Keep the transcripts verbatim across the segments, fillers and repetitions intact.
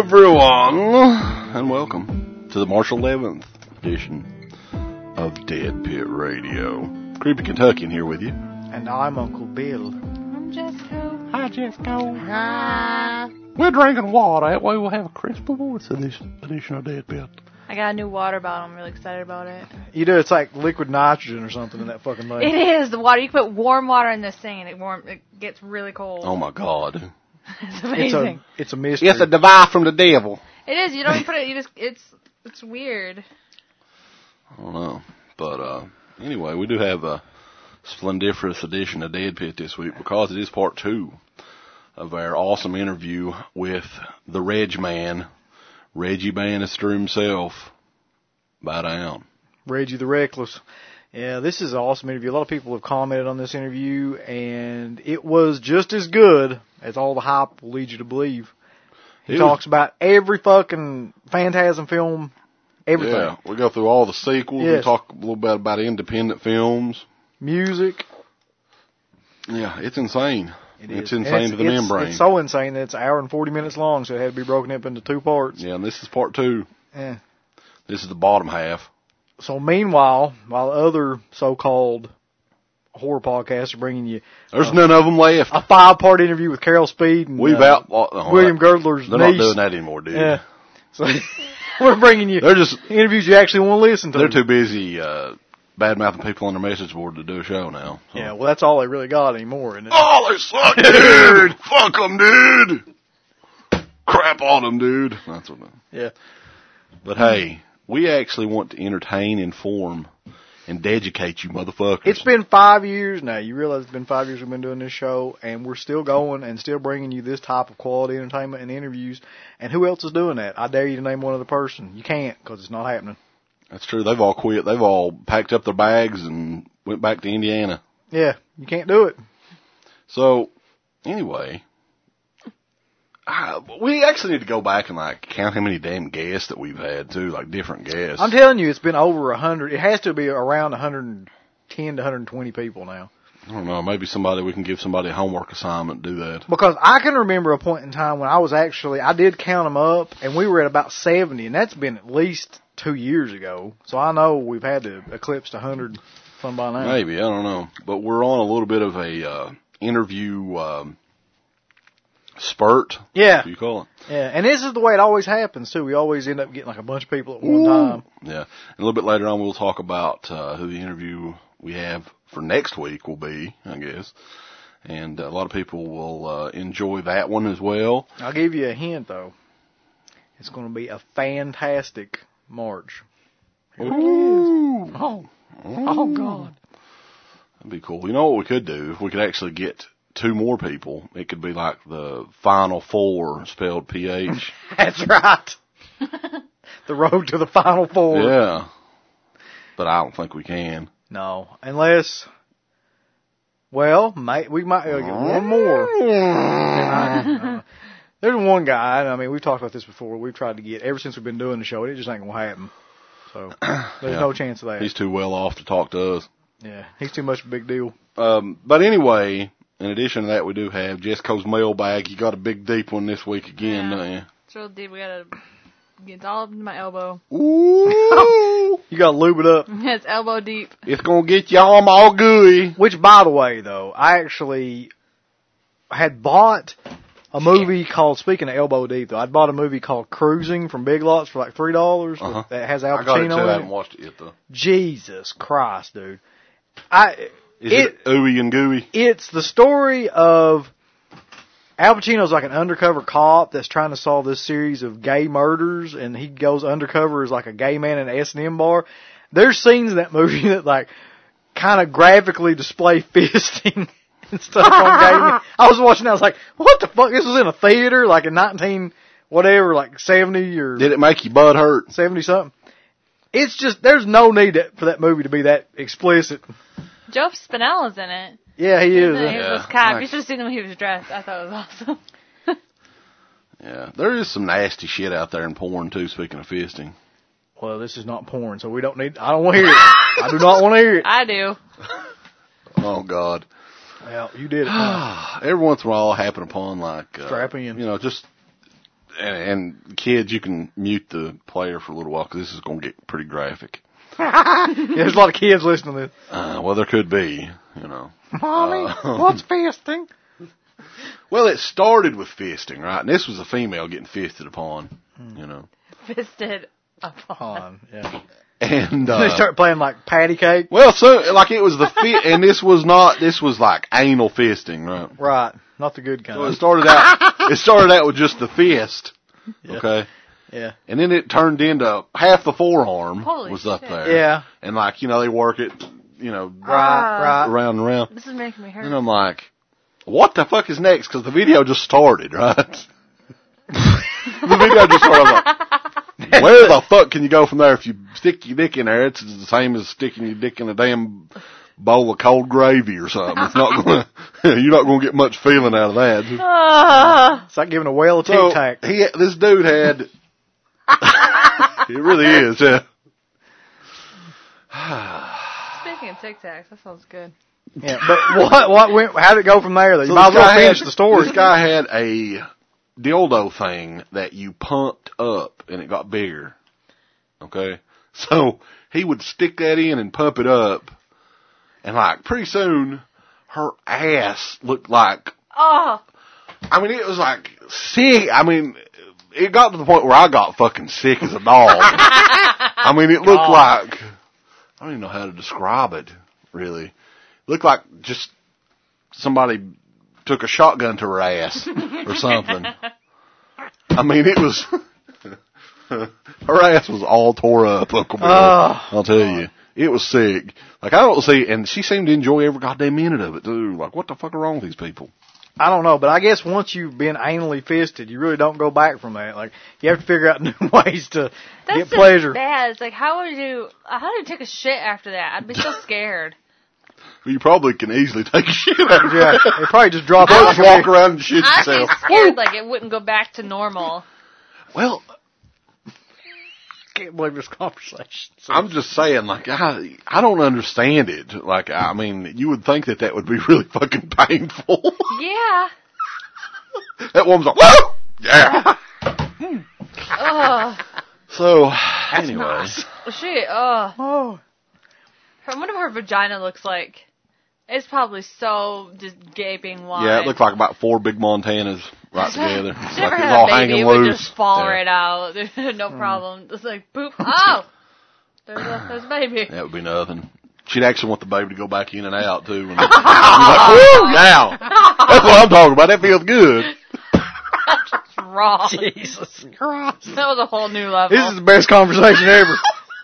everyone, and welcome to the March eleventh edition of Dead Pit Radio. Creepy Kentuckian here with you. And I'm Uncle Bill. I'm Jesco. Hi, Jesco. Hi. We're drinking water. That way we'll have a crisp voice in this edition of Dead Pit. I got a new water bottle. I'm really excited about it. You do, it's like liquid nitrogen or something in that fucking thing. It is, the water. You can put warm water in this thing and it, warm, it gets really cold. Oh, my God. It's amazing. It's a, it's a mystery. It's a device from the devil. It is. You don't even put it, you just, it's, it's weird. I don't know. But, uh, anyway, we do have a splendiferous edition of Dead Pit this week because it is part two of our awesome interview with the Reg Man, Reggie Bannister himself. Bow down. Reggie the Reckless. Yeah, this is an awesome interview. A lot of people have commented on this interview, and it was just as good as all the hype will lead you to believe. He It talks was, about every fucking Phantasm film, everything. Yeah, we go through all the sequels. Yes. We talk a little bit about independent films. Music. Yeah, it's insane. It it's is. insane And to the it's, membrane. It's so insane that it's an hour and forty minutes long, so it had to be broken up into two parts. Yeah, and this is part two. Yeah. This is the bottom half. So meanwhile, while other so-called horror podcasts are bringing you There's uh, none of them left. a five-part interview with Carol Speed and We've uh, out. Oh, William that- Girdler's They're niece. not doing that anymore, dude. Yeah. So we're bringing you They're just interviews you actually want to listen to. they're too busy uh, bad-mouthing people on their message board to do a show now. So. Yeah, well, that's all they really got anymore, isn't it? Oh, they suck, dude. Fuck them, dude. Crap on them, dude. That's what. Yeah. But hey, we actually want to entertain, inform, and educate you, motherfuckers. It's been five years now. You realize it's been five years we've been doing this show, and we're still going and still bringing you this type of quality entertainment and interviews. And who else is doing that? I dare you to name one other person. You can't, because it's not happening. That's true. They've all quit. They've all packed up their bags and went back to Indiana. Yeah, you can't do it. So, anyway, uh, we actually need to go back and like count how many damn guests that we've had too, like different guests. I'm telling you, it's been over a hundred. It has to be around one hundred ten to one hundred twenty people now. I don't know. Maybe somebody we can give somebody a homework assignment to do that. Because I can remember a point in time when I was actually, I did count them up, and we were at about seventy, and that's been at least two years ago. So I know we've had to eclipse one hundred some by now. Maybe, I don't know. But we're on a little bit of a uh, interview um, spurt. Yeah. What do you call it? Yeah, and this is the way it always happens, too. We always end up getting like a bunch of people at one Ooh. time. Yeah. And a little bit later on, we'll talk about uh, who the interview we have for next week will be, I guess. And a lot of people will uh, enjoy that one as well. I'll give you a hint, though. It's going to be a fantastic March. Here it is. Ooh. Oh. Oh, God. That'd be cool. You know what we could do? If we could actually get two more people, it could be like the Final Four, spelled P H. That's right. The road to the Final Four. Yeah. But I don't think we can. No, unless, well, may, we might uh, get one more. uh, there's one guy, I mean, we've talked about this before, we've tried to get, ever since we've been doing the show, it just ain't going to happen. So, there's Yeah. no chance of that. He's too well off to talk to us. Yeah, he's too much of a big deal. Um, but anyway, in addition to that, we do have Jessica's mailbag. You got a big, deep one this week again, Yeah. don't you? It's real deep. We gotta get all up to my elbow. Ooh. You got to lube it up. It's elbow deep. It's going to get y'all all gooey. Which, by the way, though, I actually had bought a movie called, speaking of elbow deep, though, I'd bought a movie called Cruising from Big Lots for like three dollars Uh-huh. that has Al I got it too. Pacino I in haven't it. watched it yet, though. Jesus Christ, dude. I, Is it, it ooey and gooey? It's the story of Al Pacino's like an undercover cop that's trying to solve this series of gay murders, and he goes undercover as like a gay man in an S and M bar. There's scenes in that movie that like kind of graphically display fisting and stuff on gay men. I was watching that, I was like, what the fuck? This was in a theater, like in nineteen whatever, like seventy or Did it make your butt hurt? seventy something. It's just, there's no need for that movie to be that explicit. Joe Spinell is in it. Yeah, he is. He Yeah. was cop. Nice. You should have seen him when he was dressed. I thought it was awesome. Yeah. There is some nasty shit out there in porn, too, speaking of fisting. Well, this is not porn, so we don't need, I don't want to hear it. I do not want to hear it. I do. Oh, God. Well, you did it. Now. Every once in a while, I'll happen upon, like, uh, Strap in. you know, just and, and kids, you can mute the player for a little while because this is going to get pretty graphic. Yeah, there's a lot of kids listening to this. Uh, well, there could be, you know. Mommy, Uh, what's fisting? Well, it started with fisting, right? And this was a female getting fisted upon, you know. Fisted upon. On, yeah. And they uh, start playing like patty cake. well, so like it was the fit, and this was not. This was like anal fisting, right? Right, not the good kind. So it started out. It started out with just the fist, Yeah. okay, Yeah, and then it turned into half the forearm Holy was up shit. there. yeah, And like you know they work it, you know, right, right. around and around. This is making me hurt. And I'm like, what the fuck is next? Because the video just started, right? The video just started. I'm like, where the fuck can you go from there if you stick your dick in there? It's the same as sticking your dick in a damn bowl of cold gravy or something. It's not going. You're not going to get much feeling out of that. Ah. It's like giving a whale a tic So tac. he, this dude had. It really is, yeah. Speaking of Tic Tacs, that sounds good. Yeah, but what what went? How did it go from there? Though? You So might as this well guy finish had- the story. This guy had a dildo thing that you pumped up and it got bigger. Okay? So he would stick that in and pump it up and like pretty soon her ass looked like, Oh, I mean it was like sick. I mean it got to the point where I got fucking sick as a dog. I mean it looked like, I don't even know how to describe it really. It looked like just somebody took a shotgun to her ass or something. I mean, it was, her ass was all tore up, Uncle Bill. Oh, I'll tell you. It was sick. Like, I don't see, and she seemed to enjoy every goddamn minute of it, too. Like, what the fuck are wrong with these people? I don't know, but I guess once you've been anally fisted, you really don't go back from that. Like, you have to figure out new ways to that's get just pleasure. bad. It's like, how would you, how do you take a shit after that? I'd be so scared. You probably can easily take a shit out of Yeah, that. they probably just drop Don't out. just walk around and shit I'd be yourself. scared like it wouldn't go back to normal. Well, Can't believe this conversation. So, I'm just saying, like, I, I don't understand it. Like, I mean, you would think that that would be really fucking painful. Yeah. That woman's like, woo! Yeah. Ugh. So, anyway. Shit. Ugh. oh, I wonder what her vagina looks like. It's probably so just gaping wide. Yeah, it looked like about four big Montanas right together. If It's she like ever it was had all a baby, hanging it would loose. just fall Yeah. right out. No problem. Just like, boop. Oh! There's a, there's a baby. That would be nothing. She'd actually want the baby to go back in and out, too. And I'm like, woo, now. That's what I'm talking about. That feels good. That's wrong. Jesus Christ. That was a whole new level. This is the best conversation ever.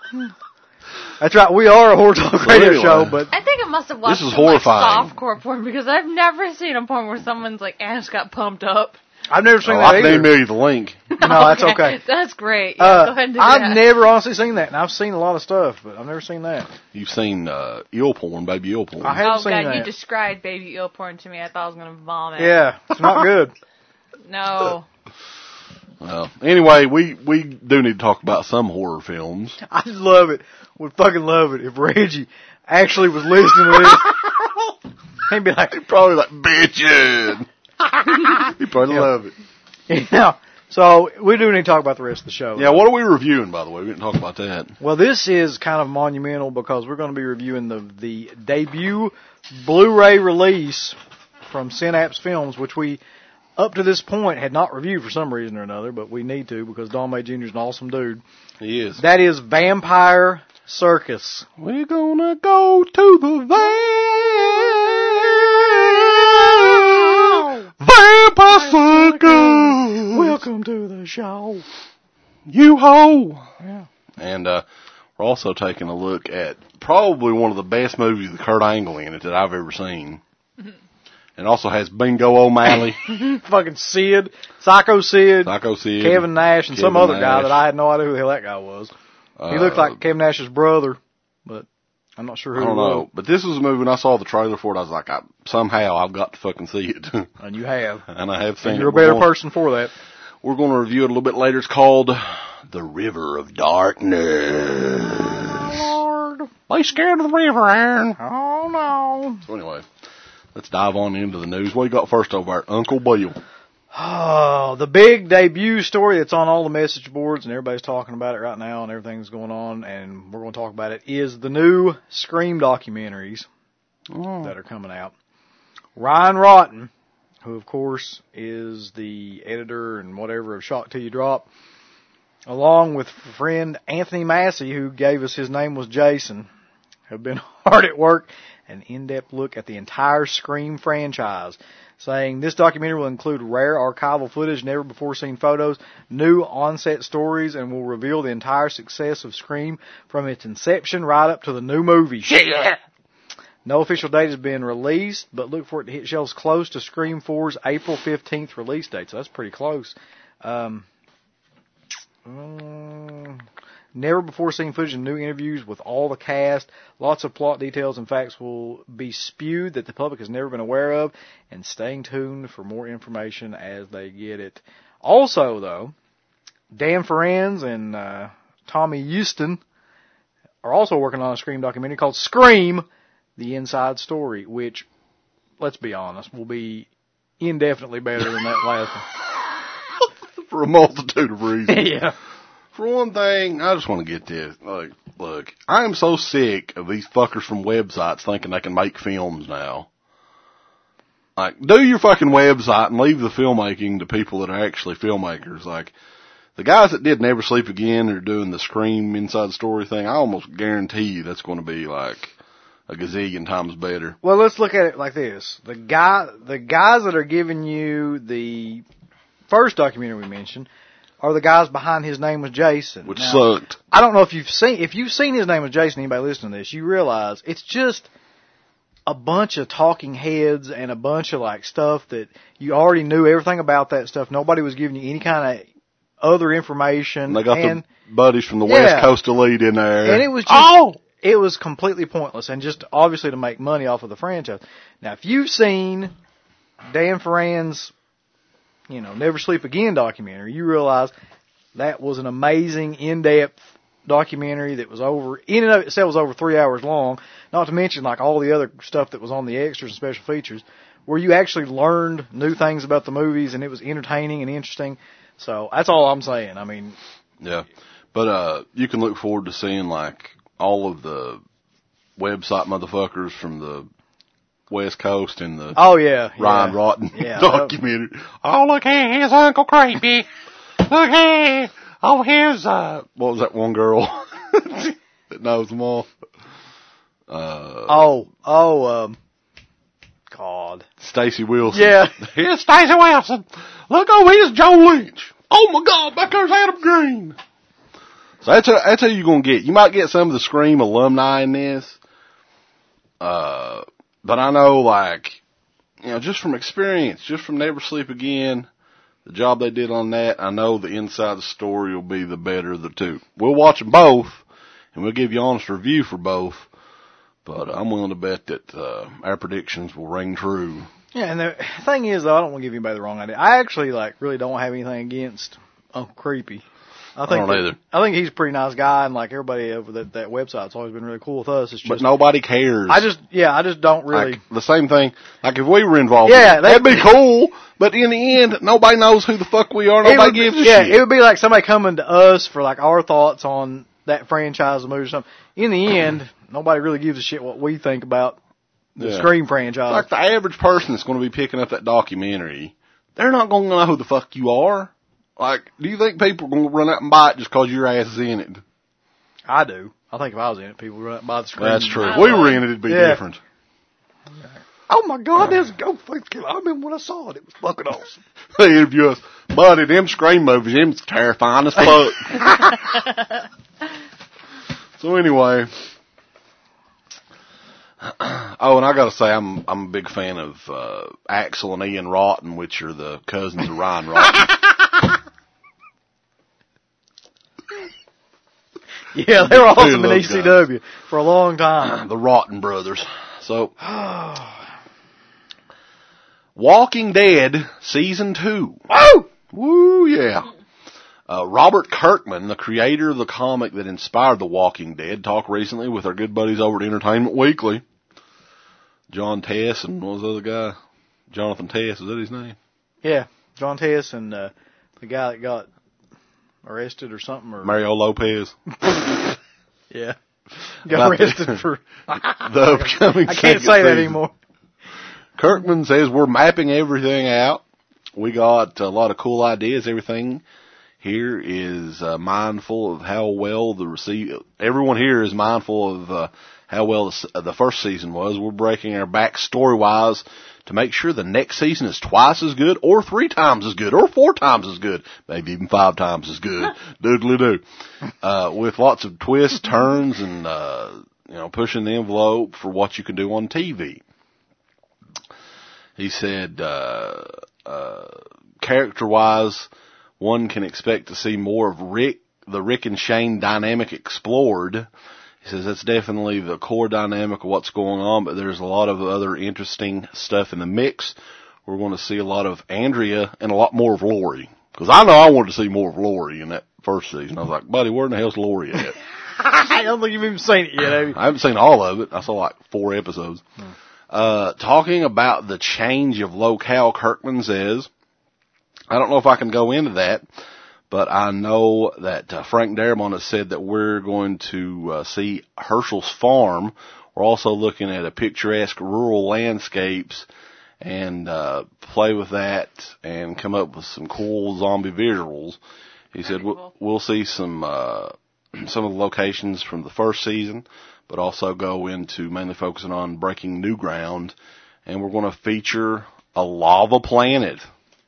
That's right, we are a horror talk radio anyway. show, but I think I must have watched This is some, like, horrifying. softcore porn because I've never seen a porn where someone's like ass got pumped up. I've never seen Oh, that I can either. email you the link. No, that's okay. That's great. Yeah, Uh, go ahead and do I've that. never honestly seen that, and I've seen a lot of stuff, but I've never seen that. You've seen uh, eel porn, baby eel porn. I haven't Oh seen god, that. you described baby eel porn to me. I thought I was gonna vomit. Yeah, it's not good. No. Well, anyway, we, we do need to talk about some horror films. I just love it. Would fucking love it if Reggie actually was listening to this. He'd be like, He'd probably like, bitchin'. He'd probably Yeah. love it. yeah. So we do need to talk about the rest of the show. Yeah, what are we reviewing, by the way? We didn't talk about that. Well, this is kind of monumental because we're going to be reviewing the the debut Blu-ray release from Synapse Films, which we, up to this point, had not reviewed for some reason or another, but we need to because Don May Junior is an awesome dude. He is. That is Vampire Circus. We're gonna go to the van. Vampire Circus. Welcome to the show. You-ho. Yeah. And uh, we're also taking a look at probably one of the best movies with Kurt Angle in it that I've ever seen. And also has Bingo O'Malley, Fucking Sid, Psycho Sid, Psycho Sid, Kevin Nash, and some Kevin other guy Nash. that I had no idea who the hell that guy was. Uh, He looked like Kevin Nash's brother, but I'm not sure who I don't he was. know. But this was a movie, and I saw the trailer for it. I was like, I, somehow I've got to fucking see it. And you have. And I have seen And it. you're a We're better going- person for that. We're going to review it a little bit later. It's called The River of Darkness. Lord. Are you scared of the river, Aaron? Oh, no. So anyway, let's dive on into the news. What you got first over there, Uncle Bill? Oh, the big debut story that's on all the message boards and everybody's talking about it right now and everything's going on and we're going to talk about it is the new Scream documentaries oh. that are coming out. Ryan Rotten, who of course is the editor and whatever of Shock Till You Drop, along with friend Anthony Massey, who gave us his name was Jason, have been hard at work, an in-depth look at the entire Scream franchise, saying this documentary will include rare archival footage, never before seen photos, new on-set stories, and will reveal the entire success of Scream from its inception right up to the new movie. Yeah. No official date has been released, but look for it to hit shelves close to Scream four's April fifteenth release date, so that's pretty close. Um, um, never before seen footage and new interviews with all the cast. Lots of plot details and facts will be spewed that the public has never been aware of, and staying tuned for more information as they get it. Also, though, Dan Ferens and uh, Tommy Houston are also working on a Scream documentary called Scream, The Inside Story, which, let's be honest, will be indefinitely better than that last one. For a multitude of reasons. Yeah. For one thing, I just want to get this. Like, look, I am so sick of these fuckers from websites thinking they can make films now. Like, do your fucking website and leave the filmmaking to people that are actually filmmakers. Like, the guys that did Never Sleep Again are doing the Scream Inside Story thing. I almost guarantee you that's going to be like a gazillion times better. Well, let's look at it like this. The guy, the guys that are giving you the first documentary we mentioned are the guys behind His Name Was Jason. Which now, sucked. I don't know if you've seen, if you've seen His Name Was Jason, anybody listening to this, you realize it's just a bunch of talking heads and a bunch of like stuff that you already knew everything about that stuff. Nobody was giving you any kind of other information. They got and, the buddies from the yeah, West Coast Elite in there. And it was just, oh! it was completely pointless and just obviously to make money off of the franchise. Now, if you've seen Dan Ferens, you know, Never Sleep Again documentary, you realize that was an amazing, in-depth documentary that was over, in and of itself was over three hours long, not to mention like all the other stuff that was on the extras and special features, where you actually learned new things about the movies and it was entertaining and interesting. So that's all I'm saying. I mean, yeah, but uh, you can look forward to seeing like all of the website motherfuckers from the West Coast and the oh yeah, Ryan yeah. Rotten yeah. documentary. Oh, look here, here's Uncle Creepy. Look here. Oh, here's, uh, what was that one girl that knows them all? Uh, oh, oh, um, God. Stacey Wilson. Yeah. Here's Stacey Wilson. Look over here's Joe Lynch. Oh my God, back there's Adam Green. So that's how, that's how you're gonna get. You might get some of the Scream alumni in this. Uh, but I know like, you know, just from experience, just from Never Sleep Again, the job they did on that, I know the inside of the story will be the better of the two. We'll watch them both, and we'll give you an honest review for both. But I'm willing to bet that uh, our predictions will ring true. Yeah, and the thing is, though, I don't want to give anybody the wrong idea. I actually like really don't have anything against Uncle Creepy. I think I don't that, either. I think he's a pretty nice guy, and like everybody over that that website's always been really cool with us. It's just, but nobody cares. I just, yeah, I just don't really. Like, the same thing. Like if we were involved, yeah, in it, that'd be cool. But in the end, nobody knows who the fuck we are. Nobody gives a yeah, shit. It would be like somebody coming to us for like our thoughts on that franchise movie or something. In the end, nobody really gives a shit what we think about the yeah. Scream franchise. Like the average person that's going to be picking up that documentary, they're not going to know who the fuck you are. Like, do you think people are going to run out and buy it just because your ass is in it? I do. I think if I was in it, people would run out and buy the Scream. That's true. If we were in it, it'd be yeah. different. Oh my God, there's a Ghostface Killer. I remember when I saw it. It was fucking awesome. They interview us. Buddy, them Scream movies, them's terrifying as fuck. So anyway. Oh, and I gotta say, I'm, I'm a big fan of, uh, Axel and Ian Rotten, which are the cousins of Ryan Rotten. Yeah, they were awesome in E C W guys. For a long time. The Rotten brothers. So, Walking Dead Season two. Woo! Woo, yeah. Uh, Robert Kirkman, the creator of the comic that inspired The Walking Dead, talked recently with our good buddies over at Entertainment Weekly. John Tess and what was the other guy? Jonathan Tess, is that his name? Yeah. John Tess and uh, the guy that got arrested or something. Or Mario Lopez. Yeah. Got About arrested the- for... The upcoming I can't second say that season. anymore. Kirkman says we're mapping everything out. We got a lot of cool ideas. Everything here is uh, mindful of how well the receive. Everyone here is mindful of uh, how well the, s- uh, the first season was. We're breaking our back story wise to make sure the next season is twice as good, or three times as good, or four times as good, maybe even five times as good. Doodly doo. Uh, with lots of twists, turns, and uh, you know, pushing the envelope for what you can do on T V. He said, uh, uh, character-wise, one can expect to see more of Rick, the Rick and Shane dynamic explored. He says that's definitely the core dynamic of what's going on, but there's a lot of other interesting stuff in the mix. We're going to see a lot of Andrea and a lot more of Lori. Because I know I wanted to see more of Lori in that first season. I was like, buddy, where in the hell's Lori at? I don't think you've even seen it yet, have you? I haven't seen all of it. I saw like four episodes. Hmm. Uh, talking about the change of locale, Kirkman says, I don't know if I can go into that, but I know that uh, Frank Darabont has said that we're going to uh, see Herschel's farm. We're also looking at a picturesque rural landscapes and uh, play with that and come up with some cool zombie visuals. He said we'll, cool. we'll see some uh, some of the locations from the first season, but also go into mainly focusing on breaking new ground. And we're going to feature a lava planet.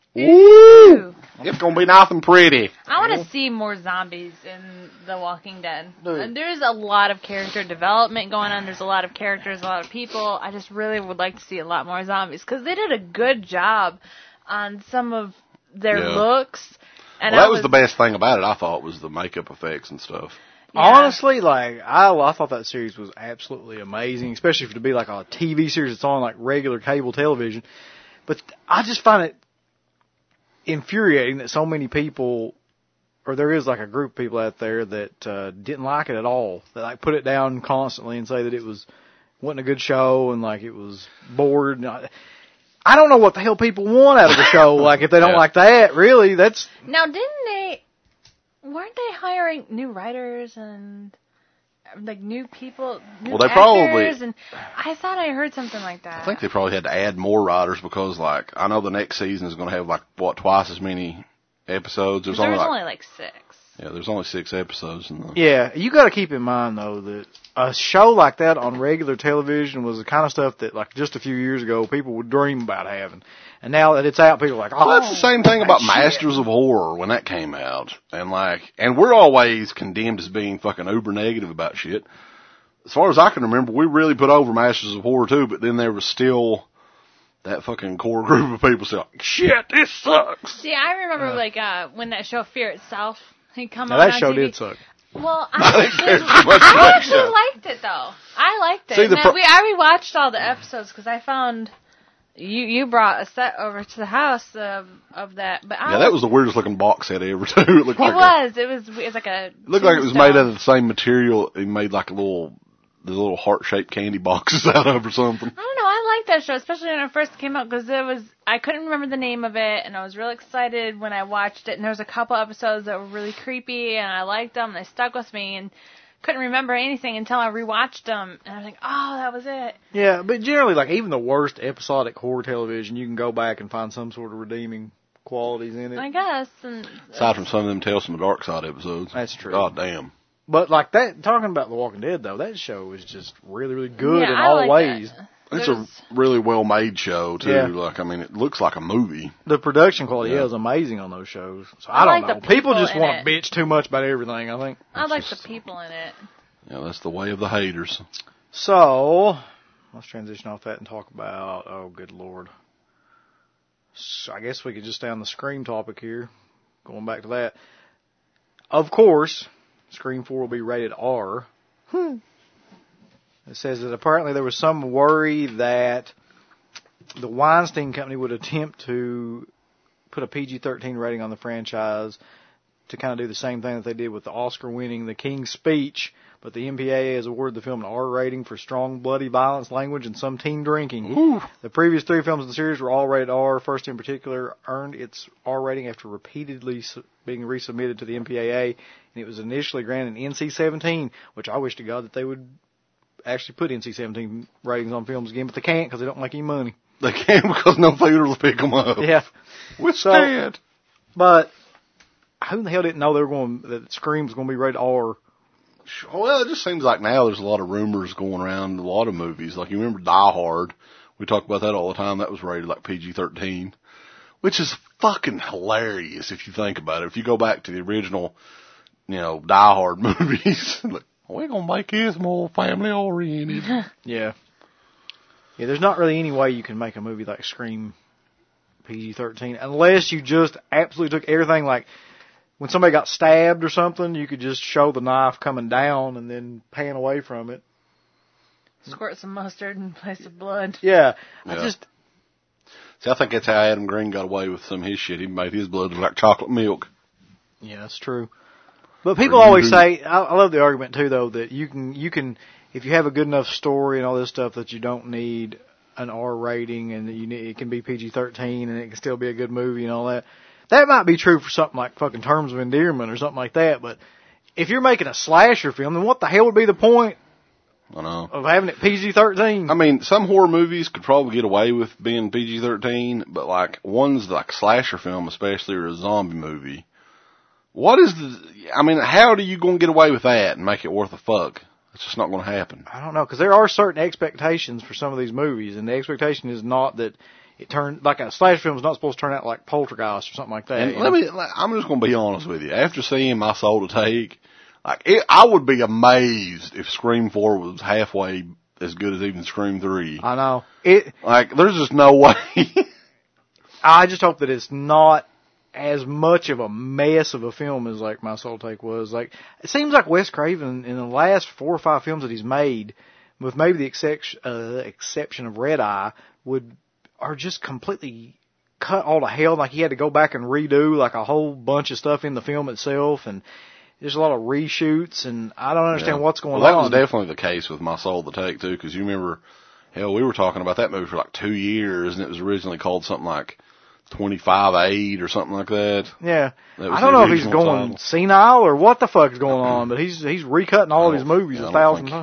Ooh. It's going to be nothing pretty. I want to see more zombies in The Walking Dead. Dude. And there's a lot of character development going on. There's a lot of characters, a lot of people. I just really would like to see a lot more zombies because they did a good job on some of their Yeah. looks. And Well, I that was the best thing about it, I thought, was the makeup effects and stuff. Yeah. Honestly, like, I, I thought that series was absolutely amazing, especially for it to be like a T V series that's on like regular cable television. But I just find it infuriating that so many people, or there is like a group of people out there that uh, didn't like it at all. That like put it down constantly and say that it was wasn't a good show and like it was bored. And I, I don't know what the hell people want out of the show. Like if they don't Yeah. like that, really, that's Now, didn't they, weren't they hiring new writers and like new people, new Well, they actors? probably- And I thought I heard something like that. I think they probably had to add more writers because, like, I know the next season is going to have, like, what, twice as many episodes? There's there only, was like, only like six. yeah, there's only six episodes in the... Yeah, you got to keep in mind though that a show like that on regular television was the kind of stuff that, like, just a few years ago people would dream about having, and now that it's out, people are like, "Oh, Well, that's the same thing about shit." Masters of Horror when that came out, and like, and we're always condemned as being fucking uber negative about shit. As far as I can remember, we really put over Masters of Horror too, but then there was still that fucking core group of people saying, "Shit, this sucks." See, I remember like uh when that show Fear Itself had come Now on that on show T V. did suck. Well, I I think there's actually, too much to I that actually show. liked it though. I liked it. See, the And pro- we I rewatched all the episodes because I found you you brought a set over to the house of of that. But I Yeah, that was the weirdest looking box set ever too. It looked it like a, was it was it was like a it looked like it was made out tombstone. of the same material. He made like a little, the little heart shaped candy boxes out of or something. I don't know. I liked that show, especially when it first came out, because it was I couldn't remember the name of it, and I was really excited when I watched it. And there was a couple episodes that were really creepy, and I liked them. And they stuck with me, and couldn't remember anything until I rewatched them, and I was like, oh, that was it. Yeah, but generally, like even the worst episodic horror television, you can go back and find some sort of redeeming qualities in it. I guess. And Aside from some of them Tales from the Dark Side episodes. That's true. God damn. But like that, talking about The Walking Dead though, that show is just really, really good yeah, in I all like ways. that. It's There's- a really well made show too. Yeah. Like, I mean, it looks like a movie. The production quality Yeah. is amazing on those shows. So I I, don't like know. the People people just in want to it. bitch too much about everything, I think. I like just- the people in it. Yeah, that's the way of the haters. So, let's transition off that and talk about, oh, good Lord. So I guess we could just stay on the Scream topic here. Going back to that. Of course, Scream four will be rated R. Hmm. It says that apparently there was some worry that the Weinstein Company would attempt to put a P G thirteen rating on the franchise to kind of do the same thing that they did with the Oscar-winning The King's Speech, but the M P A A has awarded the film an R rating for strong, bloody violence, language, and some teen drinking. Ooh. The previous three films in the series were all rated R. First, in particular, earned its R rating after repeatedly being resubmitted to the M P A A, and it was initially granted an N C seventeen, which I wish to God that they would actually put N C seventeen ratings on films again, but they can't because they don't make any money. They can't because no theaters will pick them up. Yeah. We're So- scared. But who in the hell didn't know they were going that Scream was going to be rated R? Well, it just seems like now there's a lot of rumors going around a lot of movies. Like, you remember Die Hard? We talk about that all the time. That was rated like P G thirteen, which is fucking hilarious if you think about it. If you go back to the original, you know, Die Hard movies, like, we're going to make this more family oriented. Yeah. Yeah, there's not really any way you can make a movie like Scream P G thirteen unless you just absolutely took everything, like when somebody got stabbed or something, you could just show the knife coming down and then pan away from it. Squirt some mustard in place of blood. Yeah. I Yeah. just, See, I think that's how Adam Green got away with some of his shit. He made his blood look like chocolate milk. yeah, that's true. But people Or you always do- say, I, I love the argument too though, that you can, you can, if you have a good enough story and all this stuff, that you don't need an R rating and that you need, it can be P G thirteen and it can still be a good movie and all that. That might be true for something like fucking Terms of Endearment or something like that, but if you're making a slasher film, then what the hell would be the point I know. of having it P G thirteen? I mean, some horror movies could probably get away with being P G thirteen, but like ones like slasher film, especially, or a zombie movie. What is the? I mean, how are you going to get away with that and make it worth a fuck? It's just not going to happen. I don't know, because there are certain expectations for some of these movies, and the expectation is not that it turn like a slasher film is not supposed to turn out like Poltergeist or something like that. And you let know? me, I'm just going to be honest with you. After seeing My Soul to Take, like it, I would be amazed if Scream four was halfway as good as even Scream three. I know it. Like, there's just no way. I just hope that it's not as much of a mess of a film as like My Soul Take was. Like, it seems like Wes Craven in the last four or five films that he's made, with maybe the exception, uh, exception of Red Eye, would are just completely cut all to hell. Like, he had to go back and redo like a whole bunch of stuff in the film itself, and there's a lot of reshoots, and I don't understand Yeah. what's going well, that on. was definitely the case with My Soul to Take too, because you remember, hell, we were talking about that movie for like two years, and it was originally called something like twenty-five eight or something like that. Yeah, That was I don't the know if he's original going title. senile or what the fuck's going on, but he's he's recutting all of his movies Yeah, I a don't thousand think- times.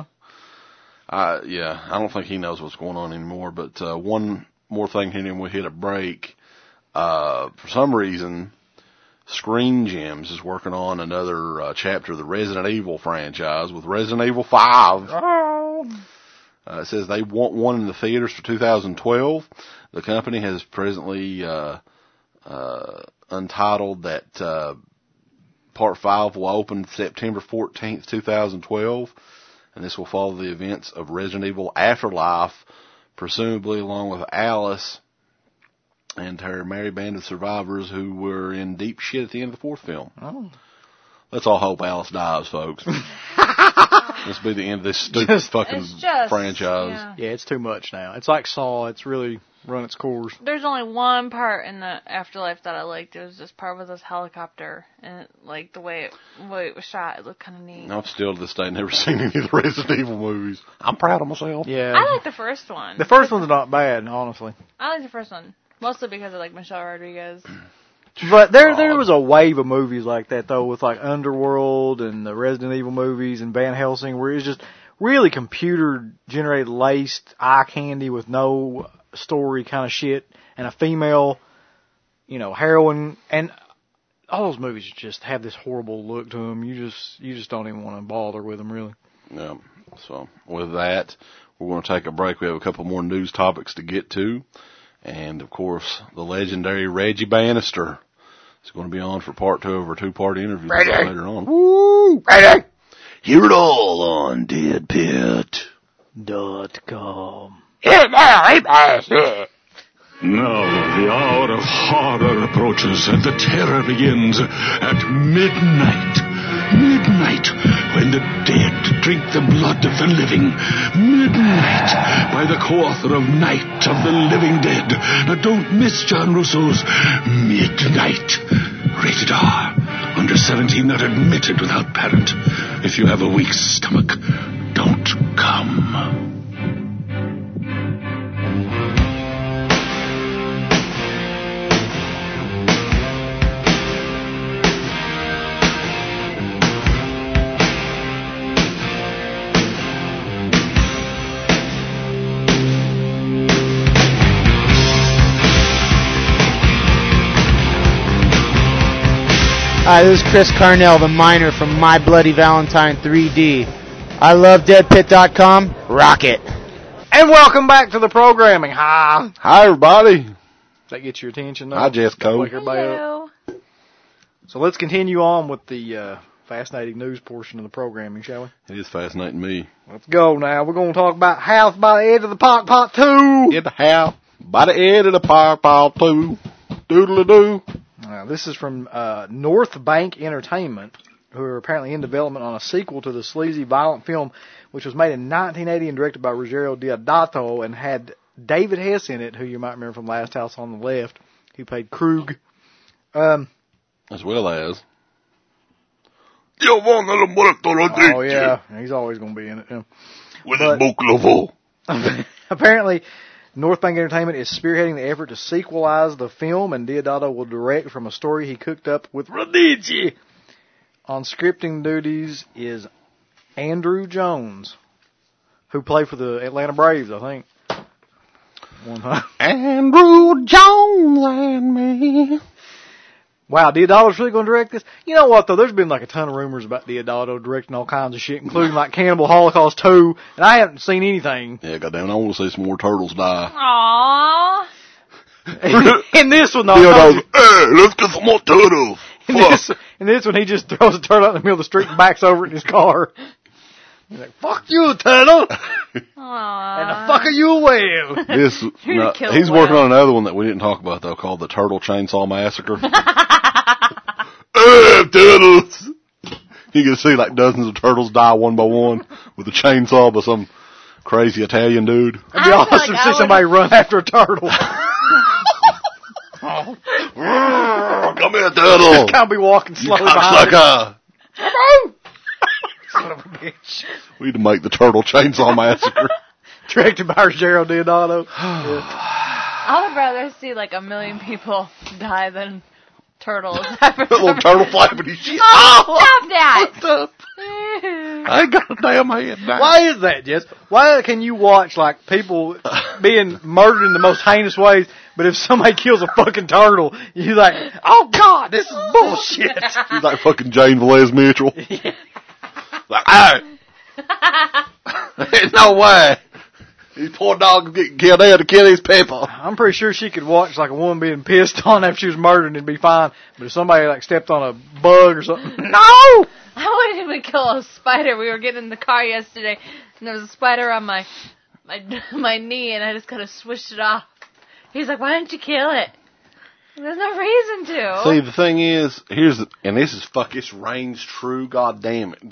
Uh, yeah, I don't think he knows what's going on anymore. But uh, one more thing here, and we hit a break. Uh, for some reason, Screen Gems is working on another uh, chapter of the Resident Evil franchise with Resident Evil five. Oh. Uh, it says they want one in the theaters for two thousand twelve. The company has presently uh, uh, untitled that uh, Part five will open September fourteenth, twenty twelve, and this will follow the events of Resident Evil Afterlife, presumably along with Alice and her merry band of survivors who were in deep shit at the end of the fourth film. Oh. Let's all hope Alice dies, folks. This will be the end of this stupid Just- fucking It's just, franchise. yeah. Yeah, it's too much now. It's like Saw. It's really run its course. There's only one part in the Afterlife that I liked. It was this part with this helicopter, and it, like the way it, the way it was shot, it looked kind of neat. I've still to this day never seen any of the Resident Evil movies. I'm proud of myself. Yeah. I like the first one. The first one's not bad, honestly. I like the first one mostly because I like Michelle Rodriguez. But there there was a wave of movies like that, though, with like Underworld and the Resident Evil movies and Van Helsing, where it was just really computer-generated, laced eye candy with no story kind of shit, and a female, you know, heroine, and all those movies just have this horrible look to them. You just you just don't even want to bother with them, really. Yeah. So with that, we're going to take a break. We have a couple more news topics to get to, and of course, the legendary Reggie Bannister is going to be on for part two of our two-part interview later on. Woo! Ready? Hear it all on Dead Pit. Dot com. Now the hour of horror approaches and the terror begins at midnight. Midnight, when the dead drink the blood of the living. Midnight, by the co-author of Night of the Living Dead. Now don't miss John Russo's Midnight. Rated R. under seventeen are admitted without parent. If you have a weak stomach, don't come. Hi, this is Chris Carnell, the miner from My Bloody Valentine three D. I love dead pit dot com. Rock it. And welcome back to the programming. Hi. Hi, everybody. Does that get your attention? Though? Hi, Jessica. Wake everybody up. Hello. So let's continue on with the uh, fascinating news portion of the programming, shall we? It is fascinating me. Let's go now. We're going to talk about House by the Edge of the Pot Pot two. In the house, by the edge of the park, pile two. Doodle-a-doo. Uh, this is from uh, North Bank Entertainment, who are apparently in development on a sequel to the sleazy, violent film, which was made in nineteen eighty and directed by Rogerio Deodato and had David Hess in it, who you might remember from Last House on the Left. He played Krug. Um, As well as... oh, yeah. He's always going to be in it. Yeah. With But- his book Apparently, North Bank Entertainment is spearheading the effort to sequelize the film, and Deodato will direct from a story he cooked up with Radici. On scripting duties is Andrew Jones, who played for the Atlanta Braves, I think. One time. Andrew Jones and me. Wow, Deodato's really going to direct this? You know what, though? There's been like a ton of rumors about Deodato directing all kinds of shit, including like Cannibal Holocaust two, and I haven't seen anything. Yeah, goddamn, I want to see some more turtles die. Aww. In this one, though, Deodato, hey, let's get some more turtles. in, this, in this one, he just throws a turtle out in the middle of the street and backs over it in his car. He's like, fuck you, turtle! And Aww. the fuck are you, whale? This, You're no, gonna kill he's a working whale. on another one that we didn't talk about, though, called the Turtle Chainsaw Massacre. Hey, turtles! You can see like dozens of turtles die one by one with a chainsaw by some crazy Italian dude. It'd be I feel awesome like to I see would- somebody run after a turtle. Come here, turtle! Kind of be walking You slowly behind him. cocksucker! Son of a bitch. We need to make the Turtle Chainsaw Massacre. Directed by Rogerio Deodato. Yeah. I would rather see like a million people die than turtles. That Little turtle flapping his shit. Oh, stop that! What's up? I ain't got a damn head now. Why is that, Jess? Why can you watch, like, people being murdered in the most heinous ways, but if somebody kills a fucking turtle, you're like, oh, God, this is bullshit. He's like fucking Jane Velez Mitchell. Like, hey! There's no way. These poor dogs getting killed. They had to kill these people. I'm pretty sure she could watch, like, a woman being pissed on after she was murdered and it'd be fine. But if somebody, like, stepped on a bug or something, no! I wouldn't even kill a spider. We were getting in the car yesterday, and there was a spider on my my my knee, and I just kind of swished it off. He's like, "Why didn't you kill it?" There's no reason to. See, the thing is, here's, the, and this is fuck, this reigns true, god damn it.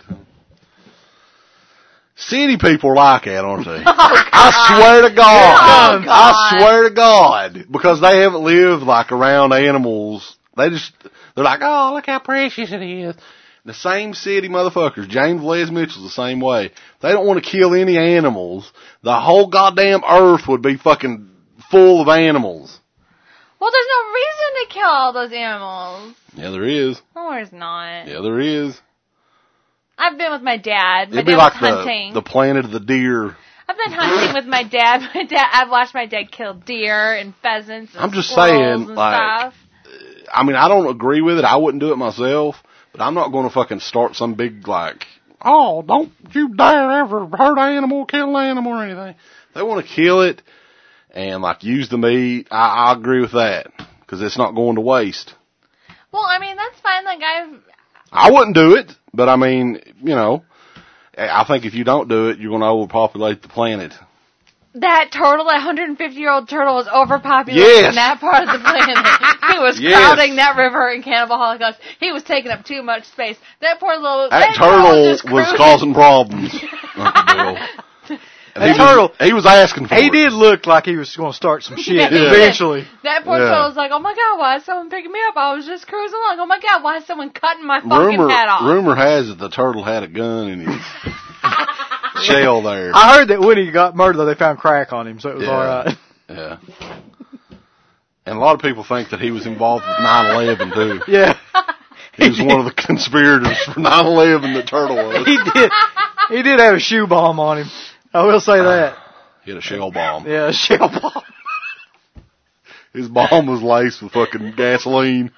City people are like that, aren't they? Oh, God. I swear to God. Oh, God. I swear to God. Because they haven't lived, like, around animals. They just, they're like, oh, look how precious it is. The same city motherfuckers. James Les Mitchell's the same way. They don't want to kill any animals. The whole goddamn earth would be fucking full of animals. Well, there's no reason to kill all those animals. Yeah, there is. No, there's not. Yeah, there is. I've been with my dad. My It'd be dad like was the, hunting. the planet of the deer. I've been hunting with my dad. My dad. I've watched my dad kill deer and pheasants. And I'm just squirrels saying, and like, stuff. I mean, I don't agree with it. I wouldn't do it myself. But I'm not going to fucking start some big, like, oh, don't you dare ever hurt an animal, kill an animal or anything. They want to kill it and, like, use the meat. I, I agree with that. Because it's not going to waste. Well, I mean, that's fine. Like, I've... I wouldn't do it. But, I mean, you know, I think if you don't do it, you're going to overpopulate the planet. That turtle, that one hundred fifty year old turtle was overpopulated Yes. in that part of the planet. He was Yes. crowding that river in Cannibal Holocaust. He was taking up too much space. That poor little... That, that turtle just was cruising. causing problems. Oh, That he turtle, was, he was asking for he it. did look like he was going to start some shit Yeah, he did. eventually. That poor Yeah. turtle was like, oh my god, why is someone picking me up? I was just cruising along. Oh my god, why is someone cutting my fucking Rumor, head off? rumor has it the turtle had a gun in his shell there. I heard that when he got murdered, though, they found crack on him, so it was Yeah. all right. Yeah. And a lot of people think that he was involved with nine eleven too. Yeah. He was one of the conspirators for nine eleven, the turtle was. He did. He did have a shoe bomb on him. I will say that. He had a shell bomb. Yeah, a shell bomb. His bomb was laced with fucking gasoline.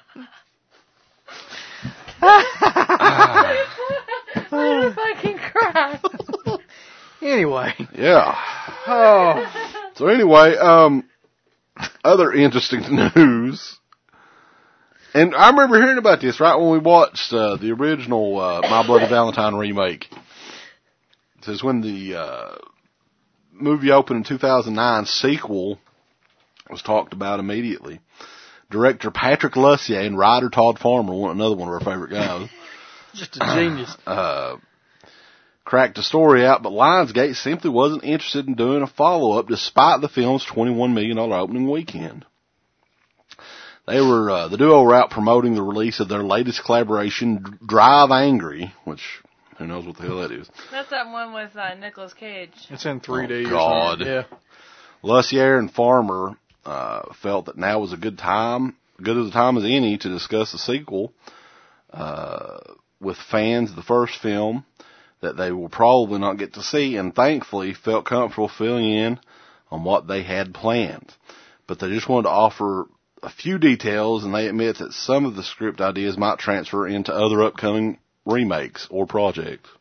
Oh, fucking Christ. Anyway. Yeah. Oh. So anyway, um, other interesting news. And I remember hearing about this right when we watched uh, the original uh, My Bloody Valentine remake. It says when the uh, movie opened in two thousand nine, sequel was talked about immediately. Director Patrick Lussier and writer Todd Farmer, one another one of our favorite guys, Just a genius. uh, cracked the story out, but Lionsgate simply wasn't interested in doing a follow-up despite the film's twenty-one million dollars opening weekend. They were, uh, the duo were out promoting the release of their latest collaboration, Drive Angry, which, who knows what the hell that is. That's that one with uh, Nicolas Cage. It's in three D. Oh, or God. something. Yeah. Lussier and Farmer, uh, felt that now was a good time, good as a time as any to discuss the sequel, uh, with fans of the first film that they will probably not get to see, and thankfully felt comfortable filling in on what they had planned. But they just wanted to offer a few details, and they admit that some of the script ideas might transfer into other upcoming remakes or projects.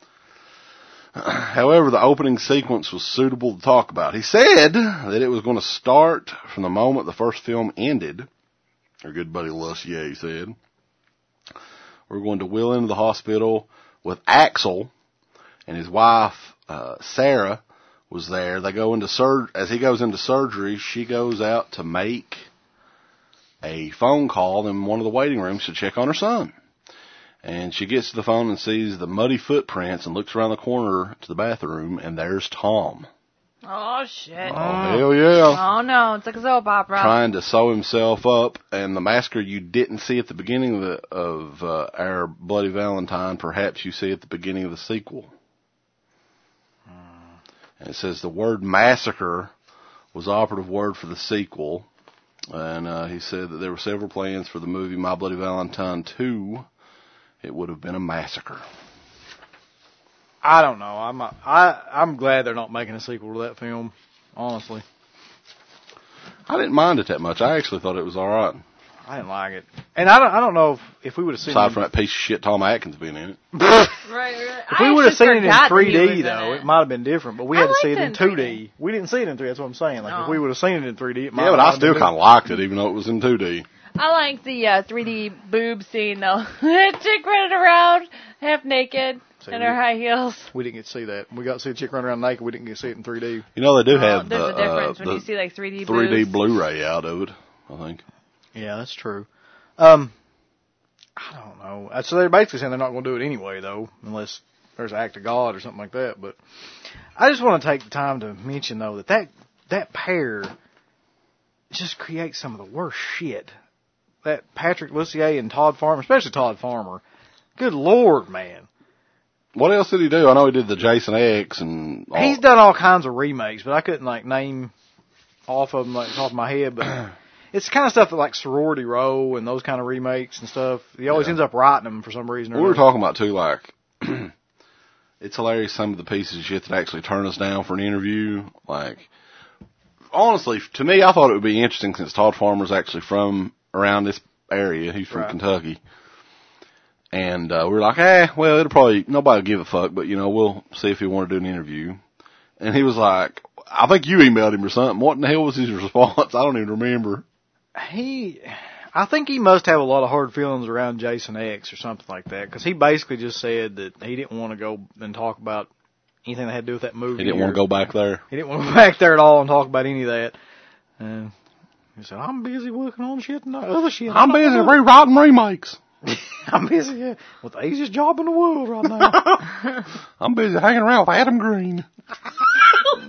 However, the opening sequence was suitable to talk about. He said that it was going to start from the moment the first film ended. Our good buddy Lussier said, we're going to wheel into the hospital with Axel, and his wife, uh, Sarah, was there. They go into sur- as he goes into surgery, she goes out to make a phone call in one of the waiting rooms to check on her son. And she gets to the phone and sees the muddy footprints and looks around the corner to the bathroom, and there's Tom. Oh, shit. Oh, hell yeah. Oh, no. It's like a soap opera. Trying to sew himself up, and the massacre you didn't see at the beginning of, the, of uh, our Bloody Valentine, perhaps you see at the beginning of the sequel. And it says the word massacre was operative word for the sequel. And uh, he said that there were several plans for the movie My Bloody Valentine two. It would have been a massacre. I don't know. I'm a, I I'm glad they're not making a sequel to that film. Honestly, I didn't mind it that much. I actually thought it was all right. I didn't like it, and I don't I don't know if, if we would have seen Aside it, from that piece of shit Tom Atkins being in it. Right, right. if we would have seen it in three D though, though, it might have been different. But we I had to see it liked in it in two D. We didn't see it in three D. That's what I'm saying. Like No. if we would have seen it in three D, it might Yeah, but not I have still been kind of liked it, even though it was in two D. I like the uh, three D boob scene though. Chick running around half naked See, in we- her high heels. We didn't get to see that. We got to see a chick running around naked. We didn't get to see it in three D. You know, they do Oh, have there's the, a difference uh, when the you see like three D three D boobs. Blu-ray out of it, I think. Yeah, that's true. Um, I don't know. Uh, So they're basically saying they're not going to do it anyway, though, unless there's an act of God or something like that. But I just want to take the time to mention, though, that that, that pair just creates some of the worst shit. That Patrick Lussier and Todd Farmer, especially Todd Farmer. Good Lord, man. What else did he do? I know he did the Jason X and all. He's done all kinds of remakes, but I couldn't, like, name off of them, like, off my head, but it's the kind of stuff that, like, Sorority Row and those kind of remakes and stuff. He always Yeah. ends up writing them for some reason or We were another. talking about, too, like, it's hilarious some of the pieces of shit that actually turn us down for an interview. Like, honestly, to me, I thought it would be interesting since Todd Farmer's actually from around this area. He's from Right. Kentucky. And uh, we were like, eh, well, it'll probably, nobody will give a fuck, but, you know, we'll see if he want to do an interview. And he was like, I think you emailed him or something. What in the hell was his response? I don't even remember. He, I think he must have a lot of hard feelings around Jason X or something like that, because he basically just said that he didn't want to go and talk about anything that had to do with that movie. He didn't or- want to go back there. He didn't want to go back there at all and talk about any of that. And he said, I'm busy working on shit and other shit. I'm busy rewriting remakes. I'm busy yeah, with the easiest job in the world right now. I'm busy hanging around with Adam Green.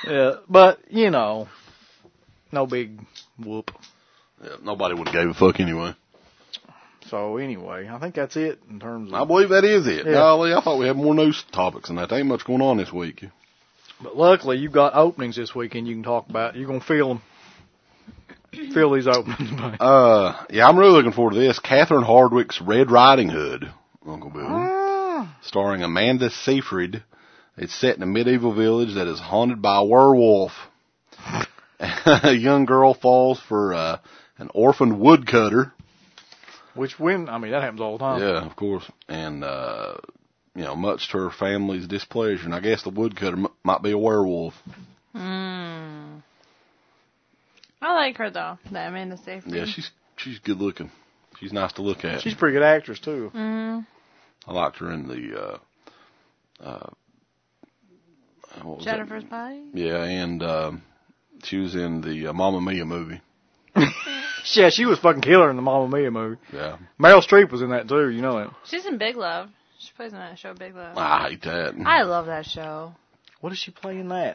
Yeah, but, you know, no big whoop. Yeah, nobody would have gave a fuck anyway. So, anyway, I think that's it in terms of... I believe that is it. Yeah. Golly, I thought we had more news topics than that. There ain't much going on this week. But luckily, you've got openings this weekend you can talk about. You're going to feel them. Feel these openings, man. Uh, yeah, I'm really looking forward to this. Catherine Hardwicke's Red Riding Hood, Uncle Bill. Ah. Starring Amanda Seyfried. It's set in a medieval village that is haunted by a werewolf. A young girl falls for uh, an orphaned woodcutter. Which, when, I mean, that happens all the time. Yeah, of course. And, uh, you know, much to her family's displeasure. And I guess the woodcutter m- might be a werewolf. Hmm. I like her, though, that Amanda Seyfried. Yeah, she's she's good looking. She's nice to look at. She's a pretty good actress, too. Mm-hmm. I liked her in the, uh, uh, what was Jennifer's that? Body? Yeah, and, um, she was in the uh, Mamma Mia movie. Yeah, she was fucking killer in the Mamma Mia movie. Yeah. Meryl Streep was in that, too, you know that. She's in Big Love. She plays in that show, Big Love. I hate that. I love that show. What does she play in that?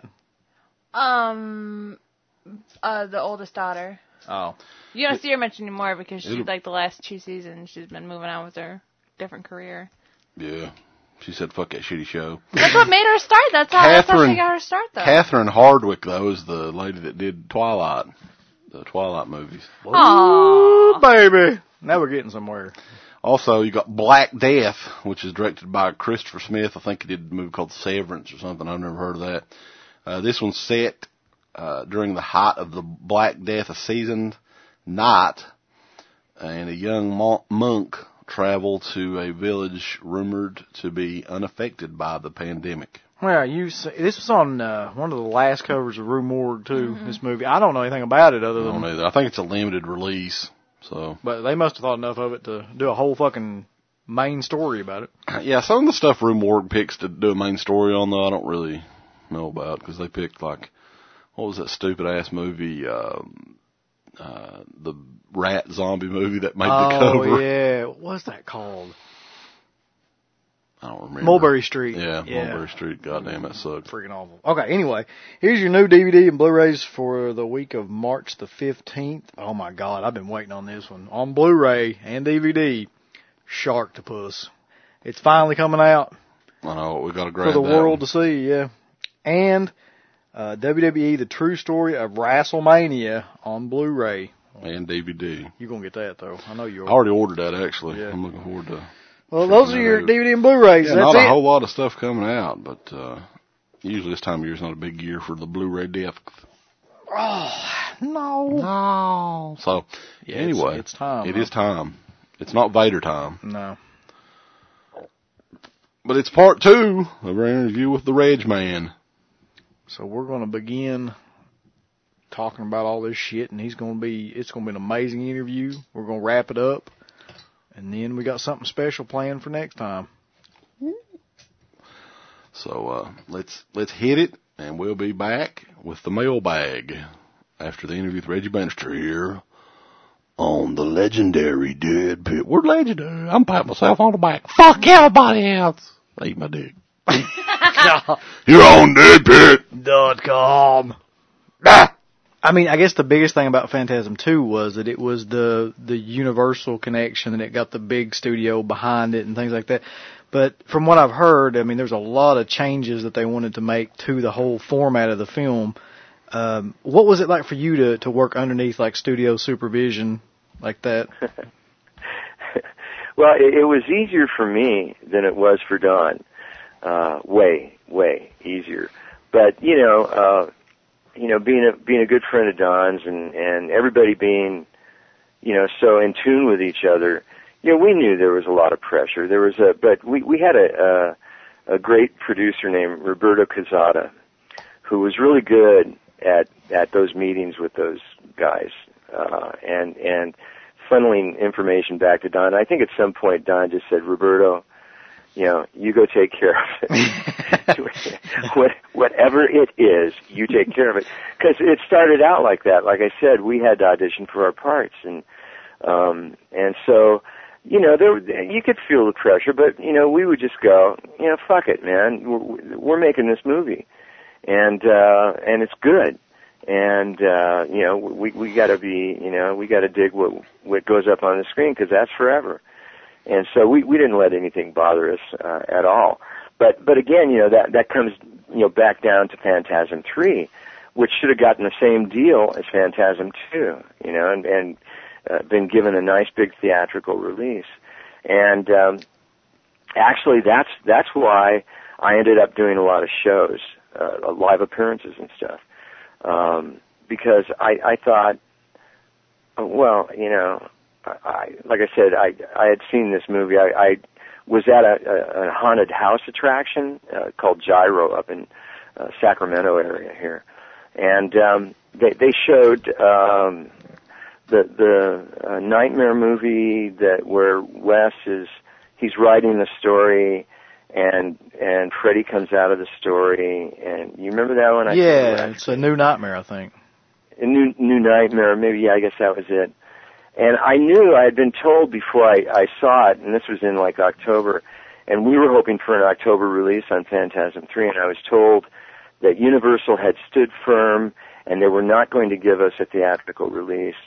Um, uh, the oldest daughter. Oh. You don't see her much anymore because she's It'll- like the last two seasons she's been moving on with her different career. Yeah. She said, fuck that shitty show. That's what made her start. That's how, that's how Catherine- she got her start, though. Catherine Hardwicke, though, is the lady that did Twilight. The Twilight movies. Aww. Baby. Now we're getting somewhere. Also, you got Black Death, which is directed by Christopher Smith. I think he did a movie called Severance or something. I've never heard of that. Uh, this one's set uh, during the height of the Black Death, a seasoned night, and a young mo- monk travel to a village rumored to be unaffected by the pandemic. Well, you see, this was on uh, one of the last covers of Rue Morgue, too, mm-hmm. this movie. I don't know anything about it other I than... don't either. I think it's a limited release. So, but they must have thought enough of it to do a whole fucking main story about it. Yeah, some of the stuff Rue Morgue picks to do a main story on, though, I don't really know about, because they picked, like, what was that stupid-ass movie, um, uh, the rat zombie movie that made oh, the cover? Oh, yeah. What's that called? I don't remember. Mulberry Street. Yeah, yeah. Mulberry Street. Goddamn, that sucked. Freaking awful. Okay, anyway, here's your new D V D and Blu-rays for the week of March the fifteenth. Oh my God, I've been waiting on this one. On Blu-ray and D V D, Sharktopus. It's finally coming out. I know, we gotta grab for the that world one. to see, yeah. And uh, W W E, The True Story of WrestleMania on Blu-ray. And D V D. You're going to get that, though. I know you are. I already ordered that, actually. Yeah. I'm looking forward to... Well, those are your D V D and Blu-rays. Yeah, That's not it. a whole lot of stuff coming out, but uh, usually this time of year is not a big year for the Blu-ray disc. Oh, no. No. So, yeah, anyway, it's, it's time. It huh? is time. It's not Vader time. No. But it's part two of our interview with the Reg Man. So we're going to begin talking about all this shit, and he's going to be, it's going to be an amazing interview. We're going to wrap it up. And then we got something special planned for next time. So uh, let's let's hit it, and we'll be back with the mailbag after the interview with Reggie Bannister here on the legendary Dead Pit. We're legendary. I'm patting myself on the back. Fuck everybody else. Eat my dick. You're on Dead Pit dot com. Ah! I mean, I guess the biggest thing about Phantasm two was that it was the the Universal connection, and it got the big studio behind it and things like that. But from what I've heard, I mean, there's a lot of changes that they wanted to make to the whole format of the film. Um, what was it like for you to, to work underneath, like, studio supervision like that? Well, it, it was easier for me than it was for Don. Uh, way, way easier. But, you know... Uh, You know, being a being a good friend of Don's and and everybody being, you know, so in tune with each other, you know, we knew there was a lot of pressure. There was a, but we we had a a, a great producer named Roberto Quezada, who was really good at at those meetings with those guys, uh, and and funneling information back to Don. I think at some point Don just said, Roberto, you know, you go take care of it. what, whatever it is, you take care of it. Because it started out like that. Like I said, we had to audition for our parts, and um, and so, you know, there you could feel the pressure, but you know, we would just go, you know, fuck it, man. We're, we're making this movie, and uh, and it's good. And uh, you know, we we got to be, you know, we got to dig what what goes up on the screen because that's forever. And so we we didn't let anything bother us uh, at all. But but again, you know, that that comes you know back down to Phantasm three, which should have gotten the same deal as Phantasm two, you know, and and uh, been given a nice big theatrical release. And um, actually, that's that's why I ended up doing a lot of shows, uh, live appearances and stuff. Um, because I, I thought, well, you know, I, like I said, I, I had seen this movie. I, I was at a, a, a haunted house attraction uh, called Gyro up in uh, Sacramento area here, and um, they, they showed um, the the uh, nightmare movie that where Wes is he's writing the story. And and Freddy comes out of the story, and you remember that one? I yeah, it's a New Nightmare, I think. A new New Nightmare, maybe. Yeah, I guess that was it. And I knew I had been told before I, I saw it, and this was in like October, and we were hoping for an October release on Phantasm three, and I was told that Universal had stood firm, and they were not going to give us a theatrical release,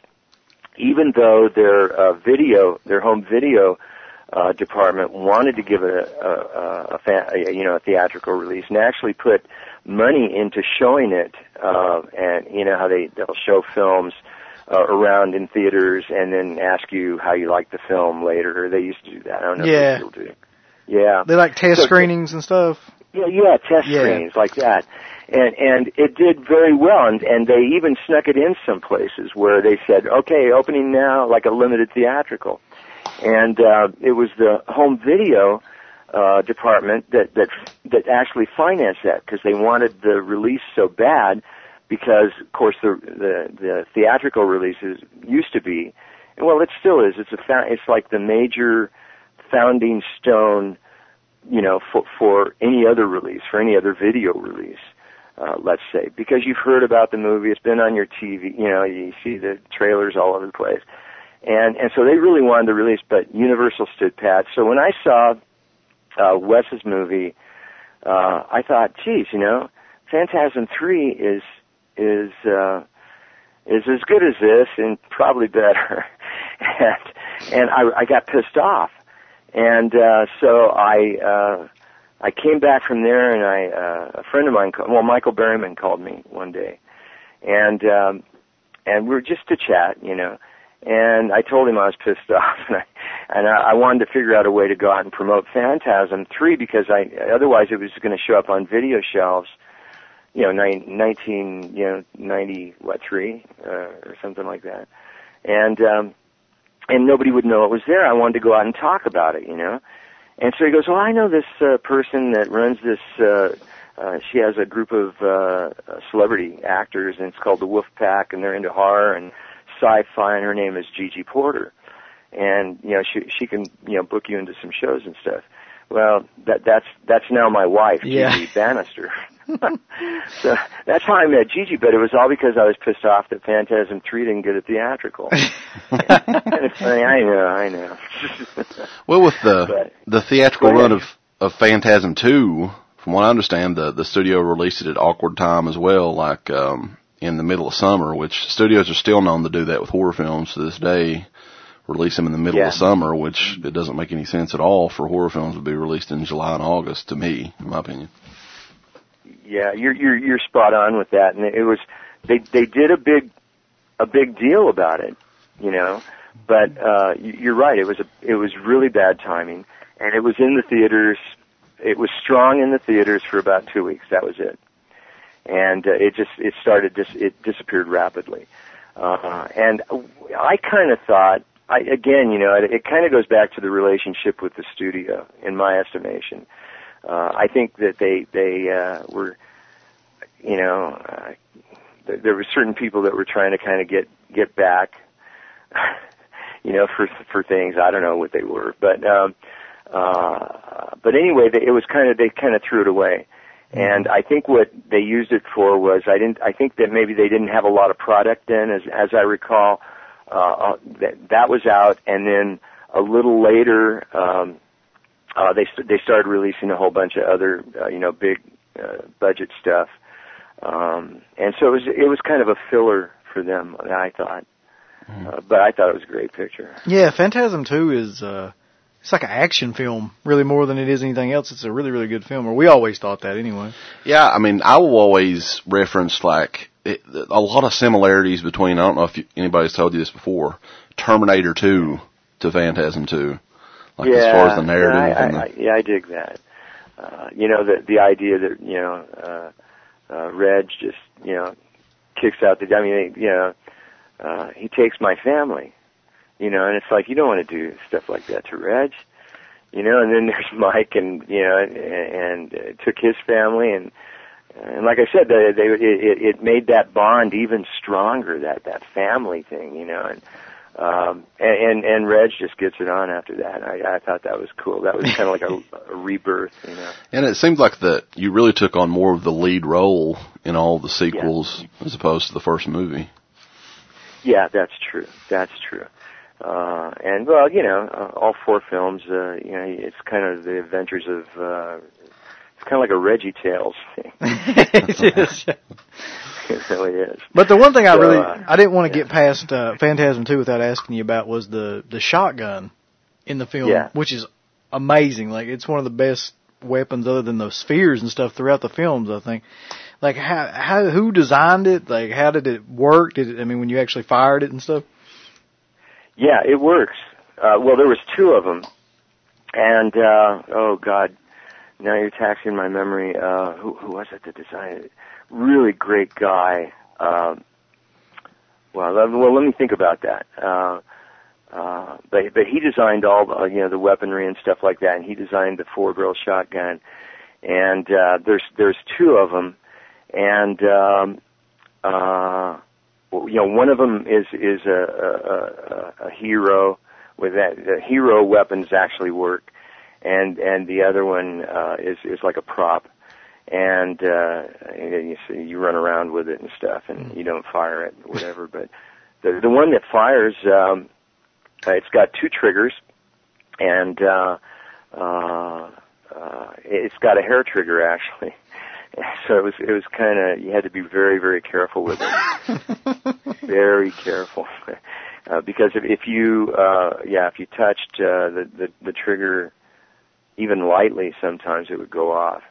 even though their uh, video, their home video. Uh, department wanted to give it a, a, a, fan, a you know a theatrical release and actually put money into showing it. Uh, and you know how they they'll show films uh, around in theaters and then ask you how you like the film later. They used to do that. I don't know yeah. if they still do. Yeah, they like test so, screenings and stuff. Yeah, yeah, test yeah. screenings like that. And and it did very well, and, and they even snuck it in some places where they said, okay, opening now, like a limited theatrical. And uh, it was the home video uh, department that, that that actually financed that because they wanted the release so bad because, of course, the, the the theatrical releases used to be, and well, it still is. It's a it's like the major founding stone, you know, for, for any other release, for any other video release. Uh, let's say, because you've heard about the movie, it's been on your T V, you know, you see the trailers all over the place. And and so they really wanted the release, but Universal stood pat. So when I saw uh, Wes's movie, uh, I thought, geez, you know, Phantasm three is is uh, is as good as this, and probably better. and and I, I got pissed off, and uh, so I uh, I came back from there, and I uh, a friend of mine, called, well, Michael Berryman called me one day, and um, and we were just to chat, you know. And I told him I was pissed off, and I, and I, I wanted to figure out a way to go out and promote Phantasm three because I otherwise it was going to show up on video shelves, you know, nineteen, you know, ninety what three uh, or something like that, and um, and nobody would know it was there. I wanted to go out and talk about it, you know, and so he goes, well, I know this uh, person that runs this. Uh, uh, she has a group of uh, celebrity actors, and it's called the Wolf Pack, and they're into horror and sci-fi, and her name is Gigi Porter, and you know she she can you know book you into some shows and stuff. Well, that that's that's now my wife, yeah. Gigi Bannister. So that's how I met Gigi, but it was all because I was pissed off that Phantasm three didn't get a theatrical. And it's funny, I know, I know. Well, with the but, the theatrical run of of Phantasm two, from what I understand, the the studio released it at awkward time as well, like. um in the middle of summer, which studios are still known to do that with horror films to this day, release them in the middle yeah. of summer, which it doesn't make any sense at all for horror films to be released in July and August, to me, in my opinion. Yeah, you're you're you're spot on with that, and it was they they did a big a big deal about it, you know, but uh you're right, it was a it was really bad timing, and it was in the theaters, it was strong in the theaters for about two weeks. That was it. And uh, it just it started dis- it disappeared rapidly, uh, and I kind of thought I again you know it, it kind of goes back to the relationship with the studio in my estimation. Uh, I think that they they uh, were you know uh, th- there were certain people that were trying to kind of get get back you know for for things. I don't know what they were, but um, uh, but anyway they, it was kind of they kind of threw it away. And I think what they used it for was I didn't. I think that maybe they didn't have a lot of product then, as as I recall. Uh, that that was out, and then a little later, um, uh, they they started releasing a whole bunch of other, uh, you know, big uh, budget stuff. Um, and so it was it was kind of a filler for them, I thought. Uh, but I thought it was a great picture. Yeah, Phantasm two is uh, it's like an action film, really more than it is anything else. It's a really, really good film, or we always thought that anyway. Yeah, I mean, I will always reference like it, a lot of similarities between. I don't know if you, anybody's told you this before. Terminator two to Phantasm two, like yeah, as far as the narrative. Yeah, I, and the, I, yeah, I dig that. Uh, you know, the the idea that you know, uh, uh, Reg just you know kicks out the. I mean, you know, uh, he takes my family. You know, and it's like you don't want to do stuff like that to Reg. You know, and then there's Mike, and you know, and, and uh, took his family, and and like I said, they, they it, it made that bond even stronger. That that family thing, you know, and. Um, and, and Reg just gets it on after that. I, I thought that was cool. That was kind of like a, a rebirth, you know. And it seems like that you really took on more of the lead role in all the sequels yeah. as opposed to the first movie. Yeah, that's true. That's true. Uh, and well, you know, uh, all four films, uh, you know, it's kind of the adventures of, uh, it's kind of like a Reggie Tales thing. It is. It really is. But the one thing I so, really, uh, I didn't want to yeah. get past uh, Phantasm two without asking you about was the, the shotgun in the film, yeah. which is amazing. Like, it's one of the best weapons other than those spheres and stuff throughout the films, I think. Like, how, how, who designed it? Like, how did it work? Did it, I mean, when you actually fired it and stuff? Yeah, it works. Uh, well, there was two of them. And, uh, oh God, now you're taxing my memory. Uh, who, who was it that designed it? Really great guy. Um, well, let, well, let me think about that. Uh, uh, but but he designed all the, you know the weaponry and stuff like that, and he designed the four barrel shotgun. And uh, there's there's two of them, and um, uh, you know one of them is is a a, a, a hero with that. The hero weapons actually work, and and the other one uh, is is like a prop. And, uh, you see, you run around with it and stuff, and you don't fire it, or whatever. But the the one that fires, um, it's got two triggers, and uh, uh, uh, it's got a hair trigger actually. So it was it was kind of you had to be very very careful with it, very careful, uh, because if, if you uh, yeah if you touched uh, the, the the trigger even lightly, sometimes it would go off.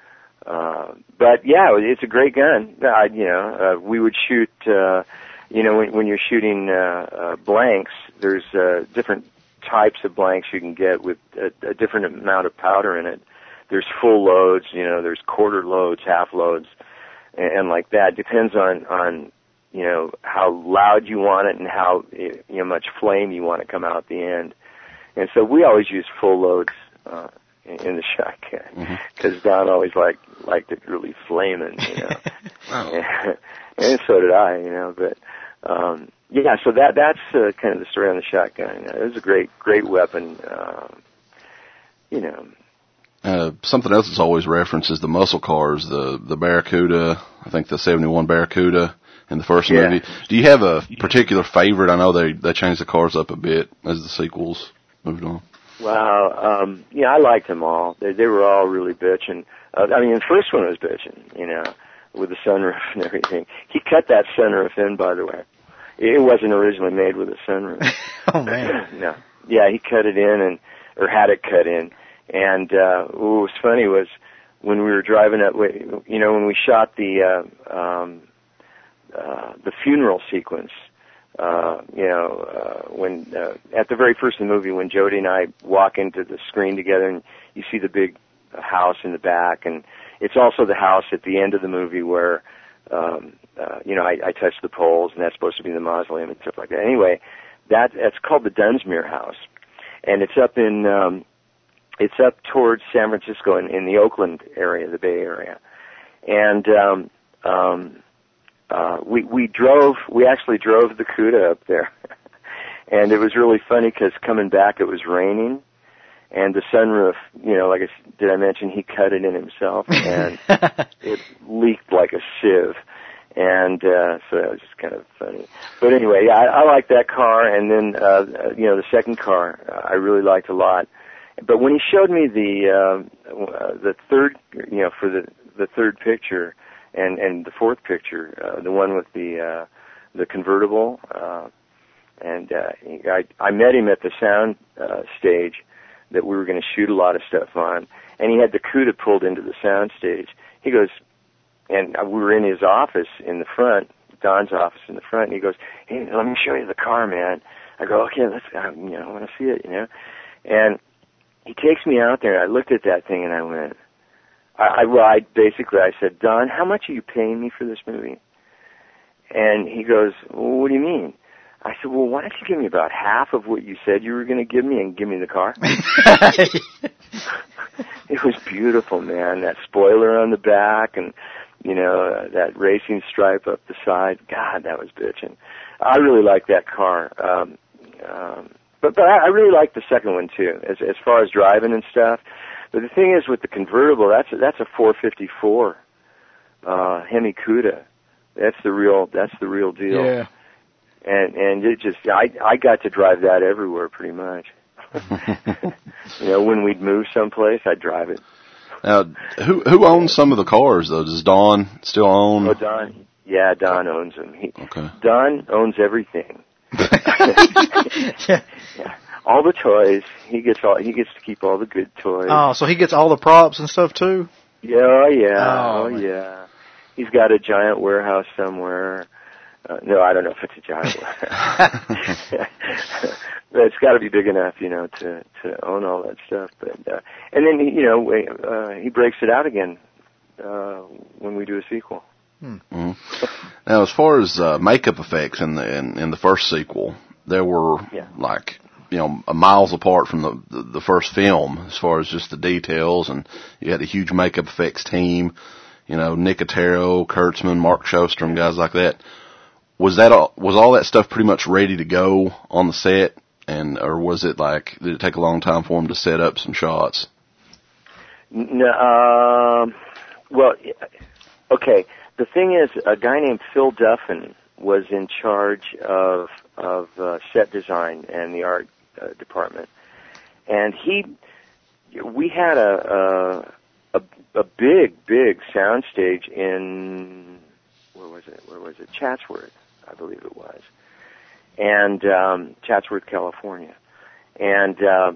Uh, but yeah, it's a great gun. Uh, you know, uh, we would shoot, uh, you know, when, when you're shooting, uh, uh, blanks, there's, uh, different types of blanks you can get with a, a different amount of powder in it. There's full loads, you know, there's quarter loads, half loads, and, and like that. Depends on, on, you know, how loud you want it and how, you know, much flame you want to come out the end. And so we always use full loads, uh, in the shotgun, because mm-hmm. Don always liked liked it really flaming, you know, oh. and, and so did I, you know. But um, yeah, so that that's uh, kind of the story on the shotgun. It was a great great weapon, um, you know. Uh, something else that's always referenced is the muscle cars, the the Barracuda. I think the seventy-one Barracuda in the first yeah. movie. Do you have a particular favorite? I know they they changed the cars up a bit as the sequels moved on. Wow, um, yeah, I liked them all. They, they were all really bitchin'. Uh, I mean, the first one was bitchin', you know, with the sunroof and everything. He cut that sunroof in, by the way. It wasn't originally made with a sunroof. Oh man. No. Yeah, he cut it in and, or had it cut in. And, uh, what was funny was when we were driving up, you know, when we shot the, uh, um, uh, the funeral sequence, Uh, you know, uh, when, uh, at the very first of the movie, when Jody and I walk into the screen together and you see the big house in the back, and it's also the house at the end of the movie where, um, uh, you know, I, I touch the poles, and that's supposed to be the mausoleum and stuff like that. Anyway, that, that's called the Dunsmuir House. And it's up in, um, it's up towards San Francisco in, in the Oakland area, the Bay Area. And, um, um, Uh, we, we drove, we actually drove the CUDA up there. And it was really funny because coming back it was raining, and the sunroof, you know, like I, did I mention he cut it in himself, and it leaked like a sieve. And, uh, so that was just kind of funny. But anyway, I, I liked that car, and then, uh, you know, the second car uh, I really liked a lot. But when he showed me the, uh, uh, the third, you know, for the, the third picture, and and the fourth picture, uh, the one with the uh, the convertible. Uh, and uh, I I met him at the sound uh, stage that we were going to shoot a lot of stuff on, and he had the CUDA pulled into the sound stage. He goes, and we were in his office in the front, Don's office in the front, and he goes, "Hey, let me show you the car, man." I go, "Okay, let's, uh, you know, I want to see it, you know." And he takes me out there, and I looked at that thing, and I went, I, I, well, I basically, I said, "Don, how much are you paying me for this movie?" And he goes, "Well, what do you mean?" I said, "Well, why don't you give me about half of what you said you were going to give me and give me the car?" It was beautiful, man. That spoiler on the back and, you know, uh, that racing stripe up the side. God, that was bitchin'. I really like that car. Um, um, but but I, I really like the second one, too, as as far as driving and stuff. But the thing is, with the convertible, that's a, that's a four fifty-four uh, Hemi Cuda. That's the real that's the real deal. Yeah. And and it just I I got to drive that everywhere pretty much. You know, when we'd move someplace, I'd drive it. Now, who who owns some of the cars though? Does Don still own? Oh, Don. Yeah, Don owns them. He, okay. Don owns everything. Yeah. All the toys. He gets all. He gets to keep all the good toys. Oh, so he gets all the props and stuff too? Yeah, yeah, oh, oh yeah. He's got a giant warehouse somewhere. Uh, no, I don't know if it's a giant warehouse. But it's got to be big enough, you know, to to own all that stuff. But uh, and then you know uh, he breaks it out again uh, when we do a sequel. Hmm. Mm-hmm. Now, as far as uh, makeup effects in the in, in the first sequel, there were yeah. like you know miles apart from the, the the first film as far as just the details, and you had a huge makeup effects team. You know, Nicotero, Kurtzman, Mark Shostrom, guys like that. Was that all, was all that stuff pretty much ready to go on the set, and or was it like did it take a long time for them to set up some shots? No, um, well, okay. The thing is, a guy named Phil Duffin was in charge of of uh, set design and the art uh, department, and he we had a a, a, a big big soundstage in where was it? Where was it? Chatsworth, I believe it was, and um, Chatsworth, California, and uh,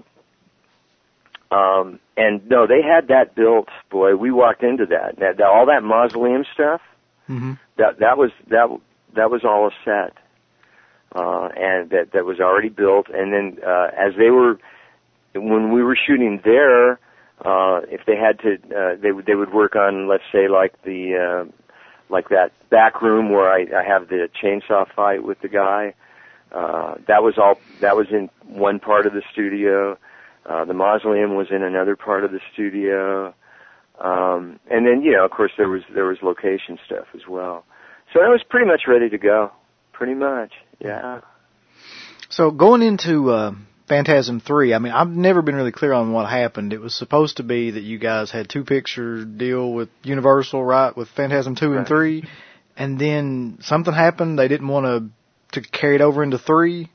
um, and no, they had that built. Boy, we walked into that. that, that all that mausoleum stuff. Mm-hmm. That that was that that was all a set, uh, and that that was already built. And then uh, as they were, when we were shooting there, uh, if they had to, uh, they would they would work on, let's say, like the uh, like that back room where I, I have the chainsaw fight with the guy. Uh, that was all. That was in one part of the studio. Uh, the mausoleum was in another part of the studio. Um, and then, you know, of course, there was there was location stuff as well. So it was pretty much ready to go. Pretty much, yeah. So going into uh, Phantasm three, I mean, I've never been really clear on what happened. It was supposed to be that you guys had two-picture deal with Universal, right, with Phantasm two right. and three, and then something happened. They didn't want to to carry it over into three.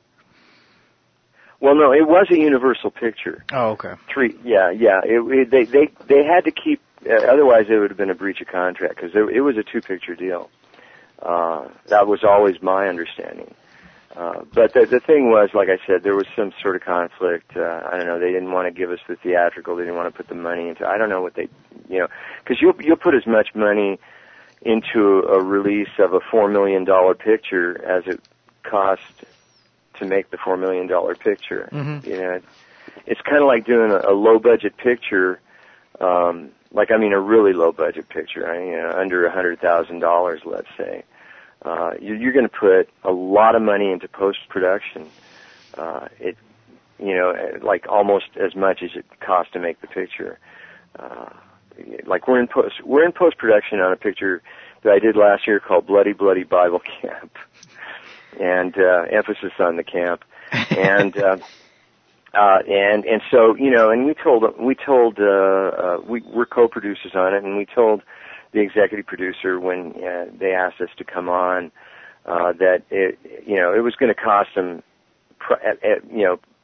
Well, no, it was a Universal picture. Oh, okay. Three, yeah, yeah. It, it, they they they had to keep. Uh, otherwise, it would have been a breach of contract because it was a two-picture deal. Uh, that was always my understanding. Uh, but the, the thing was, like I said, there was some sort of conflict. Uh, I don't know. They didn't want to give us the theatrical. They didn't want to put the money into. I don't know what they, you know, because you'll you'll put as much money into a release of a four million dollar picture as it cost to make the four million dollar picture. Mm-hmm. You know, it's kind of like doing a, a low budget picture. Um, Like, I mean, a really low-budget picture, I mean, you know, under one hundred thousand dollars, let's say. Uh, you, you're going to put a lot of money into post-production. Uh, it, you know, like almost as much as it costs to make the picture. Uh, like we're in post, we're in post-production on a picture that I did last year called Bloody Bloody Bible Camp, and uh, emphasis on the camp, and. Uh, Uh, and, and so, you know, and we told, we told, uh, uh, we, we're co-producers on it, and we told the executive producer when uh, they asked us to come on, uh, that it, you know, it was going to cost them, pr- at, at, you know,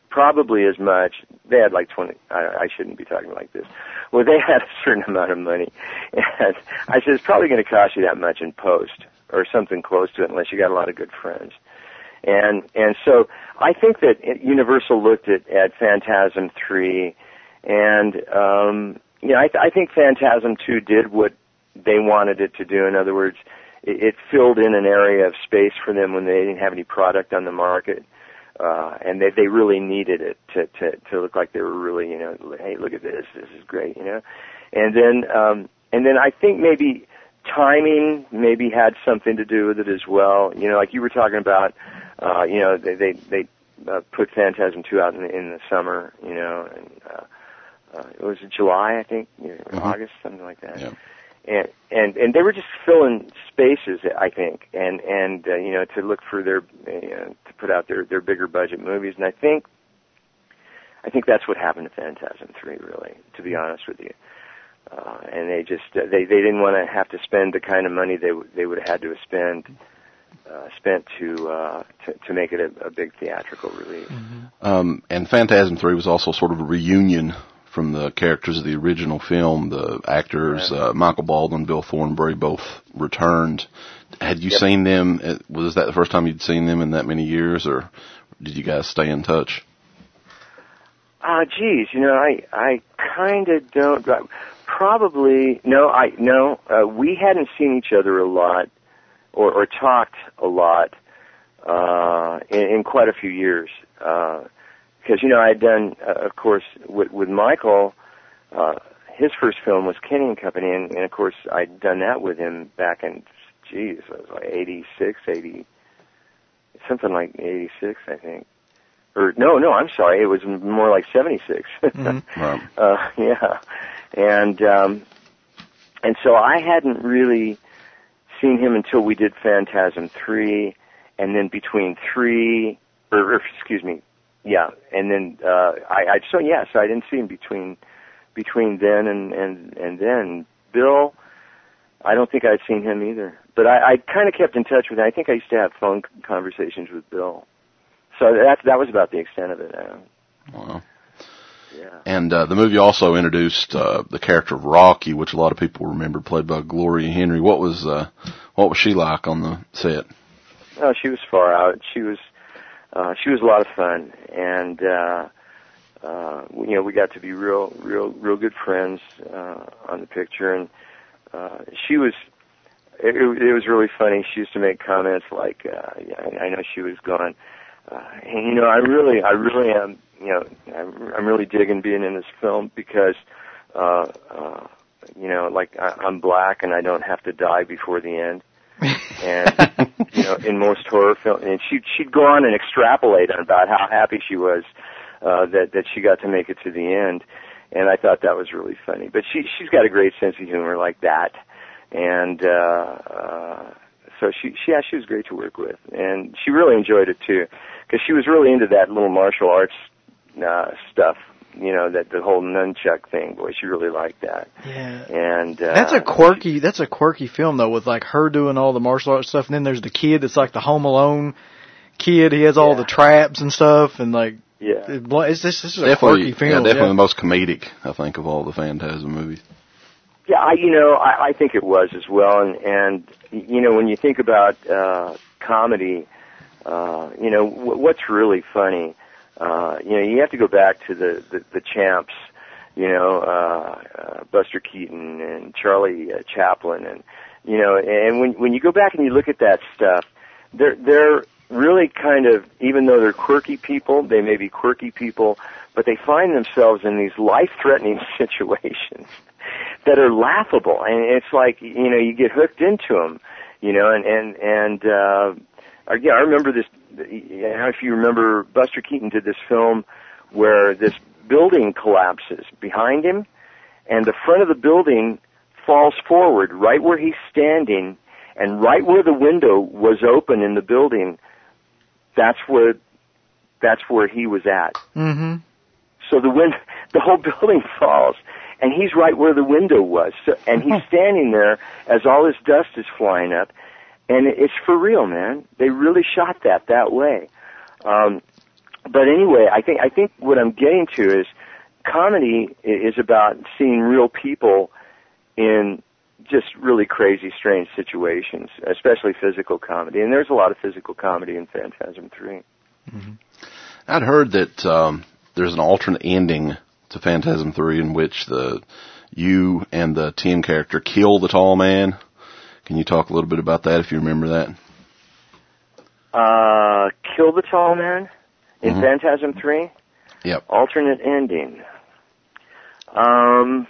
probably as much. They had like twenty. I, I shouldn't be talking like this. Well, they had a certain amount of money, and I said it's probably going to cost you that much in post or something close to it, unless you got a lot of good friends. And and so I think that Universal looked at at Phantasm three, and um, you know, I, I think Phantasm two did what they wanted it to do. In other words, it, it filled in an area of space for them when they didn't have any product on the market. Uh, and they, they really needed it to, to, to look like they were really, you know, hey, look at this, this is great, you know. And then, um, and then I think maybe timing maybe had something to do with it as well. You know, like you were talking about, uh, you know, they, they, they, uh, put Phantasm two out in the, in the summer, you know, and, uh, uh, it was July, I think, you know, mm-hmm. August, something like that. Yeah. And, and, and they were just filling spaces, I think, and, and, uh, you know, to look for their, you know, to put out their, their bigger budget movies. And I think, I think that's what happened to Phantasm three, really, to be honest with you. Uh, and they just, uh, they, they didn't want to have to spend the kind of money they, they would have had to have spent, uh, spent to, uh, to, to make it a, a big theatrical release. Mm-hmm. Um, and Phantasm three was also sort of a reunion from the characters of the original film. The actors, uh, Michael Baldwin, Bill Thornbury, both returned. Had you yep. seen them? Was that the first time you'd seen them in that many years, or did you guys stay in touch? Uh, geez, you know, I, I kind of don't, probably, no, I, no, uh, we hadn't seen each other a lot, or, or talked a lot, uh, in, in quite a few years, uh, because, you know, I had done, uh, of course, with, with Michael, uh, his first film was Kenny and Company, and, and of course, I'd done that with him back in, geez, it was like eighty-six, eighty, something like eighty-six, I think. Or, no, no, I'm sorry, it was more like seventy-six. Mm-hmm. Wow. uh, yeah. And, um, and so I hadn't really seen him until we did Phantasm three, and then between three, or, or excuse me, yeah, and then uh, I, I so yeah, so I didn't see him between between then and and and then. Bill, I don't think I'd seen him either, but I, I kind of kept in touch with him. I think I used to have phone conversations with Bill, so that that was about the extent of it. Uh, wow. Yeah. And uh, the movie also introduced uh, the character of Rocky, which a lot of people remember, played by Gloria Henry. What was uh, what was she like on the set? Oh, she was far out. She was. Uh, she was a lot of fun, and uh, uh, you know, we got to be real, real, real good friends uh, on the picture. And uh, she was, it, it was really funny. She used to make comments like, uh, yeah, "I know she was gone," uh, and you know, I really, I really am, you know, I'm, I'm really digging being in this film because, uh, uh, you know, like I, I'm black and I don't have to die before the end. And you know, in most horror films, and she'd she'd go on and extrapolate on about how happy she was uh, that that she got to make it to the end, and I thought that was really funny. But she she's got a great sense of humor like that, and uh, uh, so she she yeah she was great to work with, and she really enjoyed it too, because she was really into that little martial arts uh, stuff. You know, that the whole nunchuck thing, boy, she really liked that. Yeah. And, uh, that's a quirky, that's a quirky film though, with like her doing all the martial arts stuff, and then there's the kid that's like the Home Alone kid, he has all yeah. the traps and stuff, and like, yeah. it's this, this is a definitely, quirky film. Yeah, definitely yeah. the most comedic, I think, of all the Phantasm movies. Yeah, I, you know, I, I think it was as well, and, and, you know, when you think about, uh, comedy, uh, you know, w- what's really funny, Uh, you know, you have to go back to the, the, the champs, you know, uh, uh, Buster Keaton and Charlie uh, Chaplin, and, you know, and when, when you go back and you look at that stuff, they're, they're really kind of, even though they're quirky people, they may be quirky people, but they find themselves in these life-threatening situations that are laughable, and it's like, you know, you get hooked into them, you know, and, and, and, uh, yeah, I remember this. I don't know if you remember, Buster Keaton did this film where this building collapses behind him, and the front of the building falls forward right where he's standing, and right where the window was open in the building, that's where that's where he was at. Mm-hmm. So the wind, the whole building falls, and he's right where the window was, so, and he's standing there as all this dust is flying up. And it's for real, man. They really shot that that way. Um, but anyway, I think I think what I'm getting to is comedy is about seeing real people in just really crazy, strange situations, especially physical comedy. And there's a lot of physical comedy in Phantasm three. Mm-hmm. I'd heard that um, there's an alternate ending to Phantasm three in which the you and the Tim character kill the tall man. Can you talk a little bit about that if you remember that? Uh, kill the tall man in mm-hmm. Phantasm three? Yep. Alternate ending. Um...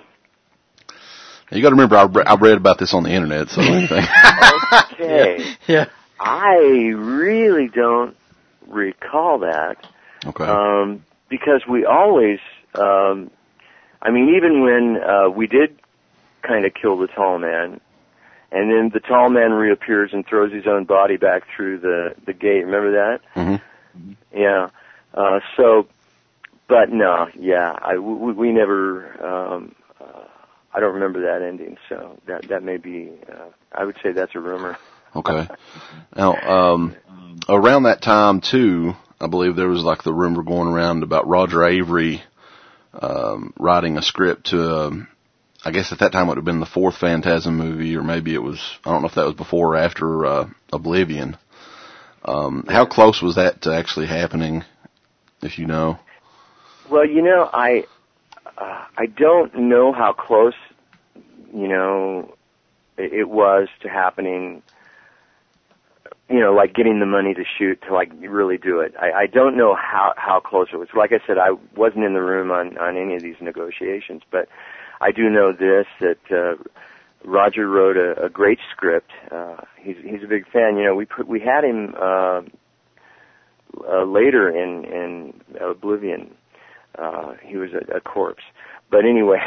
You got to remember, I, re- I read about this on the internet, so anything. Okay. Yeah. yeah. I really don't recall that. Okay. Um, because we always, um, I mean, even when uh, we did kind of kill the tall man, and then the tall man reappears and throws his own body back through the, the gate. Remember that? Mm-hmm. Yeah. Uh, so, but no, yeah, I, we, we never. Um, I don't remember that ending, so that that may be. Uh, I would say that's a rumor. Okay. Now, um, around that time too, I believe there was like the rumor going around about Roger Avery um, writing a script to. Um, I guess at that time it would have been the fourth Phantasm movie, or maybe it was. I don't know if that was before or after uh, Oblivion. Um, how close was that to actually happening, if you know? Well, you know, I. Uh, I don't know how close, you know, it, it was to happening, you know, like getting the money to shoot, to like really do it. I, I don't know how, how close it was. Like I said, I wasn't in the room on, on any of these negotiations, but I do know this, that uh, Roger wrote a, a great script. Uh, he's, he's a big fan. You know, we put, we had him uh, uh, later in, in Oblivion. Uh, he was a, a corpse. But anyway,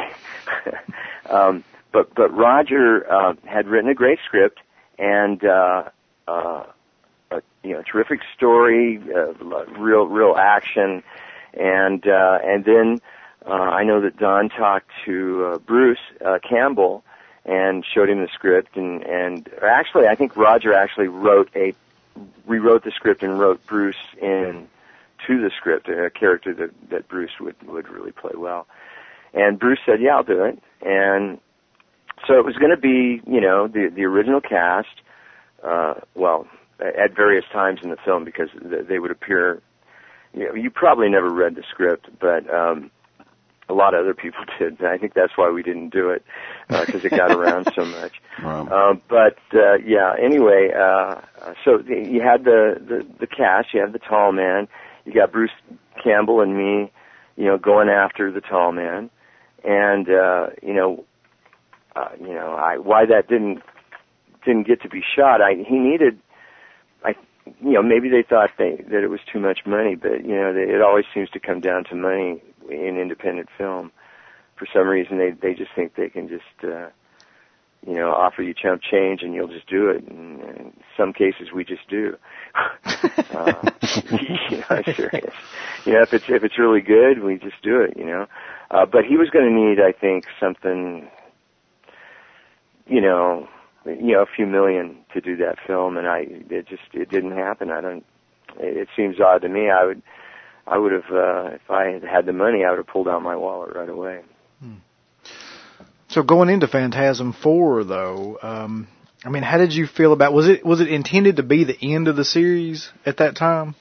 um, but, but Roger, uh, had written a great script and, uh, uh, a, you know, terrific story, uh, real, real action. And, uh, and then, uh, I know that Don talked to, uh, Bruce, uh, Campbell and showed him the script and, and actually, I think Roger actually wrote a, rewrote the script and wrote Bruce in, to the script, a character that, that Bruce would, would really play well. And Bruce said, yeah, I'll do it. And so it was going to be, you know, the, the original cast, uh, well, at various times in the film because they would appear, you know, you probably never read the script, but, um, a lot of other people did. And I think that's why we didn't do it, uh, cause it got around so much. Wow. Um, but, uh, yeah, anyway, uh, so you had the, the, the cast, you had the tall man, you got Bruce Campbell and me, you know, going after the tall man, and uh, you know, uh, you know, I why that didn't didn't get to be shot. I he needed, I, you know, maybe they thought they that it was too much money, but you know, they, it always seems to come down to money in independent film. For some reason, they they just think they can just. Uh, you know, offer you chump change and you'll just do it. And, and in some cases, we just do. uh, you know, I'm serious. You know, if it's if it's really good, we just do it. You know, uh, but he was going to need, I think, something. You know, you know, a few million to do that film, and I it just it didn't happen. I don't. It seems odd to me. I would, I would have uh, if I had had the money, I would have pulled out my wallet right away. Hmm. So going into Phantasm four, though, um, I mean, how did you feel about, was it, was it intended to be the end of the series at that time?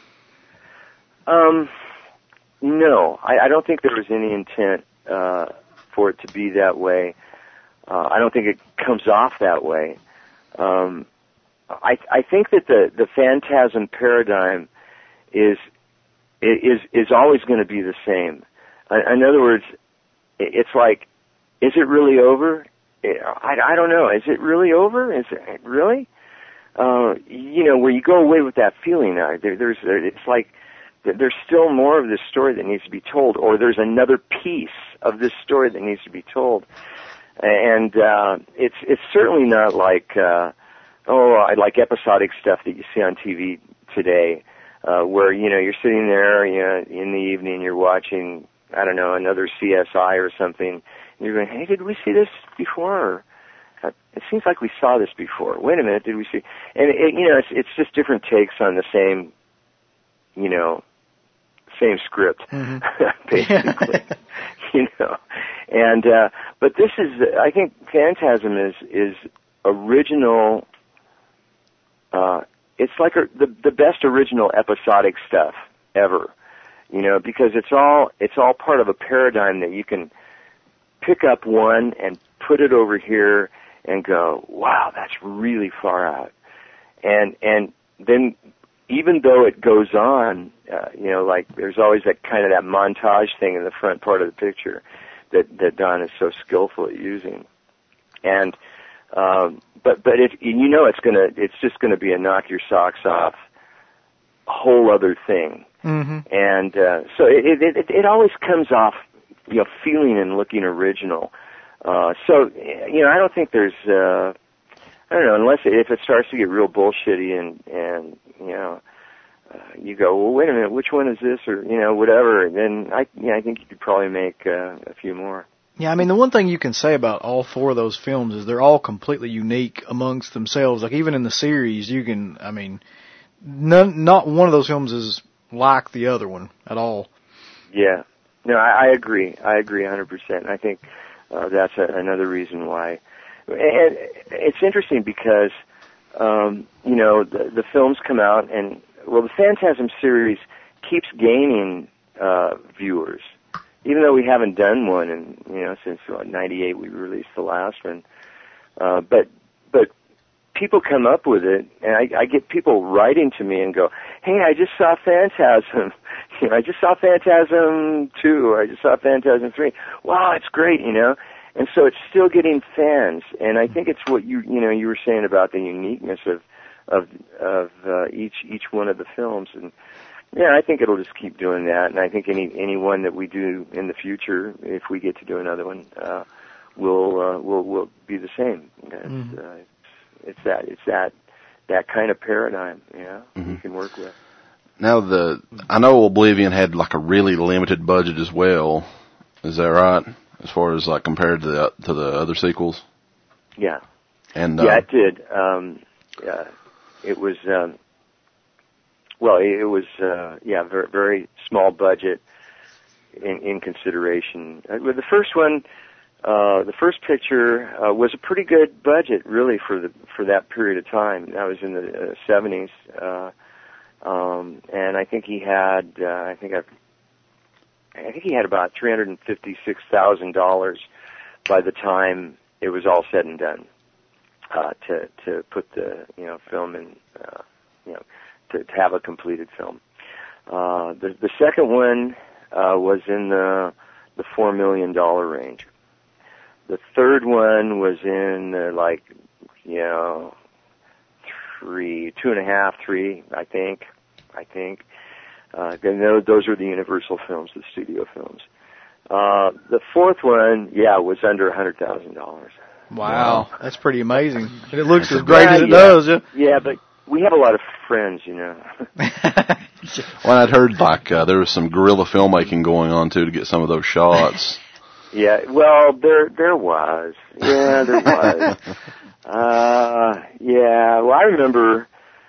Um, no, I, I don't think there was any intent, uh, for it to be that way. Uh, I don't think it comes off that way. Um, I, I think that the, the Phantasm paradigm is, is, is always going to be the same. In other words, it's like, is it really over? I, I don't know. Is it really over? Is it really? Uh, you know, where you go away with that feeling, uh, there, there's, there, it's like there's still more of this story that needs to be told, or there's another piece of this story that needs to be told. And uh, it's it's certainly not like uh, oh, I like episodic stuff that you see on T V today, uh, where you know you're sitting there, you know, in the evening, you're watching, I don't know, another C S I or something. You're going, hey, did we see this before? Or, it seems like we saw this before. Wait a minute, did we see? And, it, you know, it's, it's just different takes on the same, you know, same script, mm-hmm. basically. You know, and uh, but this is, I think, Phantasm is is original. Uh, it's like a, the the best original episodic stuff ever. You know, because it's all it's all part of a paradigm that you can pick up one and put it over here and go, wow, that's really far out. And and then even though it goes on, uh, you know, like there's always that kind of that montage thing in the front part of the picture that that Don is so skillful at using. And um, but but if you know it's gonna it's just gonna be a knock your socks off whole other thing. Mm-hmm. And uh, so it, it it it always comes off, you know, feeling and looking original. Uh, so you know, I don't think there's uh, I don't know, unless it, if it starts to get real bullshitty and and you know, uh, you go, well, wait a minute, which one is this, or you know, whatever. Then I yeah, I think you could probably make uh, a few more. Yeah, I mean, the one thing you can say about all four of those films is they're all completely unique amongst themselves. Like, even in the series, you can, I mean, none, not one of those films is like the other one at all. Yeah. No, I, I agree. I agree one hundred percent. I think uh, that's a, another reason why. And it's interesting because, um, you know, the, the films come out and, well, the Phantasm series keeps gaining uh, viewers. Even though we haven't done one, and you know, since what, ninety-eight we released the last one, uh, but but people come up with it, and I, I get people writing to me and go, "Hey, I just saw Phantasm. You know, I just saw Phantasm two, or I just saw Phantasm three. Wow, it's great, you know." And so it's still getting fans, and I think it's what you you know you were saying about the uniqueness of of of uh, each each one of the films. And yeah, I think it'll just keep doing that, and I think any any one that we do in the future, if we get to do another one, uh, will uh, will will be the same. It's, mm-hmm. uh, it's, it's that it's that that kind of paradigm, you know, mm-hmm. you can work with. Now, the I know Oblivion had like a really limited budget as well. Is that right? As far as like compared to the to the other sequels? Yeah. And uh, yeah, it did. Um, yeah, it was. Um, Well, it was, uh, yeah, very, very small budget in, in consideration. Uh, the first one, uh, the first picture, uh, was a pretty good budget, really, for the, for that period of time. That was in the uh, seventies. Uh, um, and I think he had, uh, I think I've, I think he had about three hundred fifty-six thousand dollars by the time it was all said and done, uh, to, to put the, you know, film in, uh, you know, To, to have a completed film. Uh, the, the second one uh, was in the the four million dollar range. The third one was in uh, like you know three, two and a half, three, I think, I think. Uh, and those are the Universal films, the studio films. Uh, the fourth one, yeah, was under a hundred thousand dollars. Wow, that's pretty amazing. And it looks as great yeah, as it yeah. does. Yeah, yeah, but we have a lot of friends, you know. Well, I'd heard like uh, there was some guerrilla filmmaking going on too to get some of those shots. Yeah, well, there there was. Yeah, there was. uh, yeah, well, I remember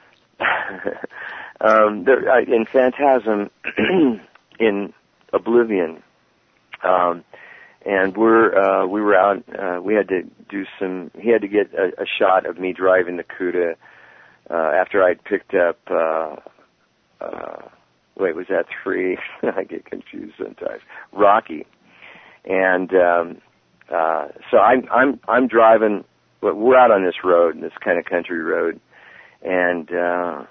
um, there, uh, in Phantasm, in Oblivion, um, and we're uh, we were out. Uh, we had to do some. He had to get a, a shot of me driving the Cuda. Uh, after I'd picked up, uh, uh, wait, was that three? I get confused sometimes. Rocky. And, um, uh, so I'm, I'm, I'm driving, well, we're out on this road, this kind of country road. And, uh,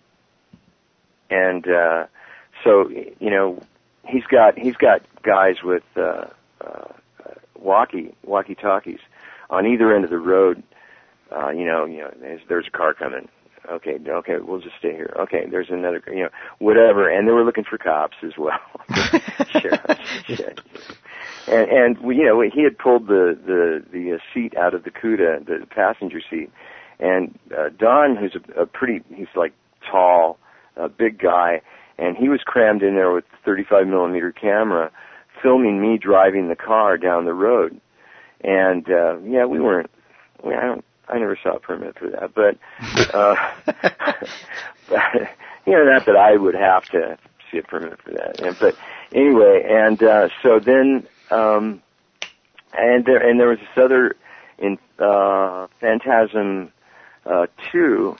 and, uh, so, you know, he's got, he's got guys with, uh, uh, walkie, walkie-talkies on either end of the road. Uh, you know, you know, there's, there's a car coming. Okay, okay, we'll just stay here. Okay, there's another, you know, whatever. And they were looking for cops as well. Sheriff, shit. And, and we, you know, he had pulled the the the uh, seat out of the Cuda, the passenger seat. And uh, Don, who's a, a pretty, he's like tall, a big guy, and he was crammed in there with a thirty-five millimeter camera, filming me driving the car down the road. And uh, yeah, we weren't. We, I don't. I never saw a permit for that, but, uh, but, you know, not that I would have to see a permit for that. And, but anyway, and uh, so then, um, and there and there was this other in uh, Phantasm uh, two,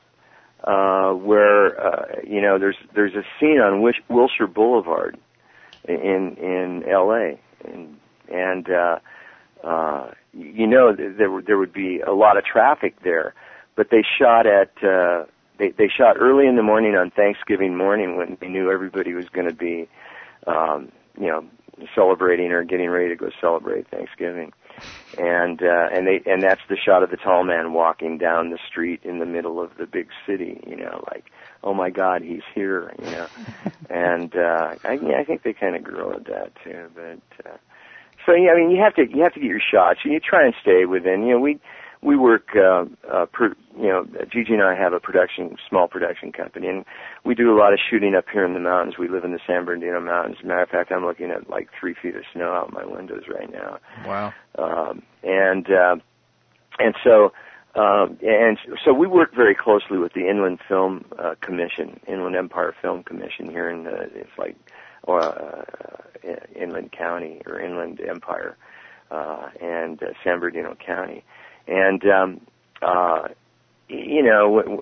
uh, where uh, you know there's there's a scene on Wish, Wilshire Boulevard in in L A and and uh, uh, you know there there would be a lot of traffic there, but they shot at uh, they they shot early in the morning on Thanksgiving morning when they knew everybody was going to be um, you know celebrating or getting ready to go celebrate Thanksgiving. And uh, and they and that's the shot of the tall man walking down the street in the middle of the big city. You know, like, oh my God, he's here. You know, and uh, I, yeah, I think they kind of guerrillaed that too. But uh, so yeah, I mean, you have to you have to get your shots, and you try and stay within. You know, we we work. Uh, uh, per, you know, Gigi and I have a production, small production company, and we do a lot of shooting up here in the mountains. We live in the San Bernardino Mountains. As a matter of fact, I'm looking at like three feet of snow out my windows right now. Wow. Um, and uh, and so um, and so we work very closely with the Inland Film uh, Commission, Inland Empire Film Commission here in the, it's like uh, Inland County or Inland Empire uh, and uh, San Bernardino County, and um, uh, you know.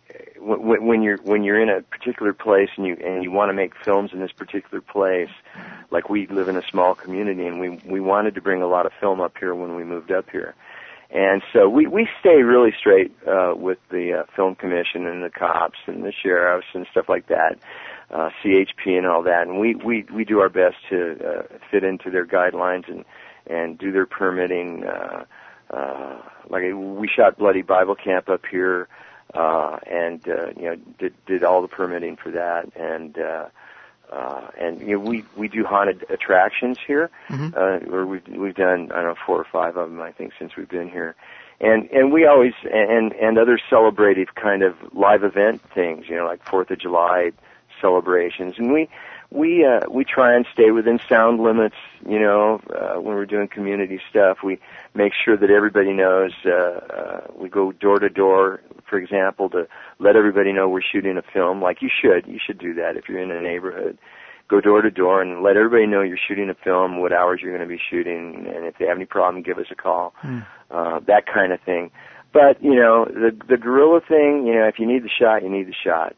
When you're when you're in a particular place and you and you want to make films in this particular place, like we live in a small community and we we wanted to bring a lot of film up here when we moved up here, and so we we stay really straight uh, with the uh, film commission and the cops and the sheriffs and stuff like that, uh, C H P and all that, and we we we do our best to uh, fit into their guidelines and and do their permitting. Uh, uh, like we shot Bloody Bible Camp up here. Uh, and, uh, you know, did, did all the permitting for that. And, uh, uh, and, you know, we, we do haunted attractions here, mm-hmm. uh, where we've, we've done, I don't know, four or five of them, I think, since we've been here. And, and we always, and, and other celebrative kind of live event things, you know, like Fourth of July celebrations. And we, we, uh, we try and stay within sound limits, you know, uh, when we're doing community stuff. We make sure that everybody knows, uh, uh, we go door to door, for example, to let everybody know we're shooting a film, like you should. You should do that if you're in a neighborhood. Go door to door and let everybody know you're shooting a film, what hours you're going to be shooting, and if they have any problem, give us a call, mm. uh, that kind of thing. But, you know, the the guerrilla thing, you know, if you need the shot, you need the shot.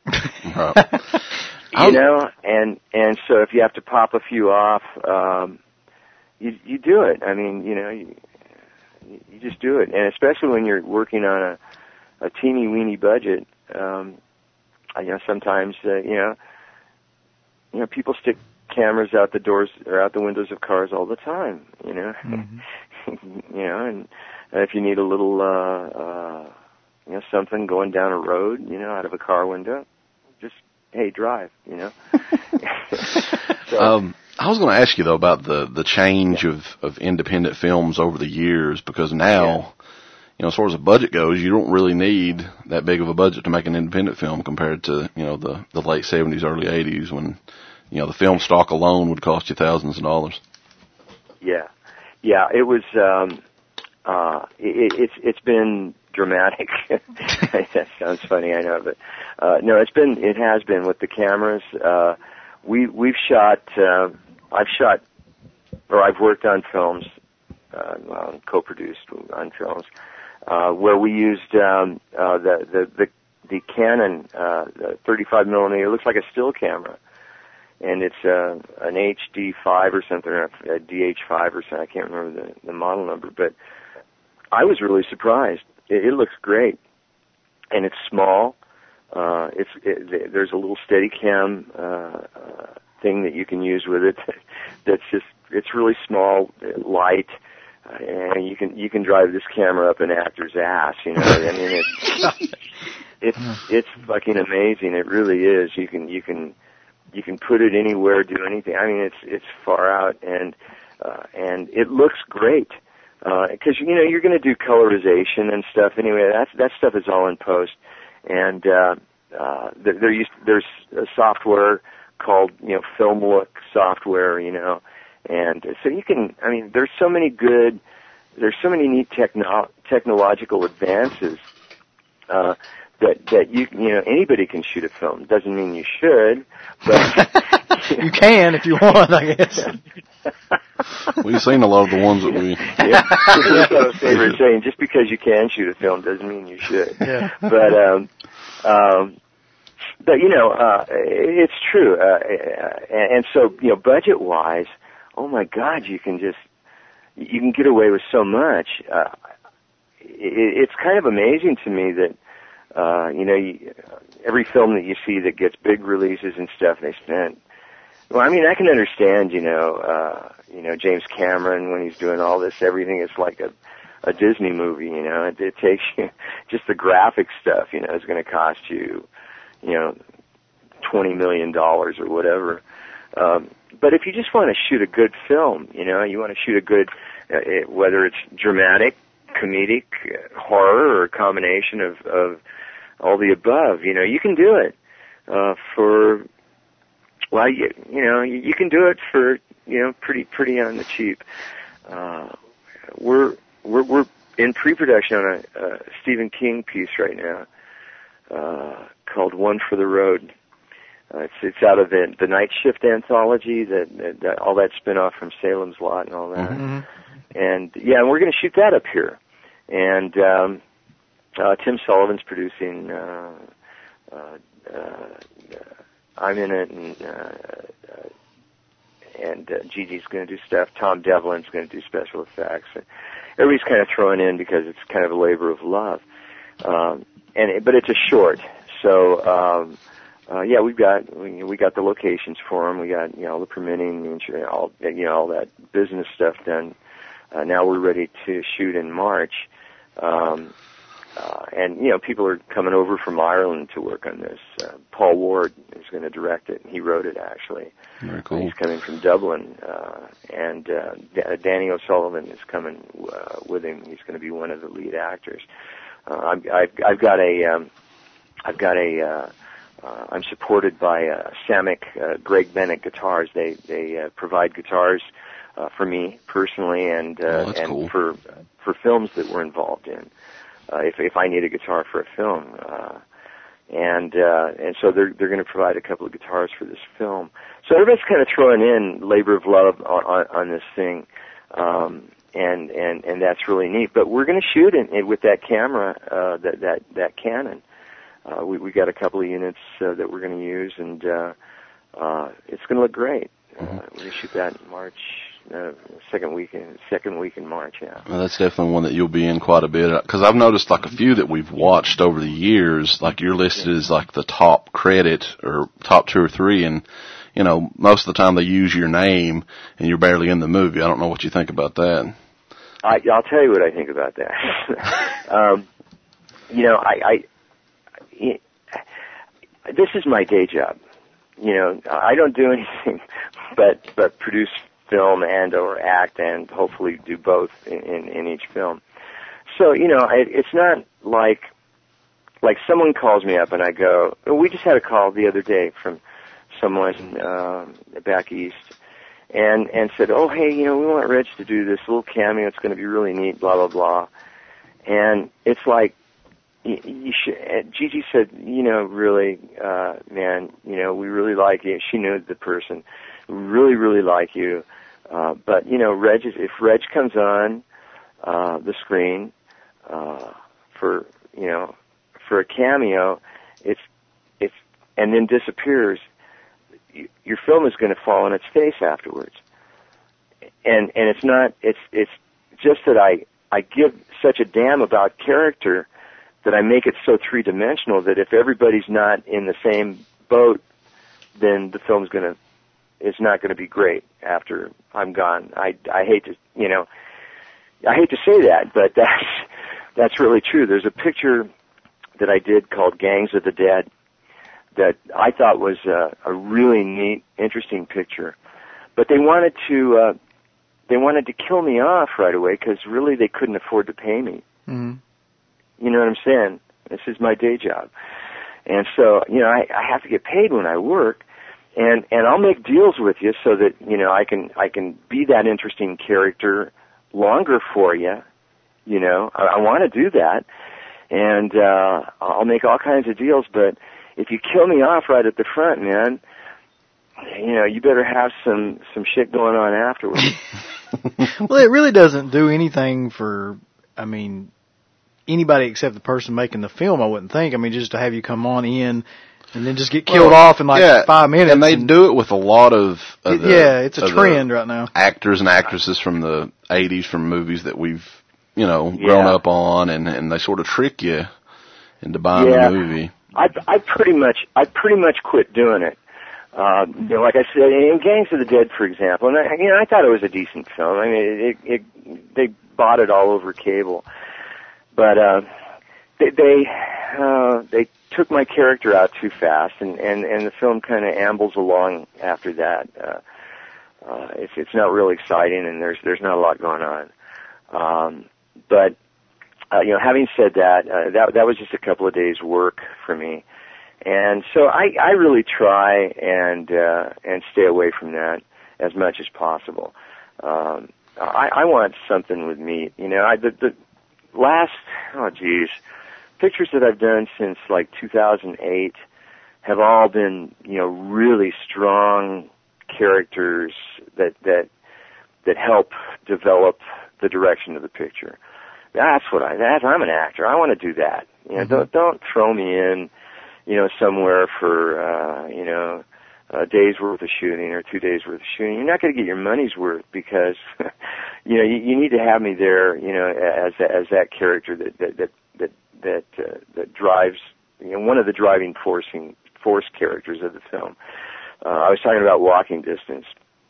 You know, and and so if you have to pop a few off, um, you you do it. I mean, you know, you, you just do it, and especially when you're working on a a teeny weeny budget, um, you know, sometimes, uh, you know, you know, people stick cameras out the doors or out the windows of cars all the time, you know, mm-hmm. you know, and uh, if you need a little, uh, uh, you know, something going down a road, you know, out of a car window, just, hey, drive, you know. so, um, I was going to ask you though about the, the change yeah. of, of independent films over the years, because now, yeah. you know, as far as the budget goes, you don't really need that big of a budget to make an independent film compared to, you know, the, the late seventies, early eighties when, you know, the film stock alone would cost you thousands of dollars. Yeah. Yeah, it was, um, uh, it, it's, it's been dramatic. That sounds funny, I know, but, uh, no, it's been, it has been with the cameras. Uh, we, we've shot, uh, I've shot, or I've worked on films, uh, well, co-produced on films, Uh, where we used um, uh, the, the the the Canon uh, the thirty-five millimeter. It looks like a still camera, and it's uh, an H D five or something, or a D H five or something. I can't remember the, the model number, but I was really surprised. It, it looks great, and it's small. Uh, it's it, there's a little Steadicam uh, uh, thing that you can use with it. That's just it's really small, light. And you can you can drive this camera up an actor's ass, you know. I mean, it's it's it's fucking amazing. It really is. You can you can you can put it anywhere, do anything. I mean, it's it's far out, and uh, and it looks great because uh, you know you're going to do colorization and stuff anyway. That that stuff is all in post, and uh, uh, there, there used there's a software called you know Film Look software, you know. And so you can, I mean, there's so many good, there's so many neat techno- technological advances uh, that that you you know anybody can shoot a film. Doesn't mean you should, but you can if you want, I guess. We've seen a lot of the ones that we. Yeah, that's what I was favorite saying. Just because you can shoot a film doesn't mean you should. Yeah. But um, um, but you know, uh, it's true. Uh, and, and so you know, budget wise, oh my God, you can just you can get away with so much. Uh, it, it's kind of amazing to me that. Uh, you know, you, every film that you see that gets big releases and stuff, they spend. Well, I mean, I can understand, you know, uh, you know, James Cameron when he's doing all this, everything is like a, a Disney movie, you know. It, it takes you, just the graphic stuff, you know, is going to cost you, you know, twenty million dollars or whatever. Um, but if you just want to shoot a good film, you know, you want to shoot a good, uh, it, whether it's dramatic, comedic, uh, horror, or a combination of, of all the above, you know, you can do it, uh, for, well, you, you know, you, you can do it for, you know, pretty, pretty on the cheap. Uh, we're, we're, we're in pre-production on a, a Stephen King piece right now, uh, called One for the Road. Uh, it's, it's out of the, the Night Shift anthology, that, that, that all that spin-off from Salem's Lot and all that. Mm-hmm. And yeah, and we're going to shoot that up here. And, um, Uh, Tim Sullivan's producing, uh, uh, uh, I'm in it, and, uh, uh, and uh, Gigi's going to do stuff. Tom Devlin's going to do special effects. And everybody's kind of thrown in because it's kind of a labor of love. Um, and it, but it's a short, so um, uh, yeah, we've got we, we got the locations for them. We got you know the permitting, all you know all that business stuff done. Uh, now we're ready to shoot in March. Um, Uh, and, you know, people are coming over from Ireland to work on this. Uh, Paul Ward is going to direct it. He wrote it, actually. Very cool. He's coming from Dublin. Uh, and uh, D- Danny O'Sullivan is coming uh, with him. He's going to be one of the lead actors. Uh, I've, I've, I've got a, um, I've got a, uh, uh, I'm supported by uh, Samick, uh, Greg Bennett Guitars. They, they uh, provide guitars uh, for me personally and, uh, oh, and cool. for, for films that we're involved in. Uh, if if I need a guitar for a film, uh, and uh, and so they're they're going to provide a couple of guitars for this film. So everybody's kind of throwing in labor of love on, on, on this thing, um, and and and that's really neat. But we're going to shoot it, it with that camera, uh, that that that Canon. Uh, we we got a couple of units uh, that we're going to use, and uh, uh, it's going to look great. Mm-hmm. Uh, we're going to shoot that in March. Uh, second week in second week in March, yeah. Well, that's definitely one that you'll be in quite a bit, because I've noticed like a few that we've watched over the years. Like you're listed as like the top credit or top two or three, and you know most of the time they use your name and you're barely in the movie. I don't know what you think about that. I, I'll tell you what I think about that. um, you know, I, I this is my day job. You know, I don't do anything but but produce film and or act and hopefully do both in, in, in each film. So, you know, it, it's not like, like someone calls me up and I go, we just had a call the other day from someone, uh, back east and, and said, oh, hey, you know, we want Reg to do this little cameo. It's going to be really neat, blah, blah, blah. And it's like, you, you should, Gigi said, you know, really, uh, man, you know, we really like you. She knew the person. We really, really like you. Uh, but, you know, Reg is, if Reg comes on, uh, the screen, uh, for, you know, for a cameo, it's, it's, and then disappears, you, your film is going to fall on its face afterwards. And, and it's not, it's, it's just that I, I give such a damn about character that I make it so three-dimensional that if everybody's not in the same boat, then the film's going to, it's not going to be great after I'm gone. I, I hate to, you know, I hate to say that, but that's, that's really true. There's a picture that I did called Gangs of the Dead that I thought was a, a really neat, interesting picture. But they wanted to, uh, they wanted to kill me off right away because really they couldn't afford to pay me. Mm-hmm. You know what I'm saying? This is my day job. And so, you know, I, I have to get paid when I work. And, and I'll make deals with you so that, you know, I can, I can be that interesting character longer for you. You know, I, I want to do that. and uh, I'll make all kinds of deals. But if you kill me off right at the front, man, you know, you better have some some shit going on afterwards. Well, it really doesn't do anything for, I mean, anybody except the person making the film, I wouldn't think. I mean, just to have you come on in and then just get killed well, off in like yeah, five minutes. And they and, do it with a lot of, of the, yeah, it's a trend right now. Actors and actresses from the eighties, from movies that we've, you know, grown yeah. up on, and, and they sort of trick you into buying yeah. the movie. I I pretty much I pretty much quit doing it. Uh, you know, like I said, in Gangs of the Dead, for example, and I, you know, I thought it was a decent film. I mean, it, it, they bought it all over cable, but uh, they they, uh, they took my character out too fast, and and, and the film kind of ambles along after that. Uh, uh, it's it's not real exciting, and there's there's not a lot going on. Um, but uh, you know, having said that, uh, that that was just a couple of days' work for me. And so I, I really try and uh, and stay away from that as much as possible. Um, I, I want something with meat. You know, I, the, the last, oh geez, pictures that I've done since like two thousand eight have all been, you know, really strong characters that that that help develop the direction of the picture. That's what I. That's I'm an actor. I want to do that. You know, mm-hmm. don't don't throw me in, you know, somewhere for, uh, you know, a day's worth of shooting or two days worth of shooting. You're not going to get your money's worth because, you know, you, you need to have me there, you know, as as that character that that that that that, uh, that drives, you know, one of the driving forcing force characters of the film. Uh, I was talking about Walking Distance.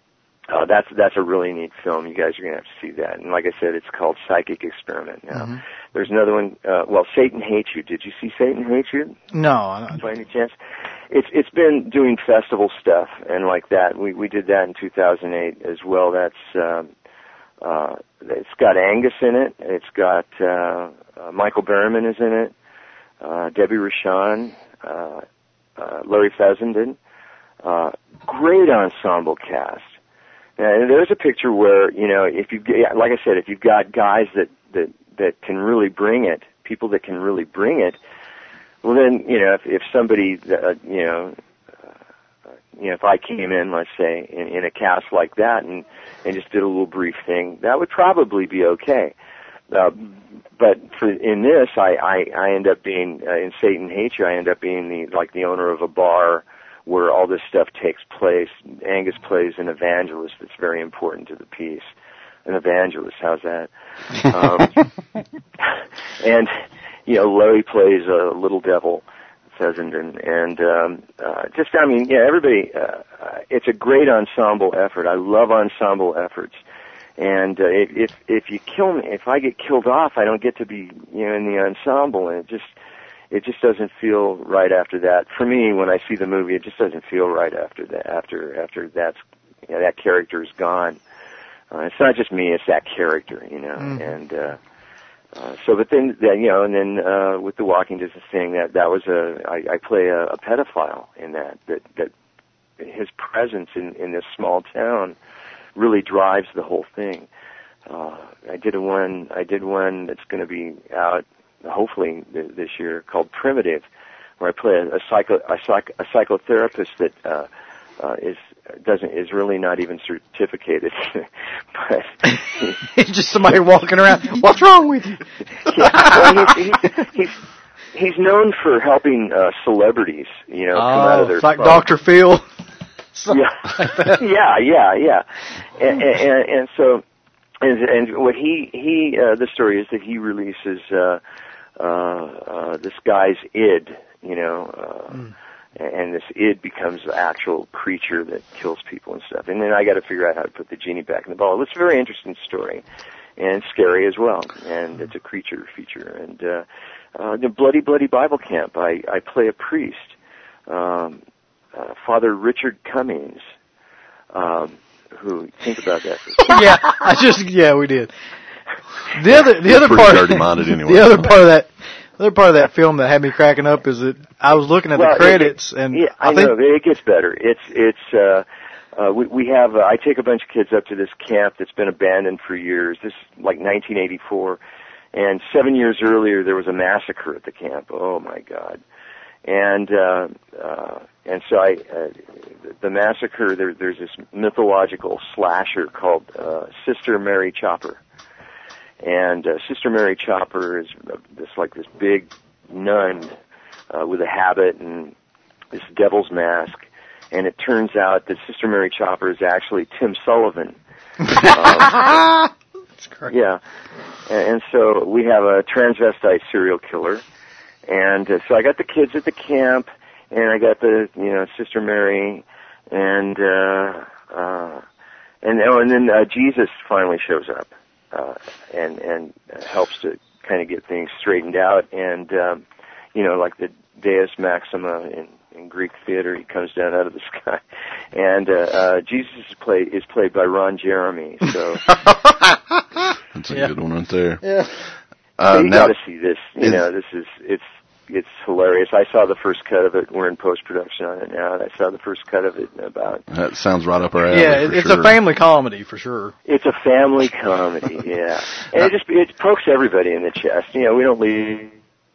Uh, that's that's a really neat film. You guys are going to have to see that. And like I said, it's called Psychic Experiment. Now, mm-hmm. There's another one. Uh, well, Satan Hates You. Did you see Satan Hates You? No. I don't. By any chance? It's it's been doing festival stuff and like that. We we did that in two thousand eight as well. That's um, uh, it's got Angus in it. It's got uh, uh, Michael Berryman is in it. Uh, Debbie Rochon, uh, uh, Larry Fessenden. Uh, great ensemble cast. And there's a picture where, you know, if you, like I said, if you've got guys that, that, that can really bring it, people that can really bring it, well then, you know, if, if somebody, uh, you know, uh, you know, if I came in, let's say, in, in a cast like that and, and just did a little brief thing, that would probably be okay. Uh, but for, in this, I, I, I end up being, uh, in Satan Hates You, I end up being the, like the owner of a bar where all this stuff takes place. Angus plays an evangelist that's very important to the piece. An evangelist, how's that? Um, and, you know, Larry plays a little devil, Fessenden, and um, uh, just, I mean, yeah, everybody, uh, uh, it's a great ensemble effort. I love ensemble efforts. And uh, if if you kill me, if I get killed off, I don't get to be, you know, in the ensemble, and it just, it just doesn't feel right after that. For me, when I see the movie, it just doesn't feel right after that. After after that's, you know, that character is gone. Uh, it's not just me; it's that character, you know. Mm. And uh, uh, so, but then, then, you know, and then uh, with the Walking Distance thing, that that was a I, I play a, a pedophile in that. That that his presence in in this small town really drives the whole thing. Uh, I did a one. I did one that's going to be out, hopefully this year, called Primitive, where I play a, a psycho a, psych, a psychotherapist that uh, uh, is doesn't is really not even certificated, but it's just somebody walking around. What's wrong with you? Yeah, well, he's, he's, he's he's known for helping uh, celebrities, you know, oh, come out of their it's like funk. Doctor Phil. Yeah, yeah, yeah, yeah, and, and, and so. And, and what he, he, uh, the story is that he releases, uh, uh, uh, this guy's id, you know, uh, mm. and this id becomes the actual creature that kills people and stuff. And then I gotta figure out how to put the genie back in the bottle. It's a very interesting story. And scary as well. And it's a creature feature. And, uh, uh, the Bloody Bloody Bible Camp, I, I play a priest, um, uh, Father Richard Cummings, um, who think about that. Yeah, I just yeah we did. The other the other part anyway. the other part of that the other part of that film that had me cracking up is that I was looking at well, the credits it, and yeah, I, I think, know it gets better. It's it's uh, uh, we we have uh, I take a bunch of kids up to this camp that's been abandoned for years. This is like nineteen eighty-four, And seven years earlier, there was a massacre at the camp. Oh my God! And uh, uh, and so I, uh, the massacre. There, there's this mythological slasher called uh, Sister Mary Chopper, and uh, Sister Mary Chopper is this like this big nun uh, with a habit and this devil's mask. And it turns out that Sister Mary Chopper is actually Tim Sullivan. um, That's great. Yeah. And, and so we have a transvestite serial killer. And uh, so I got the kids at the camp, and I got the, you know, Sister Mary, and, uh, uh, and, oh, and then uh, Jesus finally shows up, uh, and, and helps to kind of get things straightened out. And, um, you know, like the Deus Maxima in in Greek theater, he comes down out of the sky, and uh, uh, Jesus is played is played by Ron Jeremy. So that's a yeah. good one right there. Yeah, uh, so you now, got to see this. You know, this is it's it's hilarious. I saw the first cut of it. We're in post production on it now, and I saw the first cut of it in about. That sounds right up our alley. yeah. for It's sure. a family comedy for sure. It's a family comedy, yeah, and it just it pokes everybody in the chest. You know, we don't leave.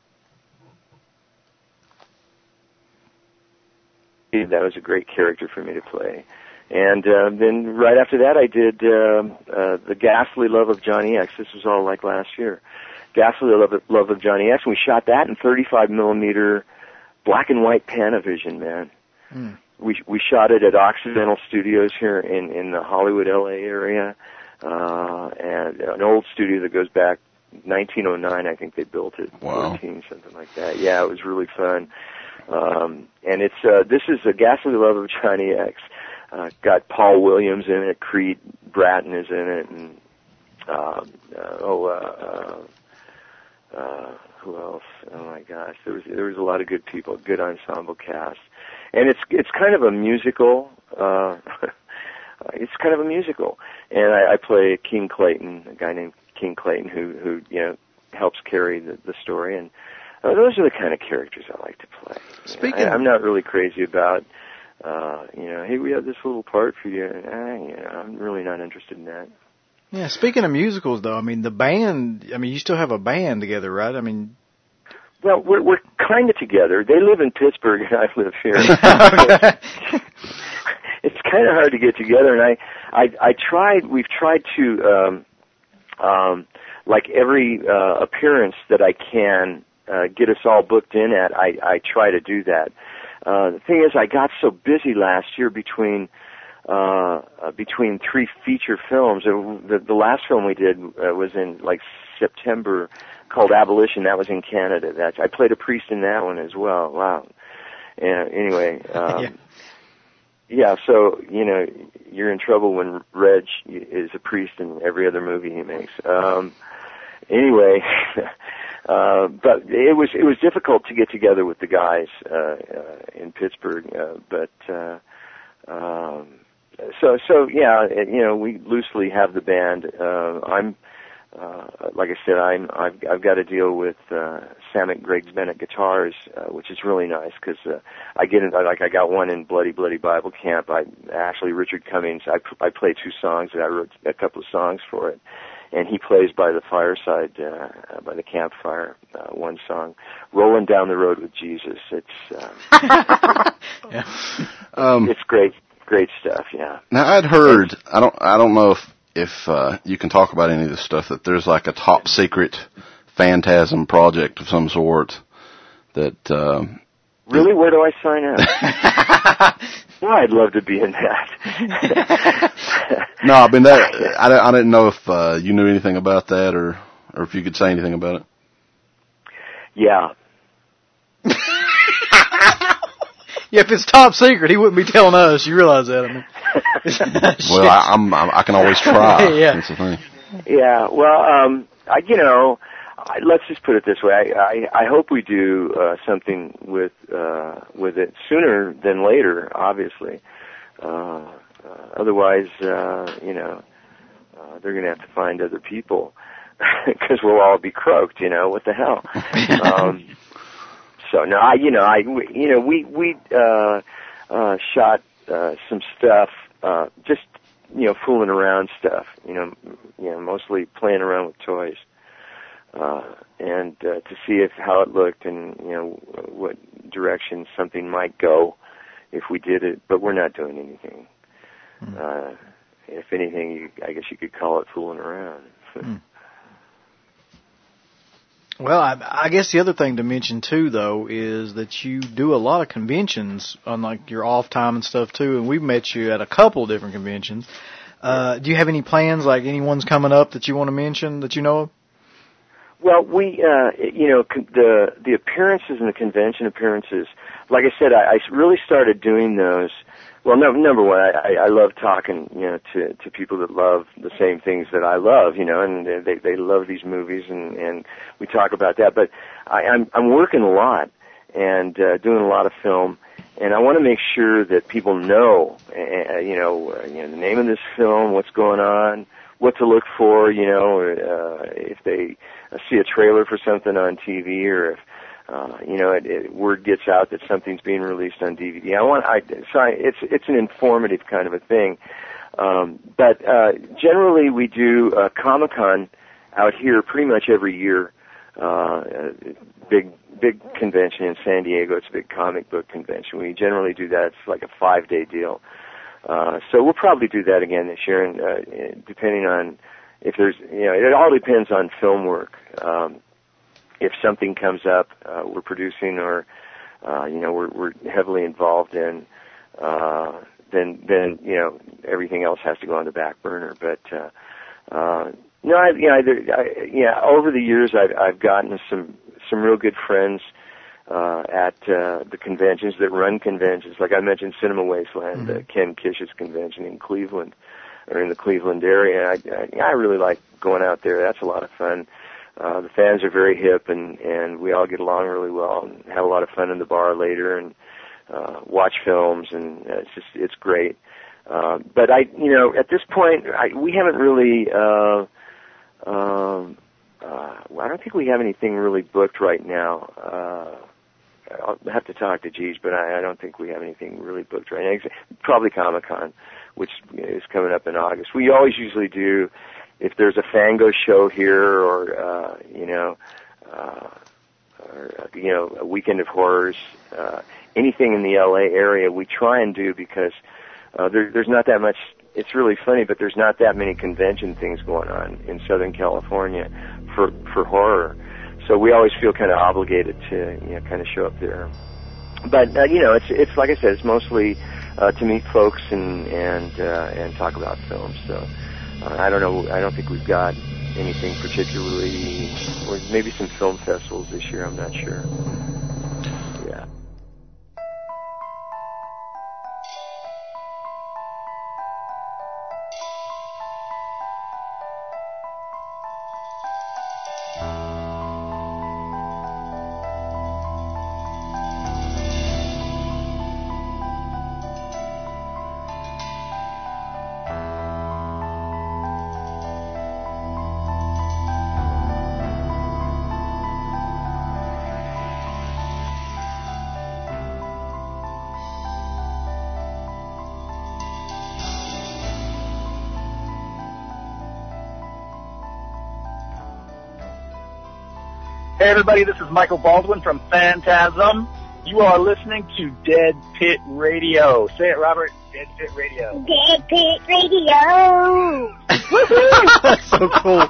That was a great character for me to play. And uh, then right after that, I did um, uh, The Ghastly Love of Johnny X. This was all like last year. Ghastly Love of, Love of Johnny X. And we shot that in thirty-five millimeter black and white Panavision, man. Mm. We we shot it at Occidental Studios here in, in the Hollywood, L A area. Uh, and an old studio that goes back nineteen oh nine, I think they built it. Wow. fourteen, something like that. Yeah, it was really fun. Um, and it's, uh, this is A Ghastly Love of Johnny X. Uh, got Paul Williams in it, Creed Bratton is in it, and, um, uh, oh, uh, uh, uh, who else? Oh my gosh, there was, there was a lot of good people, good ensemble cast. And it's, it's kind of a musical, uh, it's kind of a musical. And I, I play King Clayton, a guy named King Clayton who, who, you know, helps carry the, the story. And, Uh, those are the kind of characters I like to play. Speaking, you know, I, I'm not really crazy about, uh, you know, hey, we have this little part for you. And, uh, you know, I'm really not interested in that. Yeah, speaking of musicals, though, I mean, the band, I mean, you still have a band together, right? I mean... Well, we're, we're kind of together. They live in Pittsburgh, and I live here. It's kind of hard to get together, and I, I, I tried, we've tried to, um, um, like every uh, appearance that I can, Uh, get us all booked in at, I, I try to do that. Uh, the thing is, I got so busy last year between uh, uh, between three feature films. Uh, the, the last film we did uh, was in like September, called Abolition. That was in Canada. That's I played a priest in that one as well. Wow. Uh, anyway, um, yeah. yeah. So you know, you're in trouble when Reg is a priest in every other movie he makes. Um, anyway. Uh, but it was it was difficult to get together with the guys uh, uh, in Pittsburgh. Uh, but uh, um, so so yeah, you know, we loosely have the band. Uh, I'm uh, like I said, I'm I've I've got to deal with uh, Samet Griggs Bennett guitars, uh, which is really nice because uh, I get in, like I got one in Bloody Bloody Bible Camp. I actually Richard Cummings. I I play two songs, and I wrote a couple of songs for it. And he plays by the fireside, uh, by the campfire, uh, one song, "Rolling Down the Road with Jesus." It's, um, yeah. um, it's great, great stuff. Yeah. Now I'd heard, I don't, I don't know if, if, uh, you can talk about any of this stuff, that there's like a top secret Phantasm project of some sort that, um, really? Where do I sign up? Well, I'd love to be in that. No, I mean that. I, I didn't know if uh, you knew anything about that, or or if you could say anything about it. Yeah. Yeah, if it's top secret, he wouldn't be telling us. You realize that? I mean, well, I, I'm, I'm I can always try. Yeah. That's the thing. Yeah. Well, um, I, you know, I, let's just put it this way. I I, I hope we do uh, something with uh, with it sooner than later. Obviously. Uh, Uh, otherwise, uh, you know, uh, they're going to have to find other people because we'll all be croaked. You know, what the hell? um, so no, I, you know, I, we, you know, we we uh, uh, shot uh, some stuff, uh, just you know, fooling around stuff. You know, you know, mostly playing around with toys. uh, and uh, to see if how it looked and you know what direction something might go if we did it. But we're not doing anything. Mm. Uh, if anything, you, I guess you could call it fooling around. mm. Well, I, I guess the other thing to mention too, though, is that you do a lot of conventions on like your off time and stuff too, and we've met you at a couple of different conventions. Uh, do you have any plans, like anyone's coming up that you want to mention that you know of? Well, we, uh, you know, con- the the appearances and the convention appearances. Like I said, I, I really started doing those. Well, no, number one, I, I love talking, you know, to, to people that love the same things that I love, you know, and they they love these movies, and, and we talk about that. But I, I'm I'm working a lot and uh, doing a lot of film, and I want to make sure that people know, uh, you know, uh, you know, the name of this film, what's going on, what to look for, you know, uh, if they uh, see a trailer for something on T V, or if Uh, you know, it, it, word gets out that something's being released on D V D. I want, I, sorry, it's it's an informative kind of a thing. Um, but uh, generally, we do uh, Comic-Con out here pretty much every year. Uh, big big convention in San Diego. It's a big comic book convention. We generally do that. It's like a five day deal. Uh, so we'll probably do that again this year, and uh, depending on if there's, you know, it all depends on film work. Um, If something comes up, uh, we're producing, or uh, you know, we're, we're heavily involved in, uh, then then you know, everything else has to go on the back burner. But uh, uh, no, I, you know, I, I, yeah, over the years, I've I've gotten some some real good friends uh, at uh, the conventions that run conventions. Like I mentioned, Cinema Wasteland, mm-hmm. uh, Ken Kish's convention in Cleveland, or in the Cleveland area. I, I, I really like going out there. That's a lot of fun. Uh, the fans are very hip, and, and we all get along really well and have a lot of fun in the bar later, and uh, watch films, and uh, it's just, it's great. Uh, but I, you know, at this point, I, we haven't really, uh, um, uh, I don't think we have anything really booked right now. Uh, I'll have to talk to Jeej, but I, I don't think we have anything really booked right now. Probably Comic-Con, which is coming up in August. We always usually do, if there's a Fango show here, or uh, you know, uh, or you know, a Weekend of Horrors, uh, anything in the L A area, we try and do, because uh, there, there's not that much. It's really funny, but there's not that many convention things going on in Southern California for for horror. So we always feel kind of obligated to, you know, kind of show up there. But uh, you know, it's it's like I said, it's mostly uh, to meet folks and and uh, and talk about films. So. Uh, I don't know. I don't think we've got anything particularly, or maybe some film festivals this year. I'm not sure. Yeah. Hey everybody, this is Michael Baldwin from Phantasm. You are listening to Dead Pit Radio. Say it, Robert. Dead Pit Radio. Dead Pit Radio. That's so cool.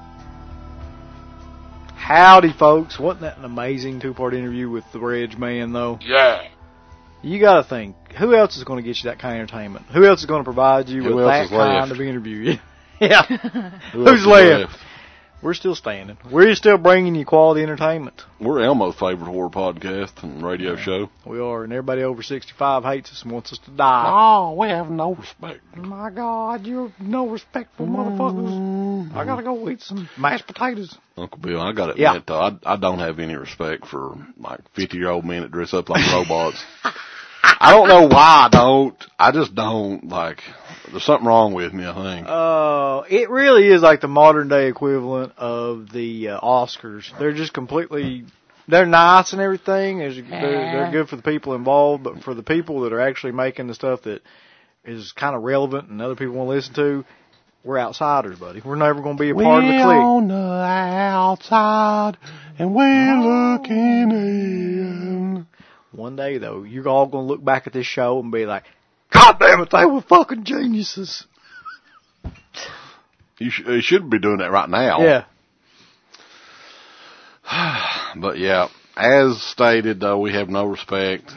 Howdy, folks. Wasn't that an amazing two-part interview with the Reg Man, though? Yeah. You got to think, who else is going to get you that kind of entertainment? Who else is going to provide you who with that kind left? of interview? Yeah. Who Who's left? left? We're still standing. We're still bringing you quality entertainment. We're Elmo's favorite horror podcast and radio yeah, show. We are, and everybody over sixty-five hates us and wants us to die. Oh, we have no respect. My God, you're no respectful mm. motherfuckers. I gotta go eat some mashed potatoes. Uncle Bill, I gotta admit, yeah. though, I, I don't have any respect for, like, fifty-year-old men that dress up like robots. I don't know why I don't. I just don't. Like, there's something wrong with me, I think. Uh, it really is like the modern day equivalent of the uh, Oscars. They're just completely, they're nice and everything. They're, they're good for the people involved, but for the people that are actually making the stuff that is kind of relevant and other people want to listen to, we're outsiders, buddy. We're never going to be a We're part of the clique. on the outside, and we're looking in. One day, though, you're all going to look back at this show and be like, God damn it, they were fucking geniuses. You, sh- you should be doing that right now. Yeah. But yeah, as stated, though, we have no respect.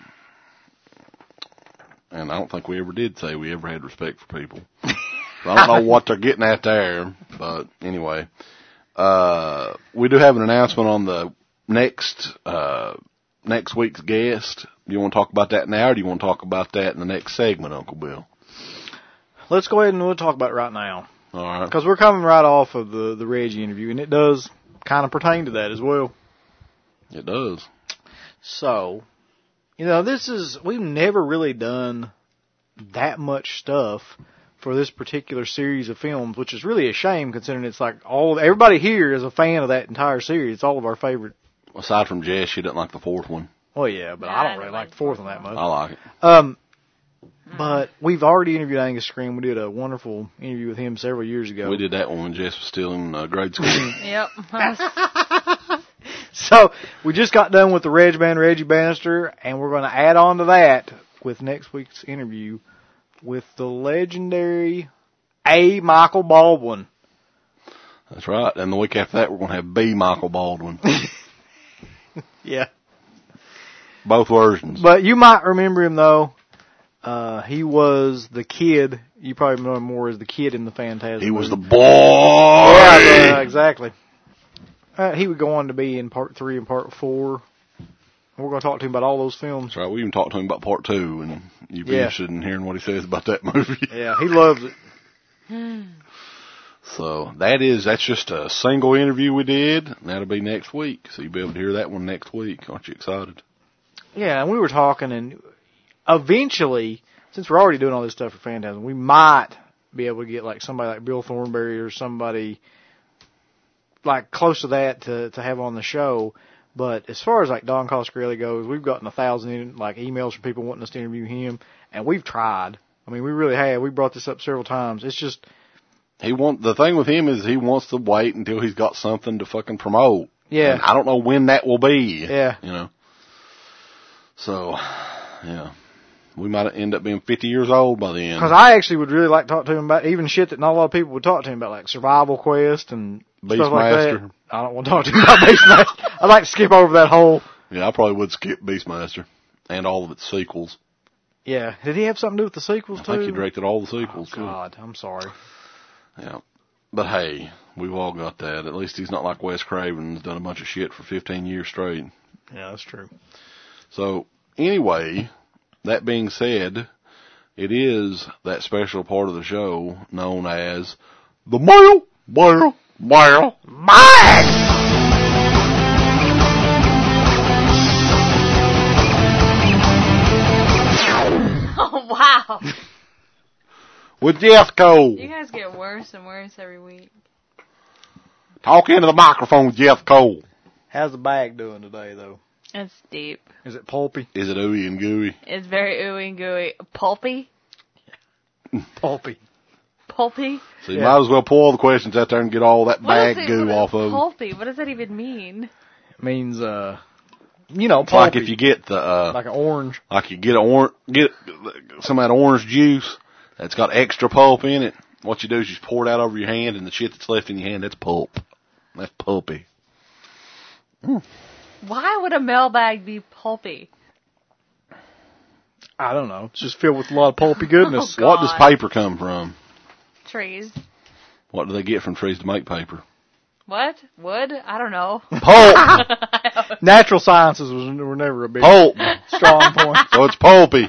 And I don't think we ever did say we ever had respect for people. So I don't know what they're getting at there. But anyway, uh, we do have an announcement on the next, uh, next week's guest. Do you want to talk about that now, or do you want to talk about that in the next segment, Uncle Bill? Let's go ahead and we'll talk about it right now. All right. Because we're coming right off of the, the Reggie interview, and it does kind of pertain to that as well. It does. So, you know, this is, we've never really done that much stuff for this particular series of films, which is really a shame considering it's like all, everybody here is a fan of that entire series. It's all of our favorite. Aside from Jess, she doesn't like the fourth one. Well, yeah, but Yeah, I don't I really don't like like the fourth one that much. I like it. Um, but we've already interviewed Angus Scream. We did a wonderful interview with him several years ago. We did that one when Jess was still in uh, grade school. Yep. So, we just got done with the Reg Man, Reggie Bannister, and we're going to add on to that with next week's interview with the legendary A. Michael Baldwin. That's right. And the week after that, we're going to have B. Michael Baldwin. Yeah. Both versions. But you might remember him, though. Uh, he was the kid. You probably know him more as the kid in the Phantasm. He was the movie. boy. Yeah, uh, exactly. Uh, he would go on to be in part three and part four. We're going to talk to him about all those films. That's right. We even talked to him about part two, and you'd be Yeah. interested in hearing what he says about that movie. Yeah, he loves it. So that is, that's just a single interview we did, and that'll be next week. So you'll be able to hear that one next week. Aren't you excited? Yeah, and we were talking, and eventually, since we're already doing all this stuff for Phantasm, we might be able to get like somebody like Bill Thornberry or somebody like close to that to to have on the show. But as far as like Don Coscarelli goes, we've gotten a thousand like emails from people wanting us to interview him, and we've tried. I mean, we really have. We brought this up several times. It's just He want the thing with him is he wants to wait until he's got something to fucking promote. yeah, And I don't know when that will be. yeah. You know. So, yeah. We might end up being fifty years old by then. Because I actually would really like to talk to him about even shit that not a lot of people would talk to him about, like Survival Quest and stuff like that. Beastmaster. I don't want to talk to him about Beastmaster. I'd like to skip over that whole. Yeah, I probably would skip Beastmaster and all of its sequels. Yeah. Did he have something to do with the sequels I too? think he directed all the sequels, Oh, too. God, I'm sorry. Yeah. But hey, we've all got that. At least he's not like Wes Craven's done a bunch of shit for fifteen years straight. Yeah, that's true. So, anyway, that being said, it is that special part of the show known as the Mail, Mail, Mail, Mail! Oh, wow. With Jeff Cole. You guys get worse and worse every week. Talk into the microphone, Jeff Cole. How's the bag doing today, though? It's deep. Is it pulpy? Is it ooey and gooey? It's very ooey and gooey. Pulpy? Pulpy. Pulpy? So you Yeah. might as well pull all the questions out there and get all that What bag is it- goo what is off of them. Pulpy? What does that even mean? Means, uh, you know, It's pulpy. like if you get the, uh, Like an orange. like you get a or- get some of that orange juice that's got extra pulp in it. What you do is you just pour it out over your hand, and the shit that's left in your hand, that's pulp. That's pulpy. Mm. Why would a mailbag be pulpy? I don't know. It's just filled with a lot of pulpy goodness. Oh, What does God. paper come from? Trees. What do they get from trees to make paper? What? Wood? I don't know. Pulp! Natural sciences was, were never a big Pulp! strong point. So it's pulpy.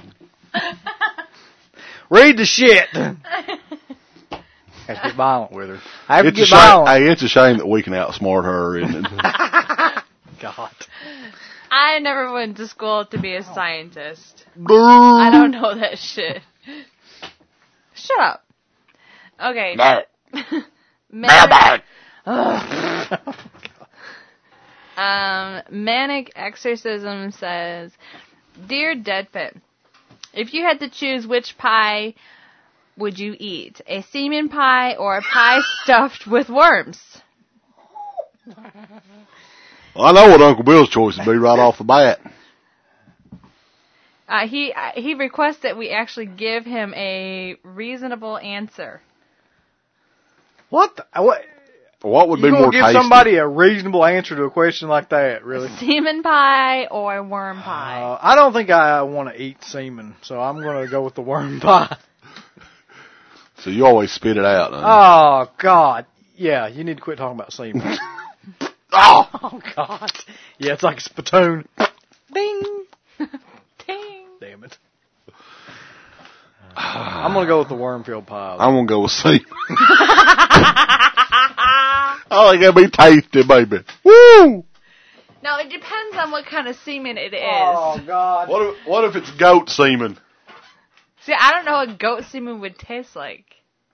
Read the shit. Have to get violent with her. I have It's to a get shame, violent. hey, it's a shame that we can outsmart her, isn't it? God. I never went to school to be a scientist. I don't know that shit. Shut up. Okay. Manic, um, Manic Exorcism says, Dear Dead Pit, if you had to choose which pie would you eat? A semen pie or a pie stuffed with worms? Well, I know what Uncle Bill's choice would be right off the bat. Uh, he uh, he requests that we actually give him a reasonable answer. What? The, what? What would You be gonna more give tasty? somebody a reasonable answer to a question like that? Really? Semen pie or worm pie? Uh, I don't think I want to eat semen, so I'm going to go with the worm pie. So you always spit it out, huh? Oh God, yeah. You need to quit talking about semen. Oh! Oh God, yeah. It's like a spittoon. Ding. Ding. Damn it. I'm going to go with the worm-filled pie. I'm gonna go with semen. I think that'd be tasty, baby. Woo! No, it depends on what kind of semen it is. Oh God. What if, what if it's goat semen? See, I don't know what goat semen would taste like.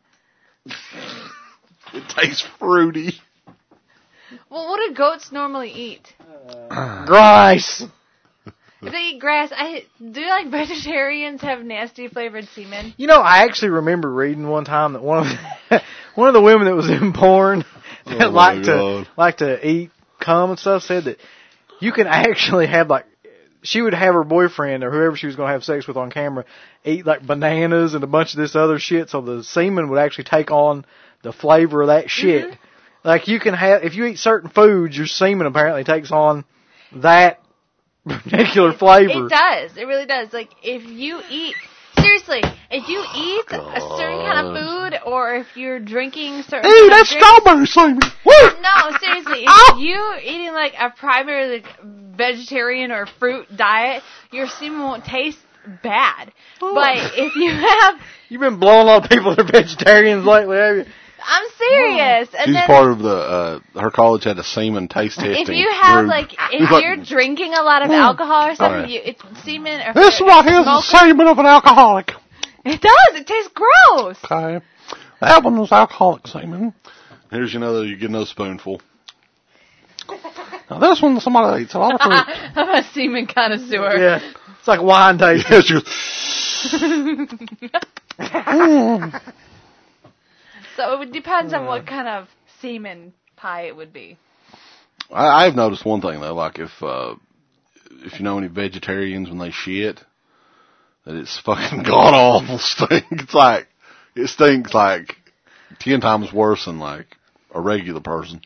It tastes fruity. Well, what do goats normally eat? Grass. If they eat grass, I do like vegetarians have nasty flavored semen. You know, I actually remember reading one time that one of one of the women that was in porn that Oh, liked my to God. like to eat cum and stuff said that you can actually have like she would have her boyfriend or whoever she was going to have sex with on camera eat like bananas and a bunch of this other shit, so the semen would actually take on the flavor of that shit. Mm-hmm. Like you can have if you eat certain foods, your semen apparently takes on that particular flavor. It does. It really does. Like, if you eat, seriously, if you eat a certain kind of food, or if you're drinking certain Ew, kind of that's drinks- strawberry semen. Woo! No, seriously, if you eating like a primary like, vegetarian or fruit diet, your semen won't taste bad. But if you have, You've been blowing a lot of people that are vegetarians lately, have you? I'm serious. And She's then part of the, uh, her college had a semen taste testing if you have group. like, if you're drinking a lot of alcohol or something, Alright. you, it's semen or This right here is the smoking. semen of an alcoholic. It does. It tastes gross. Okay. That one was alcoholic semen. Here's another, you get another spoonful. Now this one, somebody eats a lot of fruit. I'm a semen connoisseur. Yeah. It's like wine tasting. Yes, you- Mm. So it depends on what kind of semen pie it would be. I, I've noticed one thing though, like if, uh, if you know any vegetarians when they shit, that it's fucking god awful stink. It's like, it stinks like ten times worse than like a regular person.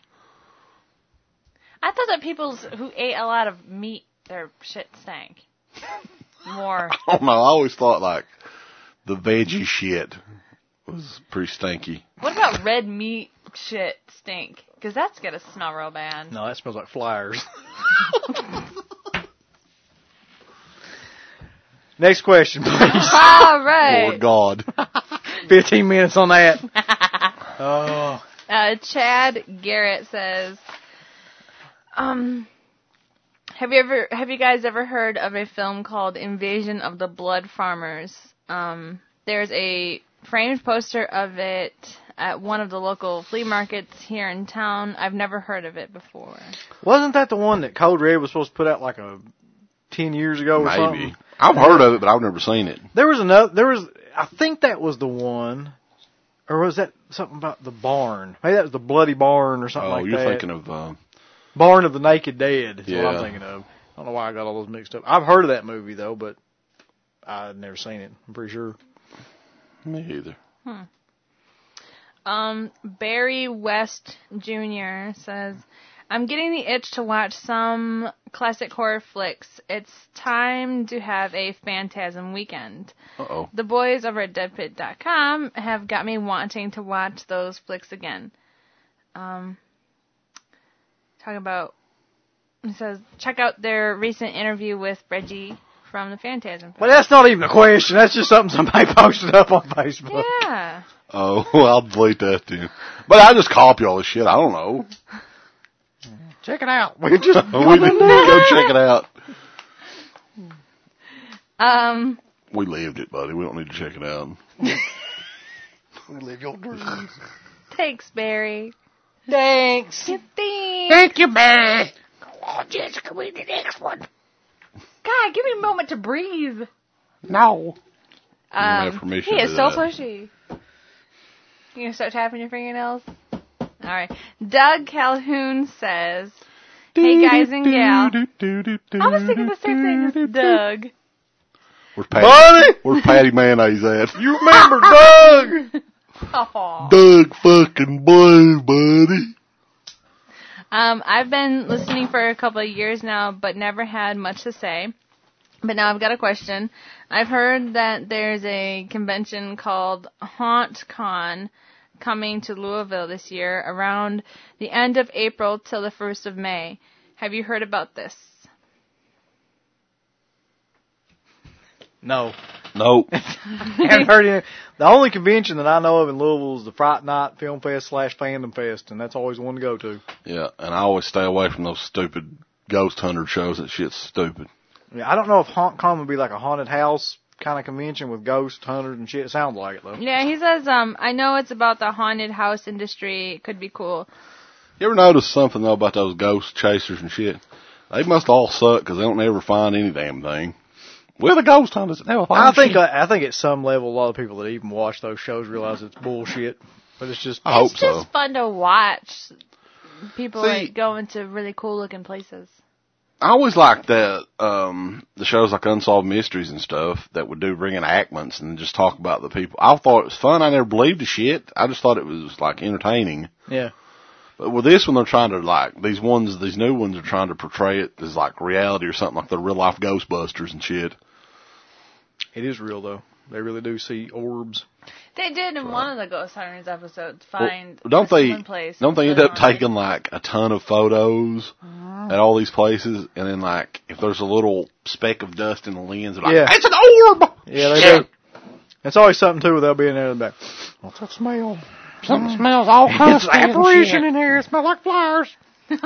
I thought that people who ate a lot of meat, their shit stank. More. I don't know, I always thought like the veggie shit was pretty stinky. What about red meat shit stink? Because that's gonna smell real bad. No, that smells like flyers. Next question, please. All right. Lord God. Fifteen minutes on that. Oh. Uh, Chad Garrett says, um, have you ever, have you guys ever heard of a film called Invasion of the Blood Farmers? Um, there's a framed poster of it at one of the local flea markets here in town. I've never heard of it before. Wasn't that the one that Code Red was supposed to put out like a ten years ago or Maybe. something? I've heard of it, but I've never seen it. There was another, there was, I think that was the one, or was that something about the barn? Maybe that was the Bloody Barn or something Oh, like you're that. thinking of, uh, Barn of the Naked Dead is what Yeah. I'm thinking of. I don't know why I got all those mixed up. I've heard of that movie though, but I've never seen it. I'm pretty sure. me either. Hmm. Um, Barry West Junior says, I'm getting the itch to watch some classic horror flicks. It's time to have a Phantasm weekend. Uh-oh. The boys over at dead pit dot com have got me wanting to watch those flicks again. Um, talking about, it says, check out their recent interview with Reggie from the Phantasm film. Well, that's not even a question. That's just something somebody posted up on Facebook. Yeah. Oh, well, I'll delete that too. But I just copy all this shit. I don't know. Check it out. We just we need to go check it out. Um, We lived it, buddy. We don't need to check it out. we live your dreams. thanks, Barry. Thanks. Thanks. Thank you, Barry. Go on, Jessica, read the next one. God, give me a moment to breathe. No. Um, have permission he to is do so that. pushy. You gonna start tapping your fingernails? All right. Doug Calhoun says, "Hey guys and gal." I was thinking the same thing as Doug. Where's Patty? Buddy! Where's Patty Mayonnaise at? You remember Doug? Aw. Doug fucking Blue, buddy. Um, I've been listening for a couple of years now, but never had much to say. But now I've got a question. I've heard that there's a convention called HauntCon coming to Louisville this year around the end of April till the first of May. Have you heard about this? No. Nope. Haven't heard any. The only convention that I know of in Louisville is the Fright Night Film Fest slash Fandom Fest, and that's always one to go to. Yeah, and I always stay away from those stupid ghost hunter shows. That shit's stupid. Yeah, I don't know if HauntCon would be like a haunted house kind of convention with ghost hunters and shit. It sounds like it, though. Yeah, he says, um, I know it's about the haunted house industry. It could be cool. You ever notice something, though, about those ghost chasers and shit? They must all suck because they don't ever find any damn thing. We're the ghost hunters. They never find I think shit. uh, I think at some level, a lot of people that even watch those shows realize it's bullshit. But it's just I hope It's so. just fun to watch people See- like go into really cool looking places. I always liked that, um, the shows like Unsolved Mysteries and stuff that would do reenactments and just talk about the people. I thought it was fun. I never believed the shit. I just thought it was, like, entertaining. yeah. But with this one, they're trying to, like, these ones, these new ones are trying to portray it as, like, reality or something, like the real-life Ghostbusters and shit. It is real though. They really do see orbs. They did in one of the Ghost Hunters episodes find Well, don't a they, swimming place. don't they end really up haunted. taking, like, a ton of photos at all these places? And then, like, if there's a little speck of dust in the lens, they're like, Yeah. it's an orb! Yeah, they Shit. do. It's always something too without being there in the back. What's that smell? Something smells all It's crusty and apparition shit. in here. It smells like flowers.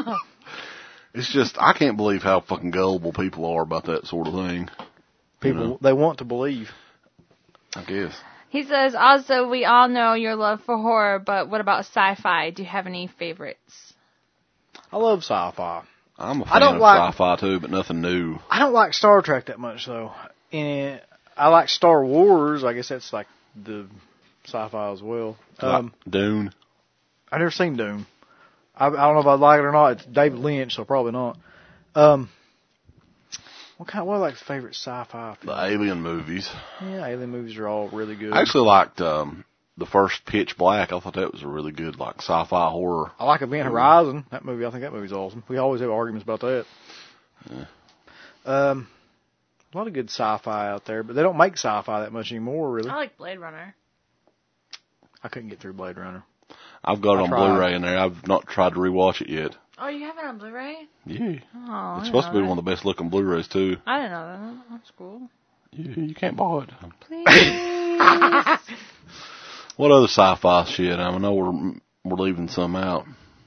It's just, I can't believe how fucking gullible people are about that sort of thing. People, You know? they want to believe. I guess. He says, also, we all know your love for horror, but what about sci-fi? Do you have any favorites? I love sci-fi. I'm a I fan don't of like- sci-fi too, but nothing new. I don't like Star Trek that much though. And I like Star Wars. I guess that's like the sci-fi as well. Um, Like Dune. I've never seen Dune. I, I don't know if I like it or not. It's David Lynch, so probably not. Um, what kind? What are like favorite sci-fi? The Alien movies. Yeah, alien movies are all really good. I actually liked um, the first Pitch Black. I thought that was a really good, like, sci-fi horror. I like Event Horizon. That movie, I think that movie's awesome. We always have arguments about that. Yeah. Um, a lot of good sci-fi out there, but they don't make sci-fi that much anymore, really. I like Blade Runner. I couldn't get through Blade Runner. I've got it I on tried. Blu-ray in there. I've not tried to rewatch it yet. Oh, you have it on Blu-ray? Yeah. Oh, I It's didn't supposed to be know one of the best looking Blu-rays too. that. I didn't know that. That's cool. Yeah, you can't buy it. Please. What other sci-fi shit? I know we're we're leaving some out.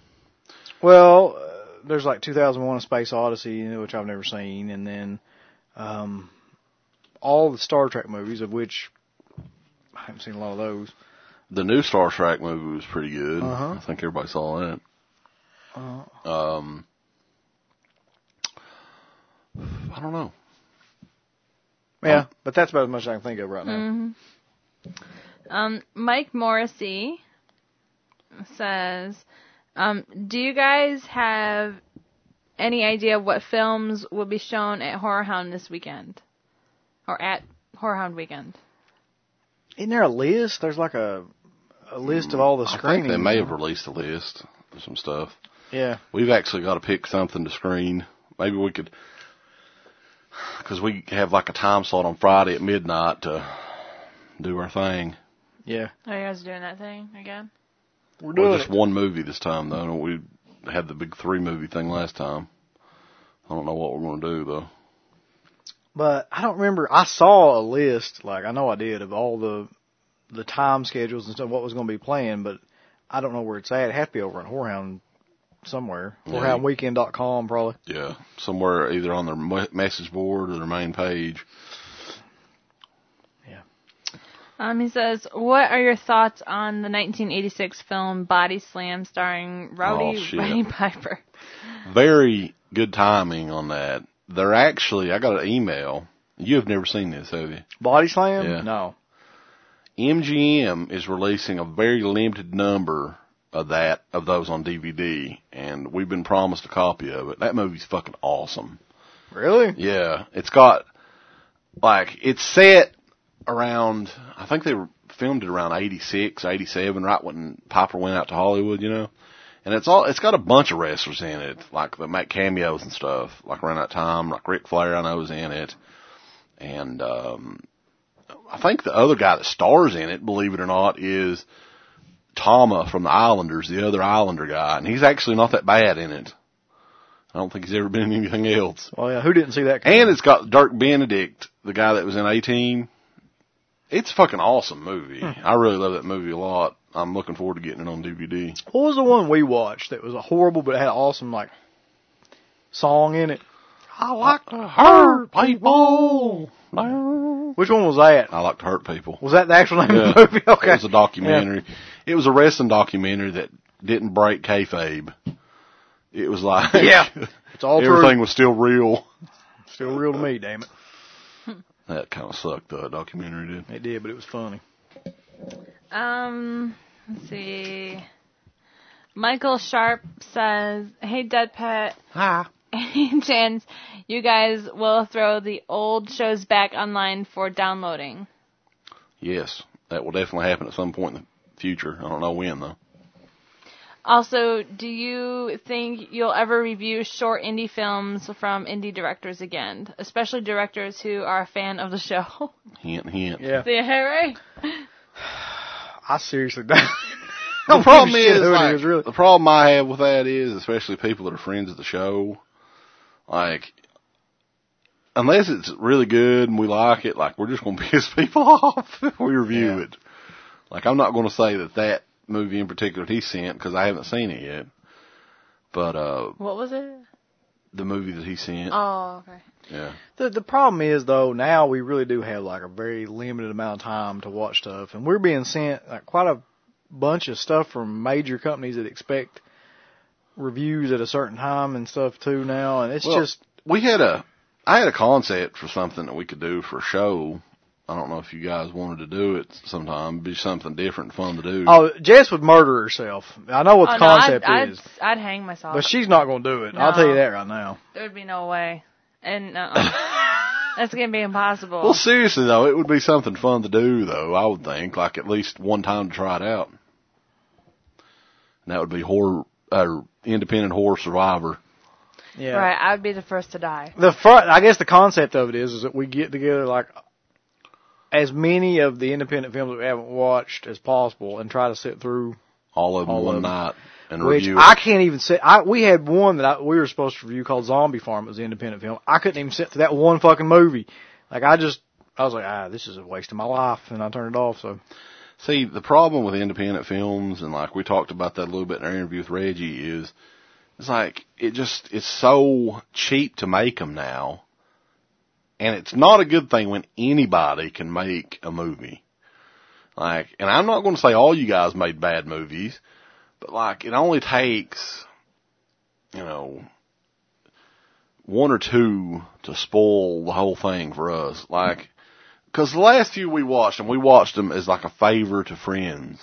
Well, uh, there's like two thousand one: A Space Odyssey, which I've never seen, and then um, all the Star Trek movies, of which I haven't seen a lot of those. The new Star Trek movie was pretty good. Uh-huh. I think everybody saw that. Uh, Um, I don't know. yeah, but that's about as much as I can think of right now. Mm-hmm. Um, Mike Morrissey says, um, do you guys have any idea what films will be shown at Horror Hound this weekend? Or at Horror Hound weekend? Isn't there a list? There's like a a list of all the I screenings. think they may have released a list of some stuff. Yeah. We've actually got to pick something to screen. Maybe we could, because we have like a time slot on Friday at midnight to do our thing. Yeah. Are you guys doing that thing again? We're doing Well, just it. one movie this time, though. We had the big three movie thing last time. I don't know what we're going to do, though. But I don't remember. I saw a list, like I know I did, of all the the time schedules and stuff, what was going to be playing, but I don't know where it's at. It has to be over on Whorehound somewhere. Yeah. Whorehound Weekend dot com probably. Yeah, somewhere either on their me- message board or their main page. Yeah. Um, he says, what are your thoughts on the nineteen eighty-six film Body Slam starring Rowdy Oh, shit. Roddy Piper? Very good timing on that. They're actually, I got an email. You have never seen this, have you? Body Slam? Yeah. No. M G M is releasing a very limited number of that, of those on D V D, and we've been promised a copy of it. That movie's fucking awesome. Really? Yeah. It's got, like, it's set around, I think they filmed it around eighty-six, eighty-seven, right when Piper went out to Hollywood, you know? And it's all, it's got a bunch of wrestlers in it, like, that make cameos and stuff, like around that time, like Ric Flair, I know, was in it. And, um, I think the other guy that stars in it, believe it or not, is Tama from the Islanders, the other Islander guy, and he's actually not that bad in it. I don't think he's ever been in anything else. Well, yeah, who didn't see that coming? And it's got Dirk Benedict, the guy that was in eighteen. It's a fucking awesome movie. Hmm. I really love that movie a lot. I'm looking forward to getting it on D V D. What was the one we watched that was a horrible but it had an awesome, like, song in it? I like to hurt people. Which one was that? I like to hurt people. Was that the actual name yeah. of the movie? Okay. It was a documentary. Yeah. It was a wrestling documentary that didn't break kayfabe. It was like, yeah, it's all everything true. was still real. Still real to me, damn it. That kind of sucked, the documentary did. It did, but it was funny. Um, let's see. Michael Sharp says, "Hey, Dead Pet. Hi. Any chance you guys will throw the old shows back online for downloading?" Yes, that will definitely happen at some point in the future. I don't know when, though. Also, do you think you'll ever review short indie films from indie directors again, especially directors who are a fan of the show? Hint, hint. Yeah. Yeah, right? I seriously don't. The problem is, like, is really. the problem I have with that is, especially people that are friends of the show, like, unless it's really good and we like it, like, we're just going to piss people off if we review yeah. it. Like, I'm not going to say that that movie in particular he sent, because I haven't seen it yet. But, uh... what was it? The movie that he sent. Oh, okay. Yeah. The the problem is, though, now we really do have, like, a very limited amount of time to watch stuff, and we're being sent, like, quite a bunch of stuff from major companies that expect reviews at a certain time and stuff, too, now, and it's well, just... We had a... I had a concept for something that we could do for a show. I don't know if you guys wanted to do it sometime. It'd be something different and fun to do. Oh, Jess would murder herself. I know what oh, the no, concept I'd, is. I'd, I'd hang myself. But she's not going to do it. No. I'll tell you that right now. There would be no way. And uh, that's going to be impossible. Well, seriously, though, it would be something fun to do, though, I would think. Like, at least one time to try it out. And that would be horror, uh, Independent Horror Survivor. Yeah. Right, I would be the first to die. The front, I guess the concept of it is, is that we get together, like, as many of the independent films that we haven't watched as possible and try to sit through all of them all one of them. night and Which review I it. can't even sit. I, we had one that I, we were supposed to review called Zombie Farm. It was an independent film. I couldn't even sit through that one fucking movie. Like, I just, I was like, ah, this is a waste of my life, and I turned it off, so. See, the problem with independent films, and like we talked about that a little bit in our interview with Reggie, is it's like, it just, it's so cheap to make them now. And it's not a good thing when anybody can make a movie. Like, and I'm not going to say all you guys made bad movies, but like, it only takes, you know, one or two to spoil the whole thing for us. Like, because the last few we watched them, we watched them as like a favor to friends.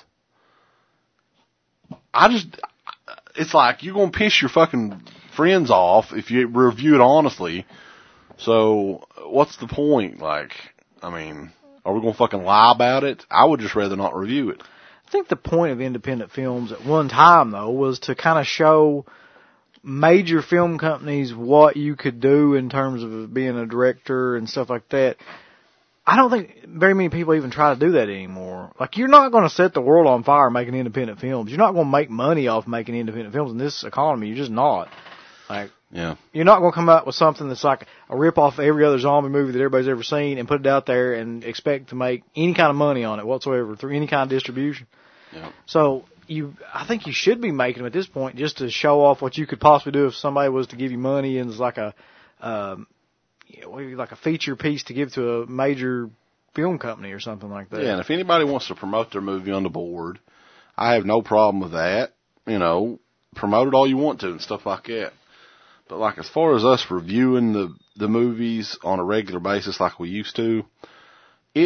I just, it's like, you're going to piss your fucking friends off if you review it honestly. So, what's the point? Like, I mean, are we going to fucking lie about it? I would just rather not review it. I think the point of independent films at one time, though, was to kind of show major film companies what you could do in terms of being a director and stuff like that. I don't think very many people even try to do that anymore. Like, you're not going to set the world on fire making independent films. You're not going to make money off making independent films in this economy. You're just not. Like, yeah. You're not going to come out with something that's like a rip-off of every other zombie movie that everybody's ever seen and put it out there and expect to make any kind of money on it whatsoever through any kind of distribution. Yeah. So, you, I think you should be making them at this point just to show off what you could possibly do if somebody was to give you money and it's like a, um, you know, like a feature piece to give to a major film company or something like that. Yeah, and if anybody wants to promote their movie on the board, I have no problem with that. You know, promote it all you want to and stuff like that. But like, as far as us reviewing the, the movies on a regular basis like we used to, it,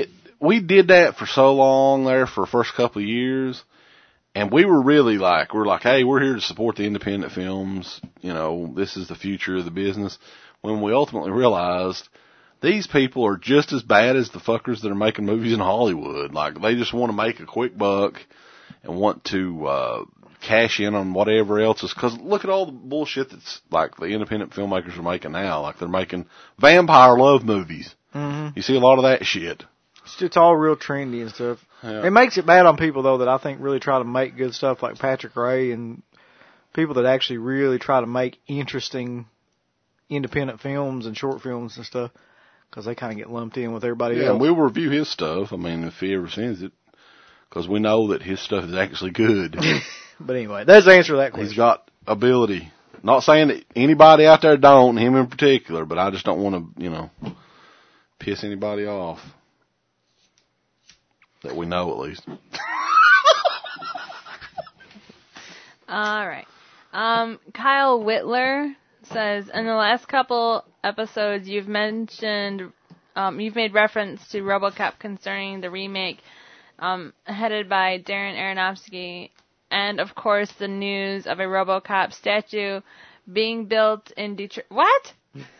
we did that for so long there for the first couple of years, and we were really like, we're like, hey, we're here to support the independent films. You know, this is the future of the business. When we ultimately realized these people are just as bad as the fuckers that are making movies in Hollywood. Like, they just want to make a quick buck and want to, uh, cash in on whatever else is, cause look at all the bullshit that's like the independent filmmakers are making now. Like, they're making vampire love movies. Mm-hmm. You see a lot of that shit. It's just all real trendy and stuff. Yeah. It makes it bad on people, though, that I think really try to make good stuff like Patrick Ray and people that actually really try to make interesting independent films and short films and stuff, because they kind of get lumped in with everybody Yeah, else. and we'll review his stuff. I mean, if he ever sends it, because we know that his stuff is actually good. But anyway, that's the answer to that question. He's got ability. Not saying that anybody out there don't, him in particular, but I just don't want to, you know, piss anybody off. That we know, at least. All right. Um, Kyle Whitler says, in the last couple episodes, you've mentioned, um, you've made reference to RoboCop concerning the remake um, headed by Darren Aronofsky, and, of course, the news of a RoboCop statue being built in Detroit. What?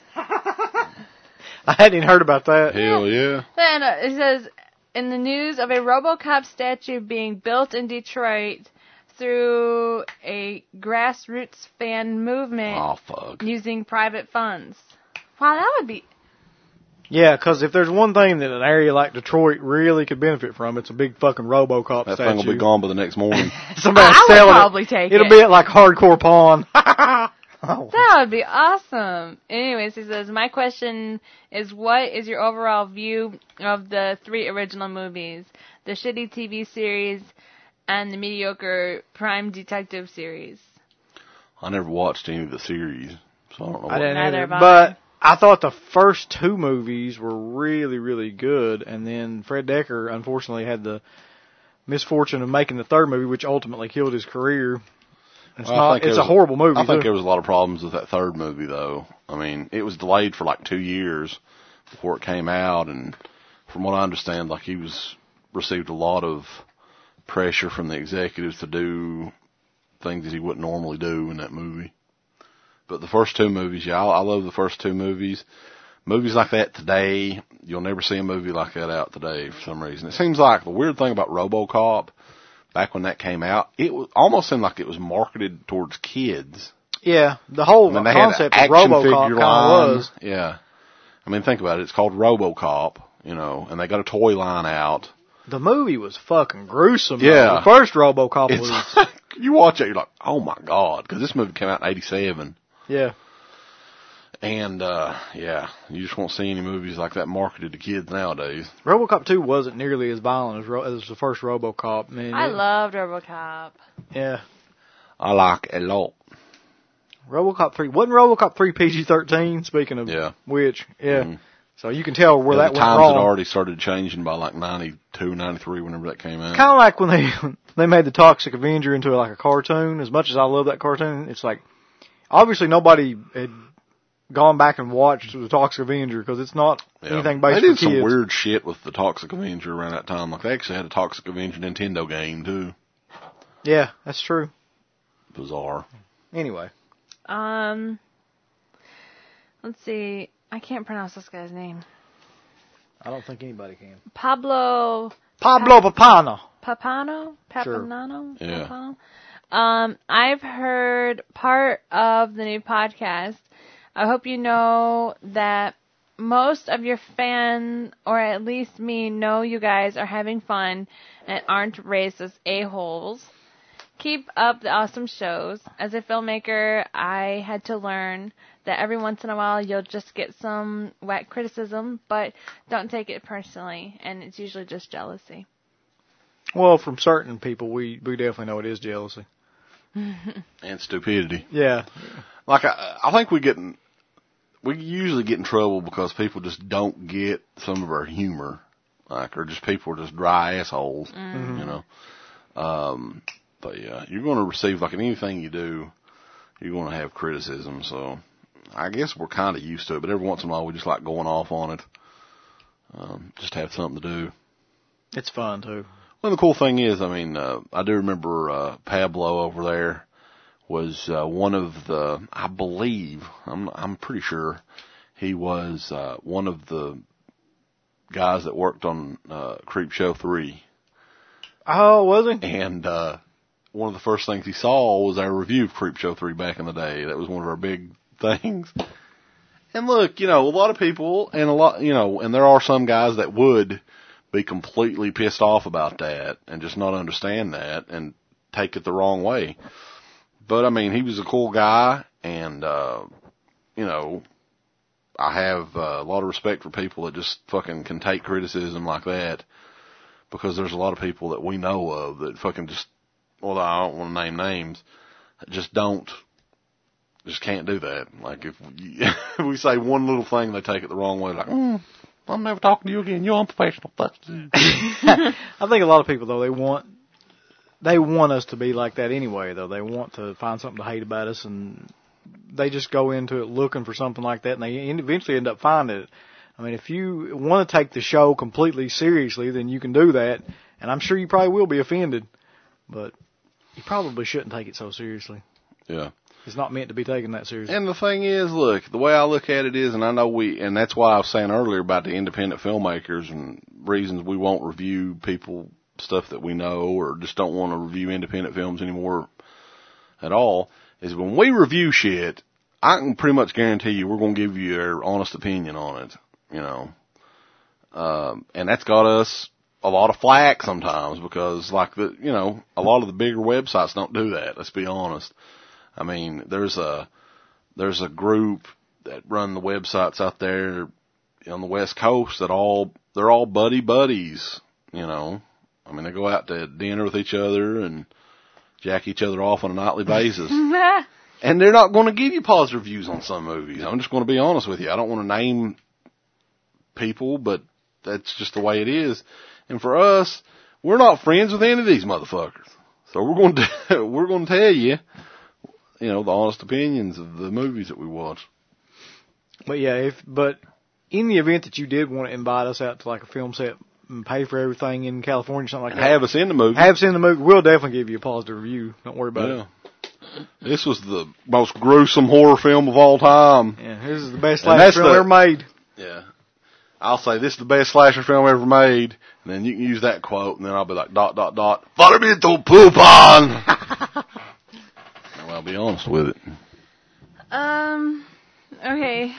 I hadn't even heard about that. Hell yeah. Then uh, it says, in the news of a RoboCop statue being built in Detroit through a grassroots fan movement Oh, fuck. using private funds. Wow, that would be... Yeah, because if there's one thing that an area like Detroit really could benefit from, it's a big fucking RoboCop That statue. thing will be gone by the next morning. Somebody's I would selling probably it. take It'll it. be at like Hardcore Pawn. Oh. That would be awesome. Anyways, he says, my question is, what is your overall view of the three original movies, the shitty T V series, and the mediocre Prime Detective series? I never watched any of the series, so I don't know. I What didn't Neither either, have I. but I thought the first two movies were really, really good, and then Fred Decker, unfortunately, had the misfortune of making the third movie, which ultimately killed his career. It's Well, I not. think It's there a was- horrible movie. I think too. there was a lot of problems with that third movie, though. I mean, it was delayed for like two years before it came out, and from what I understand, like he was received a lot of pressure from the executives to do things that he wouldn't normally do in that movie. But the first two movies, yeah, I, I love the first two movies. Movies like that today, you'll never see a movie like that out today for some reason. It seems like the weird thing about RoboCop, back when that came out, it was almost seemed like it was marketed towards kids. Yeah, the whole I mean, they had concept an of action RoboCop figure kind line. of was. Yeah. I mean, think about it. It's called RoboCop, you know, and they got a toy line out. The movie was fucking gruesome. though. Yeah. The first RoboCop It's was. like, you watch it, you're like, oh my God, because this movie came out in eighty-seven. Yeah. And, uh, yeah, you just won't see any movies like that marketed to kids nowadays. RoboCop two wasn't nearly as violent as, Ro- as the first RoboCop. Man, I it- loved RoboCop. Yeah. I like it a lot. RoboCop three wasn't RoboCop three P G thirteen. Speaking of Yeah. which, yeah. Mhm. So you can tell where Yeah, that the went times wrong. had already started changing by like ninety-two, ninety-three, whenever that came out. Kind of like when they they made the Toxic Avenger into like a cartoon. As much as I love that cartoon, it's like obviously nobody had gone back and watched the Toxic Avenger because it's not Yeah. anything based They for did kids. some weird shit with the Toxic Avenger around that time. Like they actually had a Toxic Avenger Nintendo game too. Yeah, that's true. Bizarre. Anyway, Um, let's see. I can't pronounce this guy's name. I don't think anybody can. Pablo Pablo Papano. Papano? Sure. Papanano? Yeah. Papano? Um, I've heard part of the new podcast. I hope you know that most of your fan, or at least me, know you guys are having fun and aren't racist a-holes. Keep up the awesome shows. As a filmmaker, I had to learn that every once in a while you'll just get some whack criticism, but don't take it personally, and it's usually just jealousy. Well, from certain people, we we definitely know it is jealousy. And stupidity. Yeah. Like I, I think we get in, we usually get in trouble because people just don't get some of our humor, like, or just people are just dry assholes, Mm-hmm. you know. Um, but yeah, you're going to receive, like in anything you do, you're going to have criticism. So I guess we're kind of used to it, but every once in a while we just like going off on it. Um, just have something to do. It's fun too. Well, the cool thing is, I mean, uh, I do remember uh, Pablo over there was uh, one of the, I believe, I'm I'm pretty sure he was uh, one of the guys that worked on uh, Creepshow three. Oh, was he? And uh, one of the first things he saw was our review of Creepshow three back in the day. That was one of our big things. And look, you know, a lot of people, and a lot, you know, and there are some guys that would be completely pissed off about that and just not understand that and take it the wrong way. But I mean, he was a cool guy, and uh, you know, I have uh, a lot of respect for people that just fucking can take criticism like that, because there's a lot of people that we know of that fucking just, well, I don't want to name names, just don't, just can't do that. Like if, you, if we say one little thing, they take it the wrong way, like, mm, I'm never talking to you again. You're unprofessional. I think a lot of people though, they want they want us to be like that anyway. Though they want to find something to hate about us, and they just go into it looking for something like that, and they eventually end up finding it. I mean, if you want to take the show completely seriously, then you can do that, and I'm sure you probably will be offended, but you probably shouldn't take it so seriously. Yeah. It's not meant to be taken that seriously. And the thing is, look, the way I look at it is, and I know we, and that's why I was saying earlier about the independent filmmakers and reasons we won't review people, stuff that we know, or just don't want to review independent films anymore at all, is when we review shit, I can pretty much guarantee you we're going to give you our honest opinion on it, you know. Um, and that's got us a lot of flack sometimes because, like, the, you know, a lot of the bigger websites don't do that, let's be honest. I mean, there's a, there's a group that run the websites out there on the West Coast that all, they're all buddy buddies, you know. I mean, they go out to dinner with each other and jack each other off on a nightly basis. And they're not going to give you positive reviews on some movies. I'm just going to be honest with you. I don't want to name people, but that's just the way it is. And for us, we're not friends with any of these motherfuckers. So we're going to, we're going to tell you, you know, the honest opinions of the movies that we watch. But yeah, if, but in the event that you did want to invite us out to like a film set and pay for everything in California, something like and that. Have us in the movie. Have us in the movie. We'll definitely give you a positive review. Don't worry about yeah. it. This was the most gruesome horror film of all time. Yeah, this is the best slasher film the, ever made. Yeah. I'll say this is the best slasher film ever made, and then you can use that quote, and then I'll be like, dot, dot, dot, follow me to poop on! Well, I'll be honest with it. Um, okay.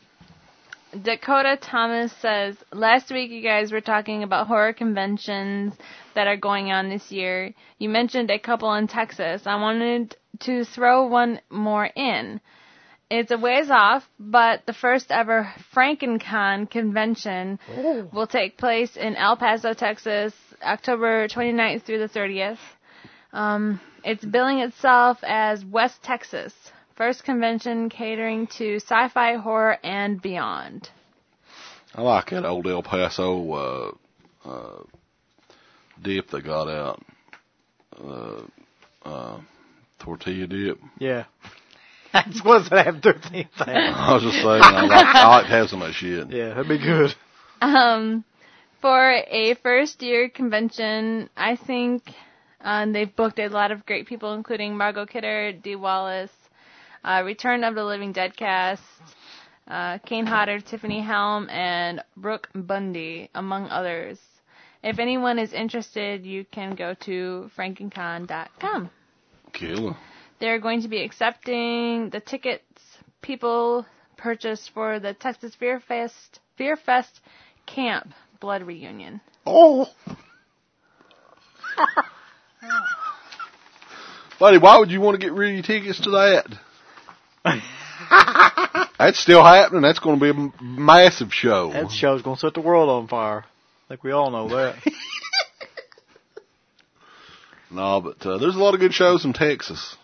Dakota Thomas says, last week you guys were talking about horror conventions that are going on this year. You mentioned a couple in Texas. I wanted to throw one more in. It's a ways off, but the first ever FrankenCon convention Ooh. will take place in El Paso, Texas, October twenty-ninth through the thirtieth. Um, it's billing itself as West Texas. First convention catering to sci-fi, horror, and beyond. I like that old El Paso uh, uh, dip they got out. Uh, uh, tortilla dip. Yeah. That's what's that have to do with anything. I was just saying, I like, I like to have some of that shit. Yeah, that'd be good. Um, for a first-year convention, I think um, they've booked a lot of great people, including Margot Kidder, Dee Wallace, Uh, Return of the Living Dead cast, uh, Kane Hodder, Tiffany Helm, and Brooke Bundy, among others. If anyone is interested, you can go to frankencon dot com. Killer. They're going to be accepting the tickets people purchased for the Texas Fear Fest, Fear Fest Camp Blood Reunion. Oh! Buddy, why would you want to get rid of your tickets to that? That's still happening. That's going to be a massive show. That show's going to set the world on fire. I think we all know that. No, but uh, there's a lot of good shows in Texas.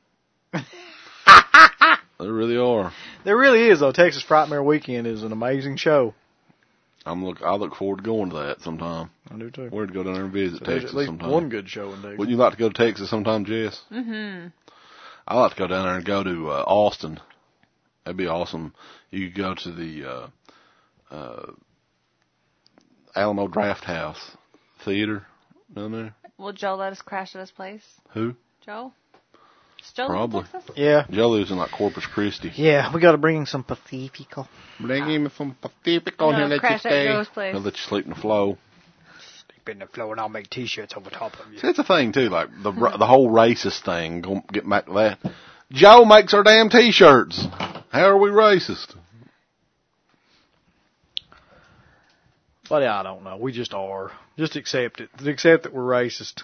There really are. There really is, though. Texas Frightmare Weekend is an amazing show. I'm look. I look forward to going to that sometime. I do too. We're to go down there and visit so Texas at least sometime. One good show in Texas. Would you like to go to Texas sometime, Jess? Mm-hmm. I like to go down there and go to uh, Austin. That'd be awesome. You could go to the uh, uh, Alamo Draft House theater down there. Will Joe let us crash at his place? Who? Joe? Is Joe Probably. in Texas? Yeah. Joe lives in like Corpus Christi. Yeah, we got to bring him some Pacifico. Bring him some Pacifico No, and let you crash at stay. Joe's place. They'll let you sleep in the flow. Sleep in the floor and I'll make T-shirts over top of you. See, that's the thing too, like the the whole racist thing. Go get back to that. Joe makes our damn T-shirts. How are we racist? But I don't know. We just are. Just accept it. Accept that we're racist.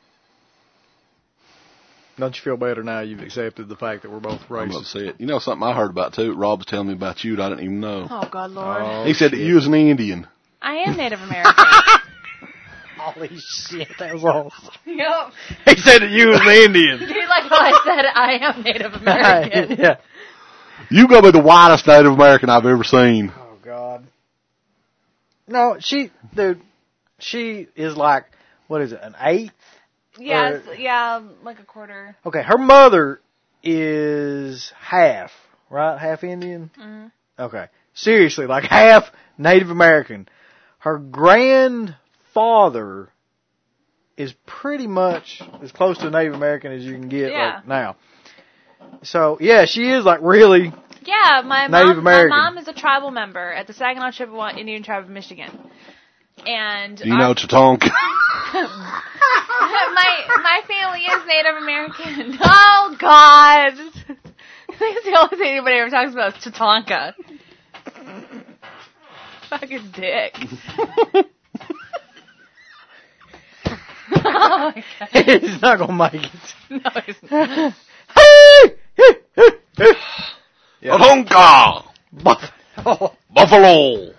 Don't you feel better now you've accepted the fact that we're both I'm racist? upset. You know something I heard about too? Rob's telling me about you that I didn't even know. Oh, God, Lord. Oh, he said that shit. you was an Indian. I am Native American. Holy shit, that was awesome. Yep. He said that you was an Indian. Do you like how I said I am Native American? Yeah. You gonna be the whitest Native American I've ever seen. Oh, God. No, she, dude, she is like, what is it, an eighth? Yeah, Or- it's- yeah, like a quarter. Okay, her mother is half, right? Half Indian? Mm-hmm. Okay. Seriously, like half Native American. Her grandfather is pretty much as close to Native American as you can get Yeah. right now. So, yeah, she is like really, Yeah, my Native mom, American. my mom is a tribal member at the Saginaw Chippewa Indian Tribe of Michigan. And You know Tatonka. my my family is Native American. Oh God! I think it's the only thing anybody ever talks about is Tatonka. Fucking dick. Oh my God. he's not gonna make it. No, he's not. Tatonka! Buffalo. Buffalo!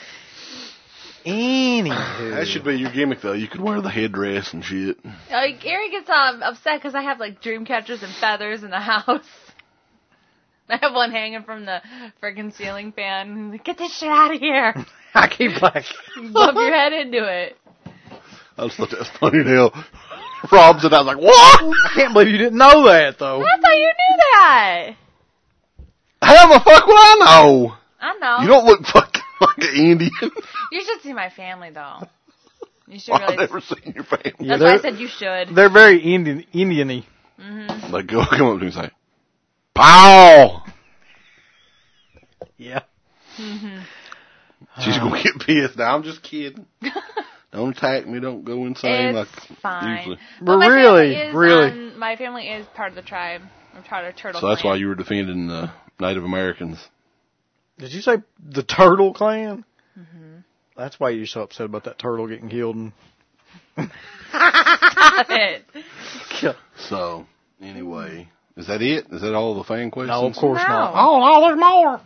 Anywho. That should be your gimmick though. You could wear the headdress and shit. Like, Gary gets um, upset because I have like dream catchers and feathers in the house. I have one hanging from the friggin' ceiling fan. He's like, get this shit out of here. I keep like, Bump your head into it. I just thought that was funny as hell. Rob's and I was like, what? I can't believe you didn't know that though. I thought you knew that. How the fuck would I know? I know. You don't look fucking like an Indian. You should see my family though. You should I've really. never seen your family. Yeah, That's why I they're- said you should. They're very Indian, Indian-y. Mm-hmm. Like, go come up to me and say, pow! Yeah. Mm-hmm. She's gonna get pissed. Now I'm just kidding. Don't attack me. Don't go insane It's like fine. usually. But my really, family is, really. um, my family is part of the tribe. I'm part of Turtle So that's Clan. why you were defending the Native Americans. Did you say the Turtle Clan? Mm-hmm. That's why you're so upset about that turtle getting killed. And Stop it. So anyway, is that it? Is that all the fan questions? No, of course No. not. Oh no, there's more.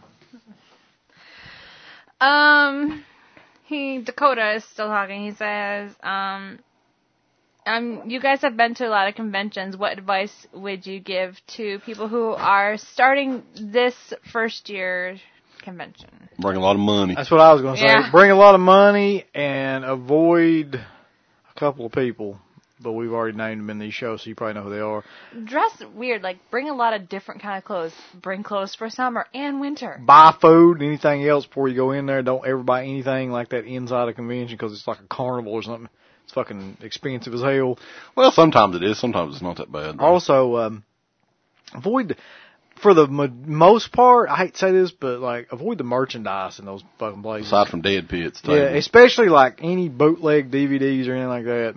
Um, he Dakota is still talking. He says, um, um, you guys have been to a lot of conventions. What advice would you give to people who are starting this first year convention? Bring a lot of money. That's what I was going to say. Yeah. Bring a lot of money and avoid a couple of people. But we've already named them in these shows, so you probably know who they are. Dress weird, like bring a lot of different kind of clothes. Bring clothes for summer and winter. Buy food, anything else before you go in there. Don't ever buy anything like that inside a convention because it's like a carnival or something. It's fucking expensive as hell. Well, sometimes it is. Sometimes it's not that bad. Also, um, avoid, for the mo- most part, I hate to say this, but like, avoid the merchandise in those fucking places. Aside from Dead Pits, Yeah, especially like any bootleg D V Ds or anything like that.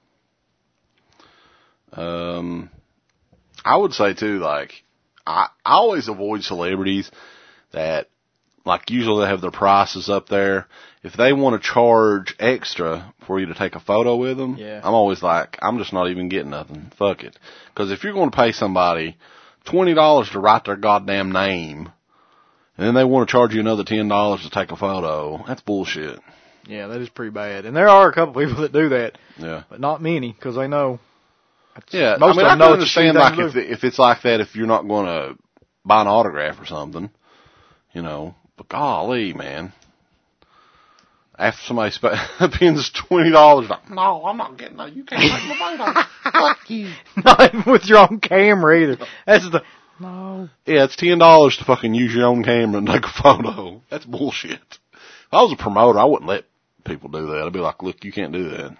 Um, I would say too, like, I, I always avoid celebrities that, like, usually they have their prices up there. If they want to charge extra for you to take a photo with them, Yeah. I'm always like, I'm just not even getting nothing. Fuck it. Because if you're going to pay somebody twenty dollars to write their goddamn name, and then they want to charge you another ten dollars to take a photo, that's bullshit. Yeah, that is pretty bad. And there are a couple people that do that, Yeah. but not many because they know. Yeah, Most I mean, of I them know can it's a shitty understand, thing like, to if, do. if it's like that, if you're not going to buy an autograph or something, you know, but golly, man. After somebody sp- spends twenty dollars, like, no, I'm not getting that. You can't take my photo. Fuck you. Not even with your own camera either. That's the, no. Yeah, it's ten dollars to fucking use your own camera and take a photo. That's bullshit. If I was a promoter, I wouldn't let people do that. I'd be like, look, you can't do that.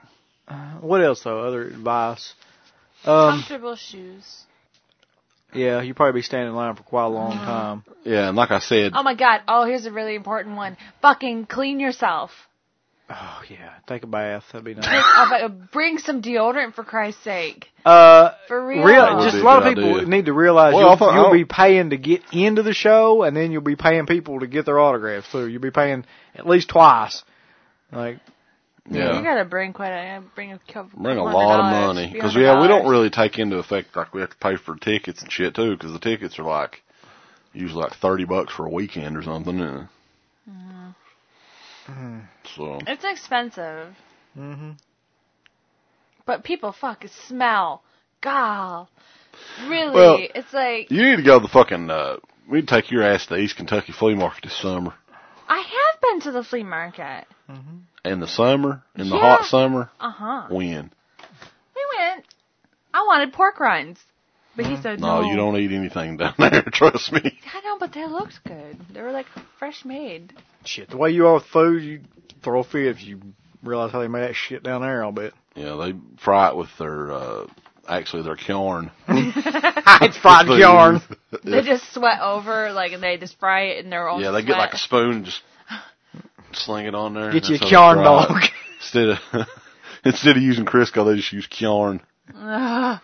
Uh, what else though? Other advice? Um, Comfortable shoes. Yeah, you'll probably be standing in line for quite a long time. Yeah, and like I said, Oh my god. Oh, here's a really important one. Fucking clean yourself. Oh yeah, take a bath. That'd be nice. Take, uh, bring some deodorant for Christ's sake. Uh, For real. real just Would a be lot of a good people idea. need to realize Well, I you'll, thought- I you'll don't- be paying to get into the show, and then you'll be paying people to get their autographs too. You'll be paying at least twice. Like, yeah. You gotta bring quite a bring a couple. Bring a couple lot of hundred dollars, money. few Because, hundred yeah, we don't dollars. really take into effect, like, we have to pay for tickets and shit, too, because the tickets are, like, usually, like, thirty bucks for a weekend or something. Yeah. Mm-hmm. So, It's expensive, hmm but people fucking smell. God, really? Well, it's like you need to go to the fucking, uh, we need to take your ass to the East Kentucky Flea Market this summer. I have been to the flea market. In the summer, in the Yeah. hot summer, Uh huh. when? We went. I wanted pork rinds, but he said no. No, you don't eat anything down there, trust me. I know, but they looked good. They were like fresh made. shit, the way you are with food, you throw a fit if you realize how they made that shit down there. I'll bet. Yeah, they fry it with their, uh, actually their corn. It's fried They yarn. use- They just sweat over, like, and they just fry it in their own. Yeah, they sweat. get like a spoon and just sling it on there. Get you a That's how they Kjarn fry it. dog. Instead of instead of using Crisco, they just use Kjarn. Ugh.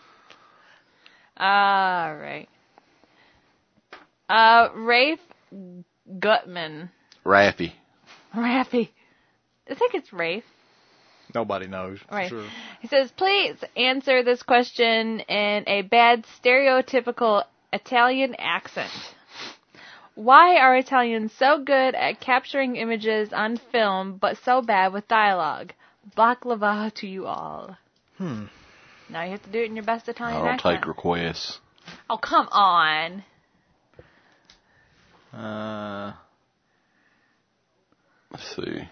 All right. Uh, Rafe Gutman. Raffy. Raffy. I think it's Rafe. Nobody knows. for Right. Sure. He says, please answer this question in a bad stereotypical Italian accent. Why are Italians so good at capturing images on film, but so bad with dialogue? Baklava to you all. Hmm. Now you have to do it in your best I Italian don't accent. take requests. Oh, come on. Uh, Let's see.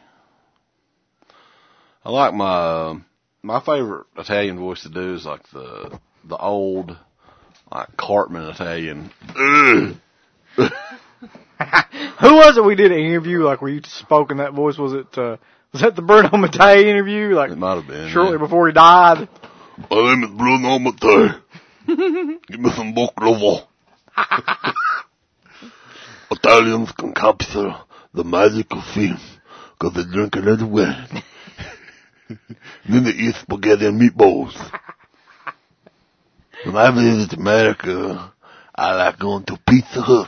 I like my my favorite Italian voice to do is like the the old like Cartman Italian. Ugh. who was it we did an interview, like, where you spoke in that voice? Was it, uh, was that the Bruno Mattei interview? Like, It might have been. shortly yeah. before he died? My name is Bruno Mattei. Give me some baklava. Italians can capture the magic of film because they drink a lot of wine. Then they eat spaghetti and meatballs. When I visit America, I like going to Pizza Hut.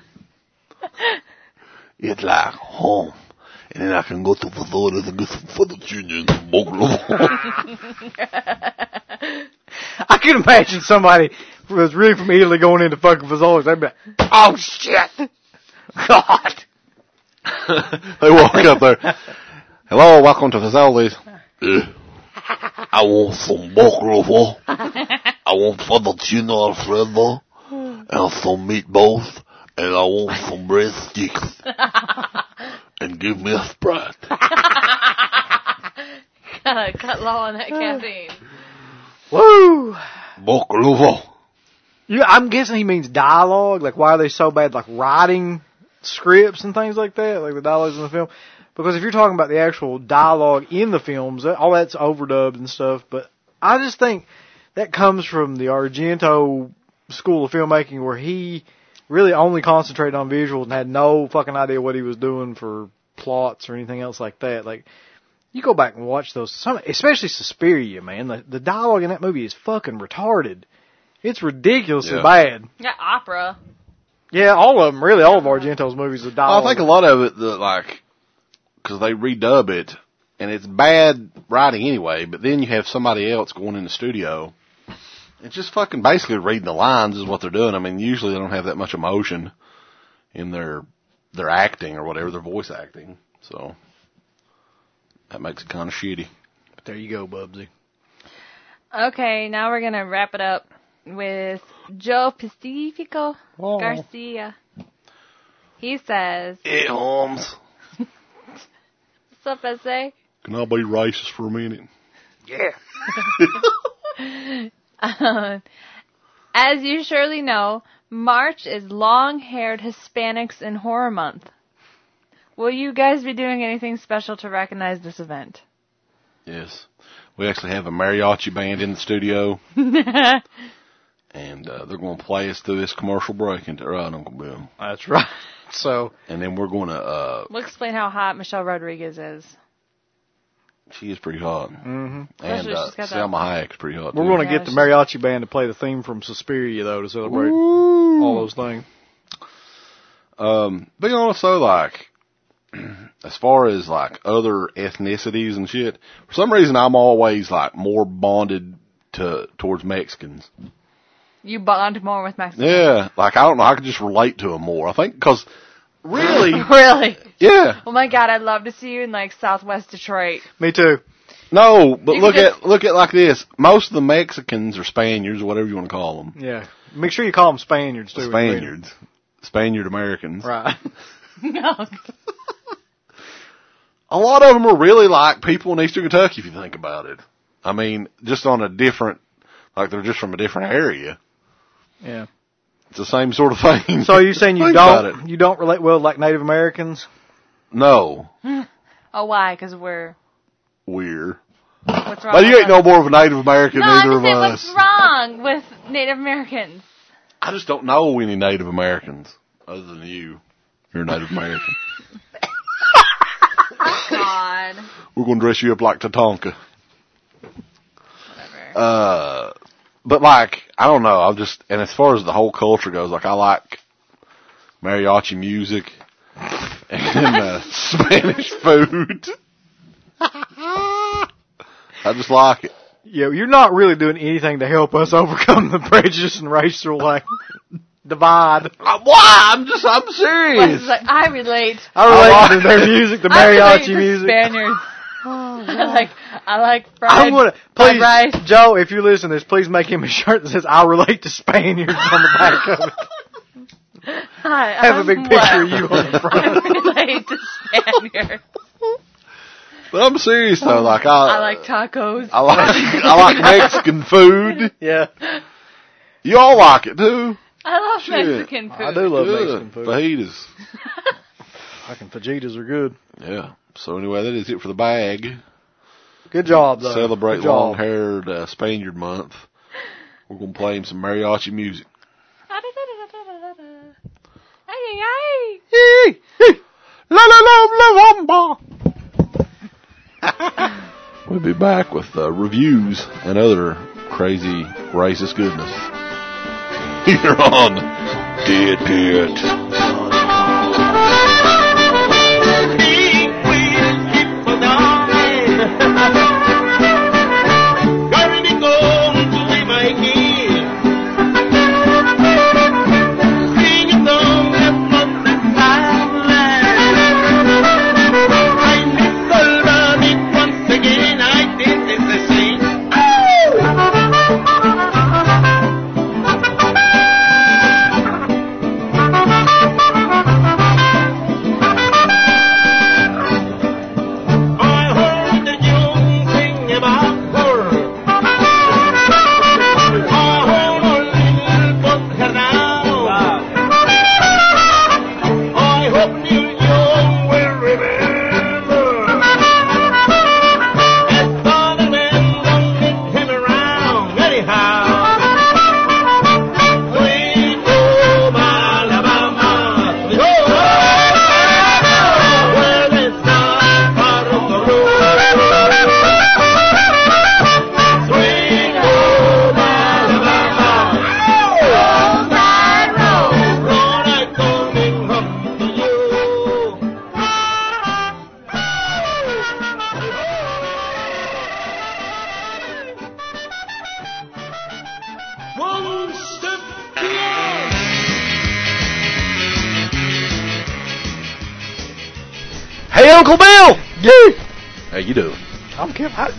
It's like home. And then I can go to Fazoli's and get some fettuccine and some baklava. I can imagine somebody who was really from Italy going into fucking Fazoli's. They'd be like, oh shit! God! They walk up there. Hello, welcome to Fazoli's. Yeah. I want some baklava. I want fettuccine Alfredo. And some meatballs. And I want some breadsticks. And give me a Sprite. Gotta cut low on that caffeine. Woo! Baklava. You, I'm guessing he means dialogue. Like, why are they so bad, like, writing scripts and things like that? Like, the dialogues in the film. Because if you're talking about the actual dialogue in the films, that, all that's overdubbed and stuff. But I just think that comes from the Argento school of filmmaking, where he really only concentrated on visuals and had no fucking idea what he was doing for plots or anything else like that. Like, you go back and watch those, some, especially Suspiria, man. The, the dialogue in that movie is fucking retarded. It's ridiculously Yeah. bad. Yeah, opera. Yeah, all of them, really, all of Argento's movies are dialogue. I think a lot of it, the, like, because they redub it, and it's bad writing anyway, but then you have somebody else going in the studio. It's just fucking basically reading the lines is what they're doing. I mean, usually they don't have that much emotion in their their acting or whatever, their voice acting. So that makes it kind of shitty. But there you go, Bubsy. Okay, now we're gonna wrap it up with Joe Pacifico Oh. Garcia. He says, Hey, Holmes. what's up, S A? Can I be racist for a minute? Yeah. Uh, as you surely know, March is long-haired Hispanics in Horror Month. Will you guys be doing anything special to recognize this event? Yes. We actually have a mariachi band in the studio. And uh, they're going to play us through this commercial break. Into, right, Uncle Bill? That's right. So, and then we're going to... Uh, we'll explain how hot Michelle Rodriguez is. She is pretty hot. Mm-hmm. And uh, Selma Hayek's pretty hot, We're too. going to yeah, get the mariachi band to play the theme from Suspiria, though, to celebrate Ooh. all those things. Um, being honest, though, like, as far as, like, other ethnicities and shit, for some reason I'm always, like, more bonded to towards Mexicans. You bond more with Mexicans. Yeah, like, I don't know, I could just relate to them more. I think, because, really... really? Yeah. Oh, my God, I'd love to see you in, like, Southwest Detroit. Me too. No, but You look just- at look at it like this. Most of the Mexicans are Spaniards, or whatever you want to call them. Yeah. Make sure you call them Spaniards, too. Spaniards. Spaniard Americans. Right. No. A lot of them are really like people in Eastern Kentucky, if you think about it. I mean, just on a different, like they're just from a different area. Yeah. It's the same sort of thing. So you're saying you Think about don't it. you don't relate well like Native Americans? No. Oh, why? Because we're... Weird. What's wrong But you with ain't us? no more of a Native American, No, neither I'm of just saying, us. what's wrong with Native Americans? I just don't know any Native Americans other than you. You're a Native American. God. We're going to dress you up like Tatanka. Whatever. Uh, but like, I don't know, I'm just, and as far as the whole culture goes, like I like mariachi music and uh, Spanish food. I just like it. Yeah, you're not really doing anything to help us overcome the prejudice and racial like divide. Uh, Why? I'm just, I'm Wes serious. is like, I relate. I relate to their music, the I relate mariachi to music. Spaniards. I like, I like fried, I'm gonna fried please, rice. Joe, if you listen to this, please make him a shirt that says "I relate to Spaniards" on the back of it. Hi, Have a I'm big Wes. picture of you on the I front. relate to Spaniards. But I'm serious though, like I, I like tacos. I like, I like Mexican food. Yeah, You all like it too. I love Shit. Mexican food. I do love Good. Mexican food. Fajitas. Fucking fajitas are good. Yeah. So anyway, that is it for the bag. Good job, though. Celebrate Good job. long-haired uh, Spaniard month. We're going to play him some mariachi music. Ay, ay, Hey, hey, la la la la bamba. We'll be back with uh, reviews and other crazy racist goodness here on Dead Pit. Hey, Uncle Bill! Yeah. How you doing? I'm Kim. I,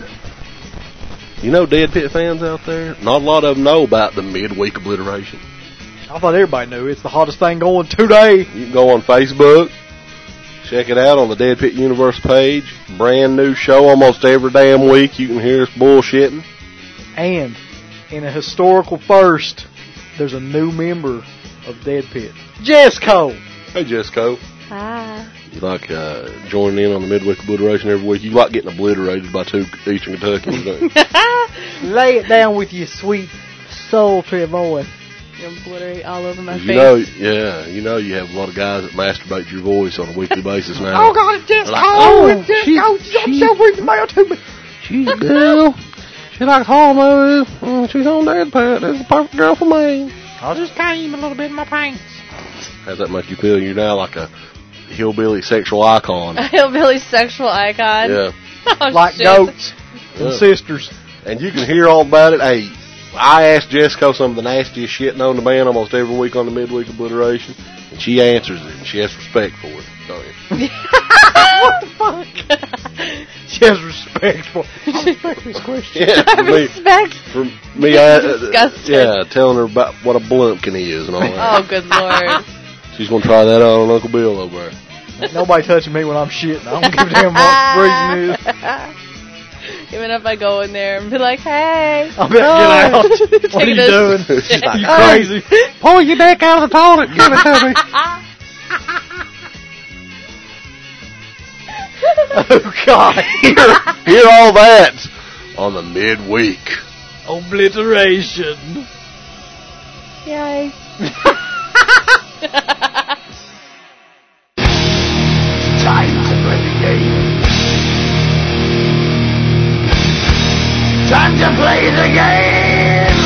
You know Dead Pit fans out there? Not a lot of them know about the midweek obliteration. I thought everybody knew. It's the hottest thing going today. You can go on Facebook, check it out on the Dead Pit Universe page. Brand new show almost every damn week. You can hear us bullshitting. And in a historical first, there's a new member of Dead Pit. Jessica. Hey, Jessica. Hi. You like uh, joining in on the midweek obliteration every week? You like getting obliterated by two Eastern Kentuckians, don't you? Lay it down with your sweet, sultry voice. You obliterate all over my You face. know, yeah, you know you have a lot of guys that masturbate to your voice on a weekly basis now. Oh, God, it's just Like, oh, oh, it's just she- oh, she- she'll bring the mail to me. She's a girl. She likes horror movies. Mm, she's on Dead Pet. That's the perfect girl for me. I'll just came a little bit in my pants. How's that make you feel? You're now like a hillbilly sexual icon. A hillbilly sexual icon. Yeah. Oh, Like shit. goats and Yeah. sisters. And you can hear all about it. Hey, I asked Jessica some of the nastiest shit known to man almost every week on the midweek obliteration, and she answers it, and she has respect for it. Don't you? What the fuck? She has respect for I respect this question. Yeah, I for me, respect. for me, I, uh, Disgusting. yeah, telling her about what a blumpkin he is and all that. Oh, good lord. She's gonna try that out on Uncle Bill over there. Ain't nobody touching me when I'm shitting. I don't give a damn what the reason is. Even if I go in there and be like, hey. I'll be like, get out. Take What are you this doing? shit. She's like, You "Hey, crazy. pull your dick out of the toilet. Give it to me. Oh, God. hear, hear all that on the midweek. Obliteration. Yay. Time to play the game. Time to play the game.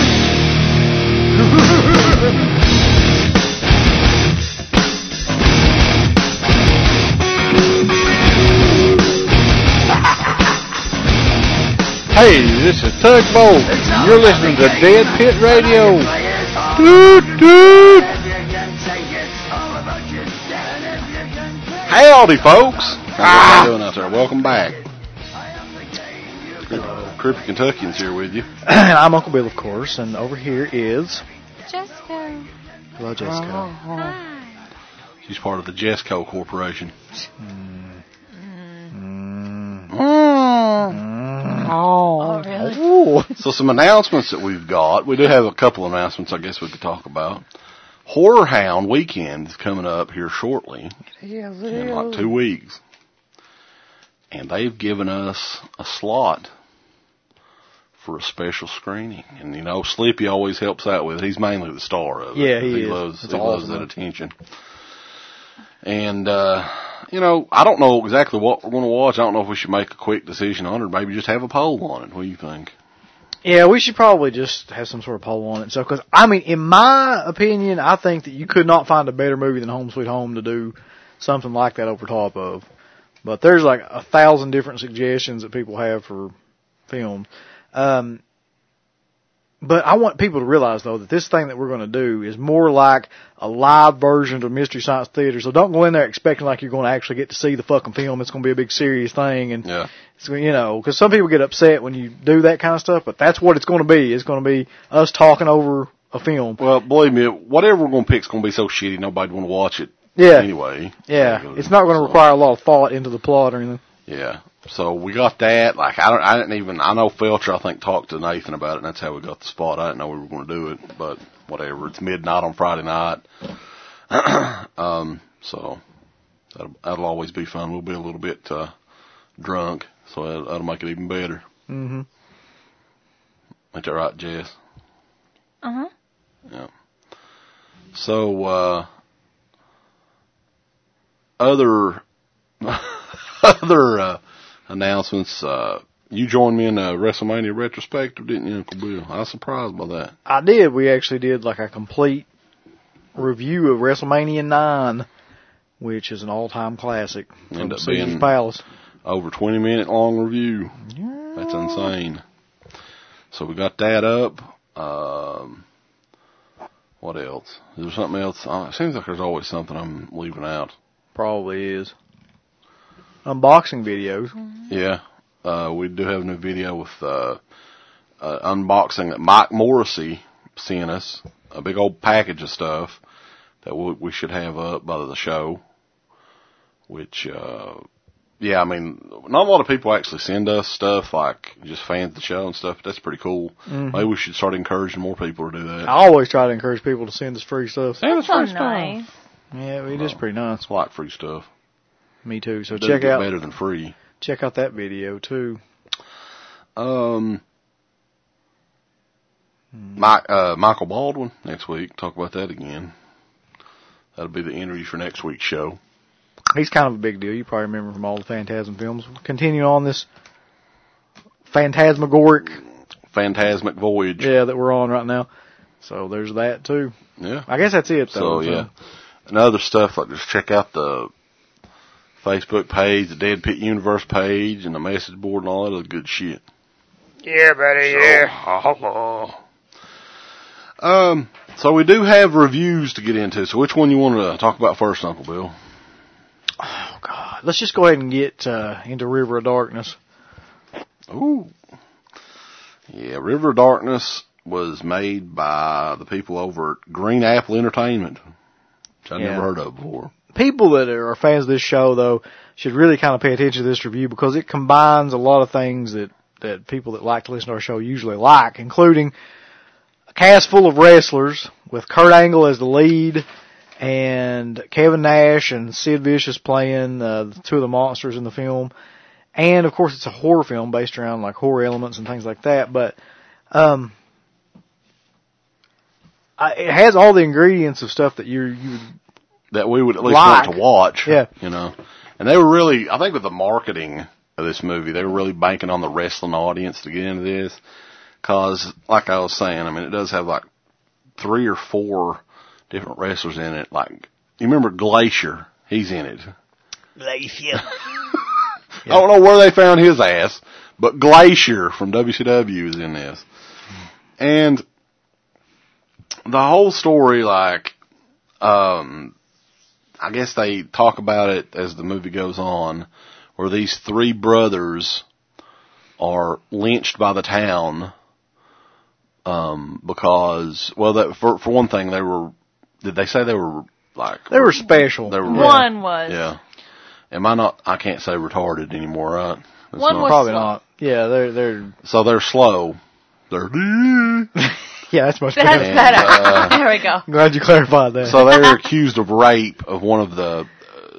Hey, this is Tugboat. You're listening to Dead Pit Radio. Doot, doot. Howdy, folks. How you doing out there? Welcome back. Creepy Kentuckians here with you. And I'm Uncle Bill, of course, and over here is... Jessica. Hello, Jessica. Hi. She's part of the Jesco Corporation. Oh, really? Ooh. So some announcements that we've got. We do have a couple announcements I guess we could talk about. Horror Hound Weekend is coming up here shortly. In like two weeks. And they've given us a slot for a special screening. And, you know, Sleepy always helps out with it. He's mainly the star of it. Yeah, he he is. Loves, It's he loves awesome. that attention. And, uh, you know, I don't know exactly what we're going to watch. I don't know if we should make a quick decision on it or maybe just have a poll on it. What do you think? Yeah, we should probably just have some sort of poll on it. So, because, I mean, in my opinion, I think that you could not find a better movie than Home Sweet Home to do something like that over top of. But there's like a thousand different suggestions that people have for films. Um, but I want people to realize, though, that this thing that we're going to do is more like a live version of Mystery Science Theater. So don't go in there expecting like you're going to actually get to see the fucking film. It's going to be a big serious thing. And, Yeah. so, you know, because some people get upset when you do that kind of stuff, but that's what it's going to be. It's going to be us talking over a film. Well, believe me, whatever we're going to pick is going to be so shitty nobody'd want to watch it Yeah. anyway. Yeah. It's not going to require a lot of thought into the plot or anything. Yeah. So we got that. Like, I don't, I didn't even, I know Felcher, I think, talked to Nathan about it, and that's how we got the spot. I didn't know we were going to do it, but whatever. It's midnight on Friday night. um, so that'll, that'll always be fun. We'll be a little bit, uh, drunk, so that'll, that'll make it even better. Mm-hmm. Ain't that right, Jess? Uh-huh. Yeah. So, uh, other, other, uh, announcements, uh, you joined me in a WrestleMania retrospective, didn't you, Uncle Bill? I was surprised by that. I did. We actually did like a complete review of WrestleMania nine, which is an all-time classic from Ended up Caesar's being Palace. Over twenty minute long review. Yeah. That's insane. So we got that up. Um, what else? Is there something else? Uh, it seems like there's always something I'm leaving out. Probably is. Unboxing videos. Yeah. Uh, we do have a new video with, uh, uh, unboxing that Mike Morrissey sent us. A big old package of stuff that we, we should have up by the show. Which, uh, yeah, I mean, not a lot of people actually send us stuff, like just fans of the show and stuff. That's pretty cool. Mm-hmm. Maybe we should start encouraging more people to do that. I always try to encourage people to send us free stuff. Send us So free stuff. nice. Yeah, it is pretty nice. I like free stuff. Me too. So Doesn't check get out better than free. check out that video too. Um, My, uh, Michael Baldwin next week. Talk about that again. That'll be the interview for next week's show. He's kind of a big deal. You probably remember from all the Phantasm films. Continue on this phantasmagoric, Phantasmic Voyage. yeah, that we're on right now. So there's that too. Yeah. I guess that's it though. So, yeah. And other stuff, like just check out the Facebook page, the Dead Pit Universe page, and the message board and all that other good shit. Yeah, buddy, So, yeah. Um, so we do have reviews to get into. So which one you want to talk about first, Uncle Bill? Oh God, let's just go ahead and get uh, into River of Darkness. Ooh. Yeah, River of Darkness was made by the people over at Green Apple Entertainment, which I Yeah. never heard of before. People that are fans of this show, though, should really kind of pay attention to this review because it combines a lot of things that, that people that like to listen to our show usually like, including a cast full of wrestlers with Kurt Angle as the lead and Kevin Nash and Sid Vicious playing uh, two of the monsters in the film. And, of course, it's a horror film based around, like, horror elements and things like that. But um, I, it has all the ingredients of stuff that you're, you would That we would at least Like. want to watch. Yeah. You know. And they were really, I think with the marketing of this movie, they were really banking on the wrestling audience to get into this. Cause, like I was saying, I mean, it does have like three or four different wrestlers in it. Like, you remember Glacier? He's in it. Glacier. I don't know where they found his ass, but Glacier from W C W is in this. And the whole story, like, um, I guess they talk about it as the movie goes on, where these three brothers are lynched by the town, um, because, well, that, for, for one thing, they were, did they say they were, like, They were special. They were, One was. yeah. Am I not, I can't say retarded anymore, right? That's One not- was Probably slow. not. Yeah, they're they're So they're slow. They're, yeah, that's much That's better. And, better. uh, there we go. Glad you clarified that. so they're accused of rape of one of the, uh,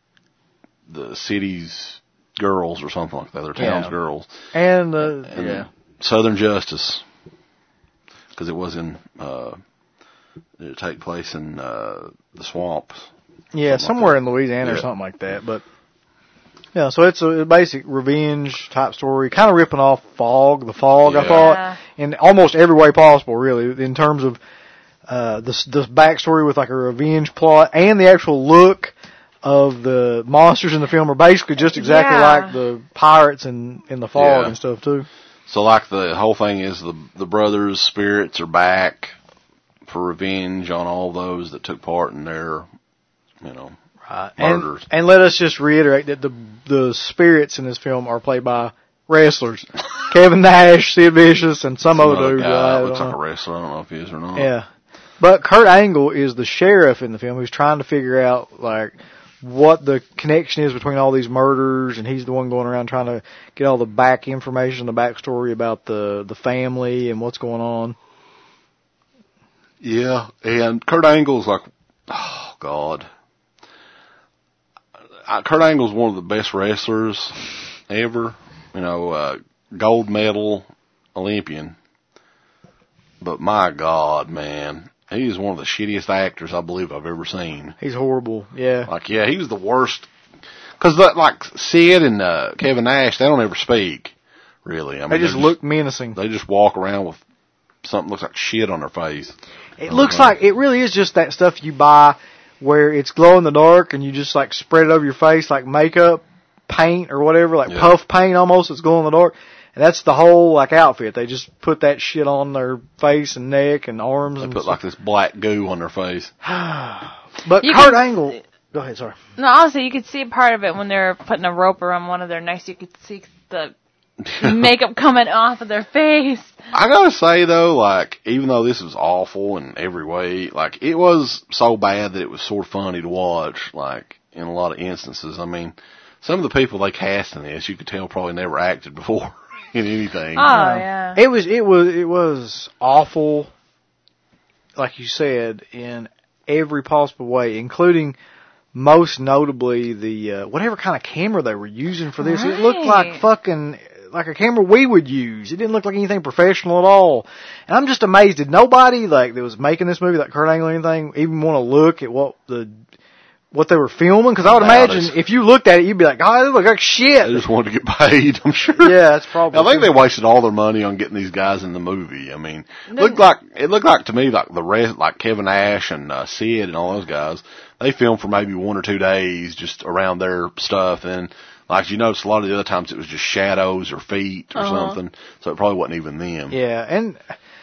the city's girls or something like that. Their town's Yeah. girls. and uh, And yeah, Southern Justice. Cause it was in, uh, it take place in, uh, the swamps. yeah, something like somewhere that. in Louisiana or Yeah. something like that. But yeah, so it's a basic revenge type story, kind of ripping off Fog, the Fog. I Yeah. thought Yeah. in almost every way possible, really, in terms of uh, the the backstory with like a revenge plot and the actual look of the monsters in the film are basically just exactly Yeah. like the pirates in in the Fog Yeah. and stuff too. So like the whole thing is the, the brothers' spirits are back for revenge on all those that took part in their, you know, Right. murders. And, and let us just reiterate that the the spirits in this film are played by wrestlers. Kevin Nash, Sid Vicious, and some, Some other other dude. guy I looks don't like a know. wrestler. I don't know if he is or not. Yeah. But Kurt Angle is the sheriff in the film who's trying to figure out, like, what the connection is between all these murders, and he's the one going around trying to get all the back information, the backstory about the, the family and what's going on. Yeah, and Kurt Angle's like, oh God, I, Kurt Angle's one of the best wrestlers ever. You know, uh, gold medal Olympian. But my God, man, he is one of the shittiest actors I believe I've ever seen. He's horrible. Yeah. Like, yeah, he was the worst. Cause that, like Sid and uh, Kevin Nash, they don't ever speak. Really, I mean, They just they're look menacing. They just walk around with something that looks like shit on their face. It looks like, it really is just that stuff you buy where it's glow in the dark and you just like spread it over your face like makeup, paint or whatever, like Yeah. puff paint almost that's glow in the dark. And that's the whole like outfit. They just put that shit on their face and neck and arms They and put like this black goo on their face. But You Kurt can- Angle, go ahead, sorry. No, honestly, you could see part of it when they're putting a rope around one of their necks. You could see the makeup coming off of their face. I gotta say though, like, even though this was awful in every way, like, it was so bad that it was sort of funny to watch, like, in a lot of instances. I mean, some of the people they cast in this, you could tell probably never acted before in anything. Oh, yeah. It was, it was, it was awful, like you said, in every possible way, including most notably the uh, whatever kind of camera they were using for this. Right. It looked like fucking like a camera we would use. It didn't look like anything professional at all. And I'm just amazed. Did nobody like that was making this movie, like Kurt Angle or anything, even want to look at what the what they were filming? Because I would imagine it. If you looked at it, you'd be like, "Oh, it look like shit." They just wanted to get paid. I'm sure. Yeah, that's probably. I think true. They wasted all their money on getting these guys in the movie. I mean, it looked like it looked like to me like the rest, like Kevin Nash and uh, Sid and all those guys. They filmed for maybe one or two days just around their stuff, and like you notice, a lot of the other times it was just shadows or feet or uh-huh. something, so it probably wasn't even them. Yeah, and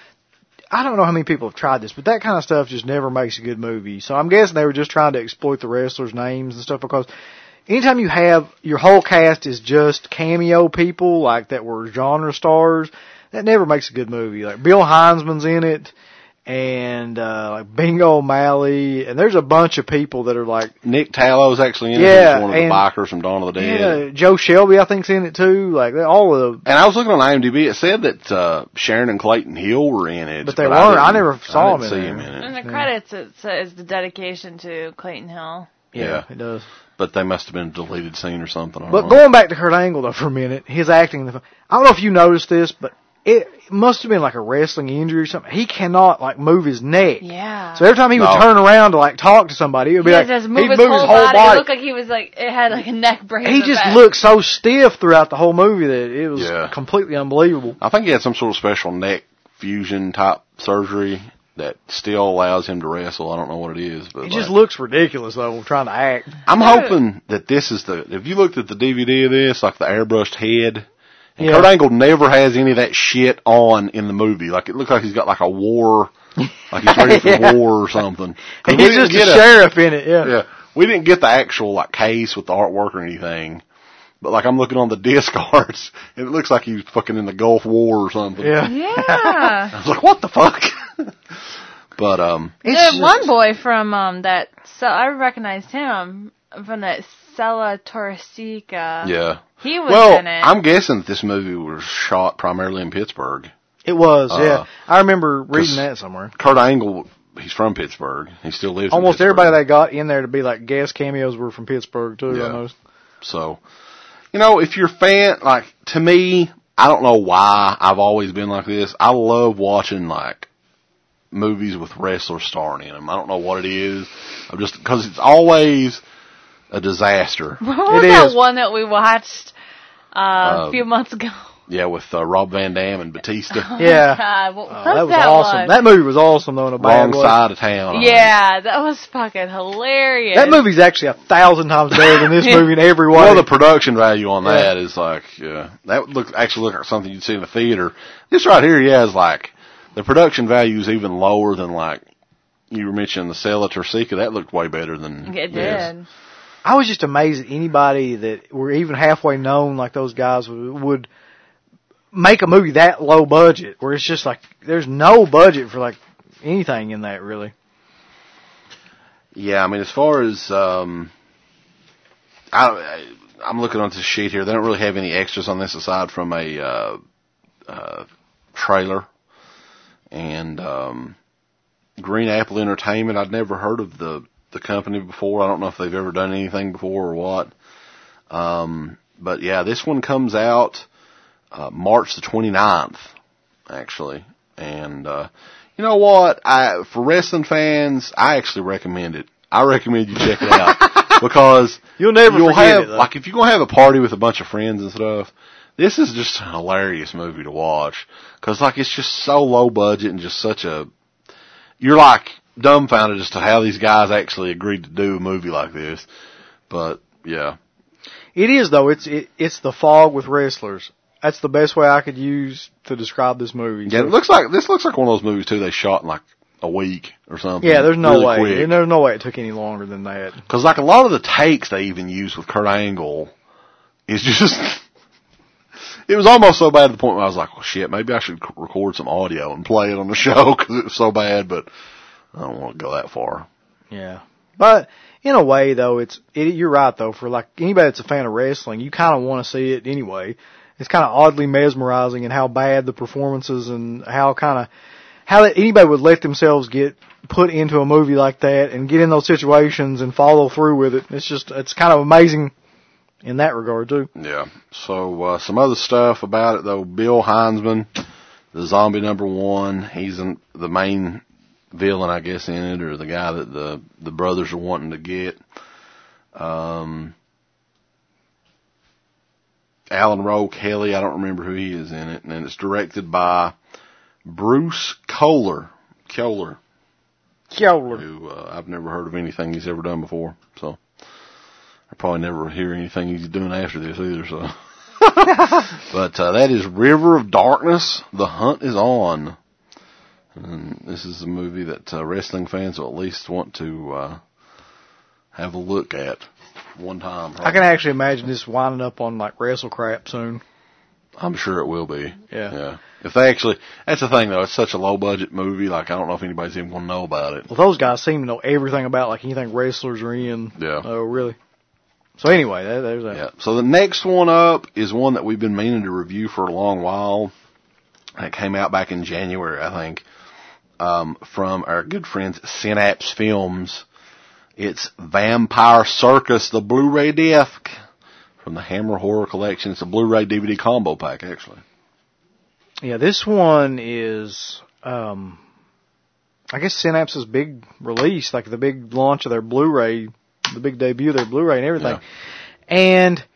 I don't know how many people have tried this, but that kind of stuff just never makes a good movie. So I'm guessing they were just trying to exploit the wrestlers' names and stuff, because anytime you have your whole cast is just cameo people like that were genre stars, that never makes a good movie. Like Bill Heinzman's in it. And, uh, like Bingo O'Malley, and there's a bunch of people that are like... Nick Tallo's actually in yeah, it. He's one of the bikers from Dawn of the Dead. Yeah, Joe Shelby, I think's in it too. Like, all of the... And I was looking on IMDb, it said that, uh, Sharon and Clayton Hill were in it. But they but weren't. I, I never saw I didn't them see in, him in it. In the credits, it says the dedication to Clayton Hill. Yeah, yeah, it does. But they must have been a deleted scene or something. I don't but know. Going back to Kurt Angle, though, for a minute, his acting in the film, I don't know if you noticed this, but it must have been like a wrestling injury or something. He cannot like move his neck. Yeah. So every time he would no. turn around to like talk to somebody, it would be he like just move he'd his move whole his whole body. body. It looked like he was like it had like a neck brace. He just back. looked so stiff throughout the whole movie that it was yeah. completely unbelievable. I think he had some sort of special neck fusion type surgery that still allows him to wrestle. I don't know what it is, but he like, just looks ridiculous though trying to act. I'm hoping that this is the. If you looked at the D V D of this, like the airbrushed head. And yeah. Kurt Angle never has any of that shit on in the movie. Like, it looks like he's got like a war, like he's ready for yeah. war or something. He's just a, a sheriff in it, yeah. Yeah. We didn't get the actual, like, case with the artwork or anything. But, like, I'm looking on the disc arts, and it looks like he's fucking in the Gulf War or something. Yeah. Yeah. I was like, what the fuck? But, um. There's one boy from, um, that, so I recognized him from that Sella Torsica. Yeah. He was well, in it. I'm guessing that this movie was shot primarily in Pittsburgh. It was, uh, yeah. I remember reading that somewhere. Kurt Angle, he's from Pittsburgh. He still lives Almost in everybody they got in there to be like guest cameos were from Pittsburgh, too, yeah. almost. So, you know, if you're a fan, like, to me, I don't know why I've always been like this. I love watching, like, movies with wrestlers starring in them. I don't know what it is. I'm just, because it's always a disaster. What was it that is. one that we watched uh, uh, a few months ago? Yeah, with uh, Rob Van Dam and Batista. Oh yeah. God, what oh, was that was that awesome. one? That movie was awesome, though, in a bad Wrong way. side of town. Yeah, that was fucking hilarious. That movie's actually a thousand times better than this movie in every way. Well, the production value on that yeah. is like, yeah, that would look, actually look like something you'd see in the theater. This right here, yeah, is like, the production value is even lower than like, you were mentioning the Sella Torsica. That looked way better than It this. did. I was just amazed that anybody that were even halfway known like those guys would, would make a movie that low budget, where it's just like, there's no budget for like anything in that, really. Yeah, I mean, as far as, um, I, I, I'm looking on this sheet here. They don't really have any extras on this aside from a, uh, uh, trailer. And, um, Green Apple Entertainment, I'd never heard of the, the company before. I don't know if they've ever done anything before or what. Um, but yeah, this one comes out, uh, March the twenty-ninth, actually. And, uh, you know what? I, for wrestling fans, I actually recommend it. I recommend you check it out because you'll never you'll forget have, it, though. like, if you're going to have a party with a bunch of friends and stuff, this is just a hilarious movie to watch. Cause like, it's just so low budget and just such a, you're like dumbfounded as to how these guys actually agreed to do a movie like this. But yeah. It is though. It's, it, it's The Fog with wrestlers. That's the best way I could use to describe this movie. Yeah, it looks like, this looks like one of those movies too they shot in like a week or something. Yeah, there's no really way. Quick. There's no way it took any longer than that. Cause like a lot of the takes they even use with Kurt Angle is just, it was almost so bad to the point where I was like, well shit, maybe I should record some audio and play it on the show cause it was so bad, but I don't want to go that far. Yeah. But in a way though, it's, it, you're right though, for like anybody that's a fan of wrestling, you kind of want to see it anyway. It's kind of oddly mesmerizing in how bad the performances and how kind of, how that anybody would let themselves get put into a movie like that and get in those situations and follow through with it. It's just, it's kind of amazing in that regard too. Yeah. So, uh, some other stuff about it though. Bill Heinzman, the zombie number one, he's in, the main villain, I guess, in it, or the guy that the, the brothers are wanting to get. Um, Alan Rowe Kelly, I don't remember who he is in it, and it's directed by Bruce Kohler. Kohler. Kohler. Who, uh, I've never heard of anything he's ever done before, so I probably never hear anything he's doing after this either, so. But, uh, that is River of Darkness, The Hunt is On. And this is a movie that, uh, wrestling fans will at least want to, uh, have a look at one time. Probably. I can actually imagine this winding up on like Wrestle Crap soon. I'm sure it will be. Yeah. Yeah. If they actually, that's the thing though, it's such a low budget movie, like I don't know if anybody's even going to know about it. Well, those guys seem to know everything about like anything wrestlers are in. Yeah. Oh, really? So anyway, that, there's that. Yeah. So the next one up is one that we've been meaning to review for a long while. It came out back in January, I think, um, from our good friends Synapse Films. It's Vampire Circus, the Blu-ray disc from the Hammer Horror Collection. It's a Blu-ray D V D combo pack, actually. Yeah, this one is, um, I guess Synapse's big release, like the big launch of their Blu-ray, the big debut of their Blu-ray and everything. Yeah. And,